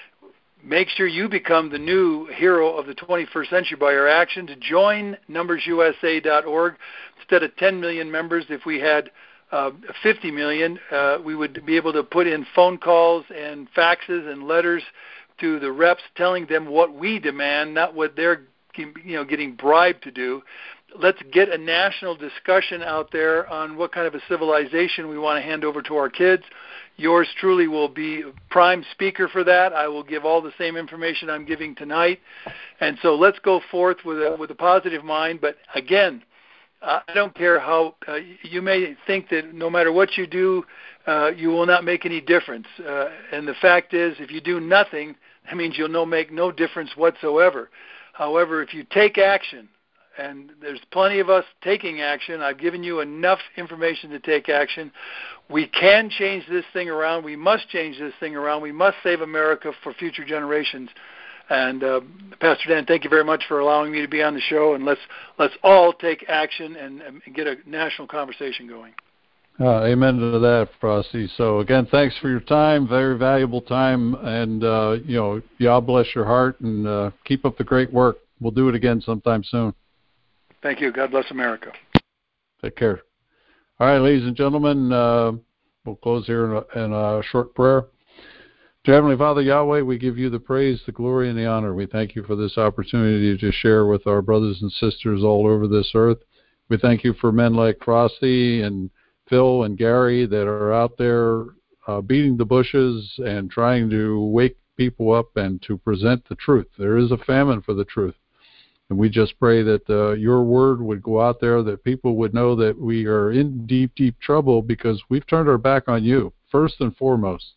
Make sure you become the new hero of the twenty-first century by your action. To join numbers U S A dot org, instead of ten million members, if we had uh, fifty million, uh, we would be able to put in phone calls and faxes and letters to the reps telling them what we demand, not what they're you know getting bribed to do. Let's get a national discussion out there on what kind of a civilization we want to hand over to our kids. Yours truly will be prime speaker for that. I will give all the same information I'm giving tonight. And so let's go forth with a, with a positive mind. But again, uh, I don't care how uh, you may think that no matter what you do, uh, you will not make any difference. Uh, and the fact is, if you do nothing, that means you'll no make no difference whatsoever. However, if you take action, and there's plenty of us taking action. I've given you enough information to take action. We can change this thing around. We must change this thing around. We must save America for future generations. And uh, Pastor Dan, thank you very much for allowing me to be on the show. And let's let's all take action and, and get a national conversation going. Uh, amen to that, Frosty. So again, thanks for your time, very valuable time, and uh, you know, y'all bless your heart and uh, keep up the great work. We'll do it again sometime soon. Thank you. God bless America. Take care. All right, ladies and gentlemen, uh, we'll close here in a, in a short prayer. Dear Heavenly Father, Yahweh, we give you the praise, the glory, and the honor. We thank you for this opportunity to share with our brothers and sisters all over this earth. We thank you for men like Frosty and Phil and Gary that are out there uh, beating the bushes and trying to wake people up and to present the truth. There is a famine for the truth. And we just pray that uh, your word would go out there, that people would know that we are in deep, deep trouble because we've turned our back on you, first and foremost.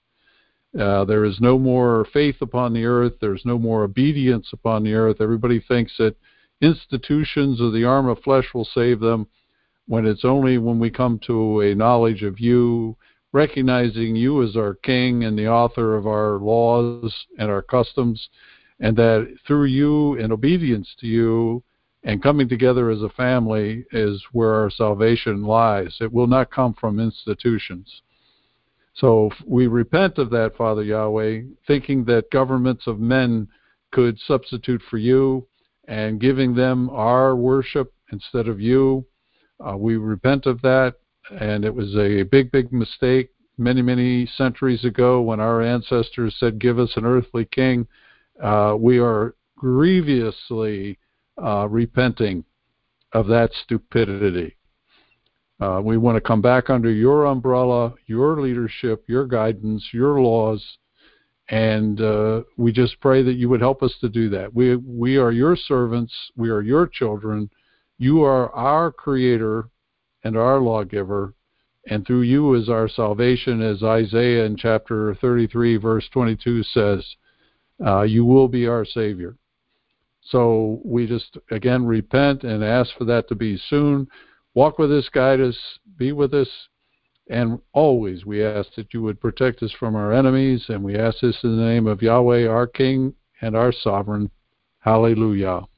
Uh, there is no more faith upon the earth. There's no more obedience upon the earth. Everybody thinks that institutions or the arm of flesh will save them, when it's only when we come to a knowledge of you, recognizing you as our king and the author of our laws and our customs, and that through you and obedience to you and coming together as a family is where our salvation lies. It will not come from institutions. So we repent of that, Father Yahweh, thinking that governments of men could substitute for you and giving them our worship instead of you. Uh, we repent of that, and it was a big, big mistake many, many centuries ago when our ancestors said, give us an earthly king. Uh, we are grievously uh, repenting of that stupidity. Uh, we want to come back under your umbrella, your leadership, your guidance, your laws, and uh, we just pray that you would help us to do that. We we are your servants. We are your children. You are our creator and our lawgiver, and through you is our salvation, as Isaiah in chapter thirty-three, verse twenty-two says. Uh, you will be our Savior. So we just, again, repent and ask for that to be soon. Walk with us, guide us, be with us, and always we ask that you would protect us from our enemies, and we ask this in the name of Yahweh, our King and our Sovereign. Hallelujah.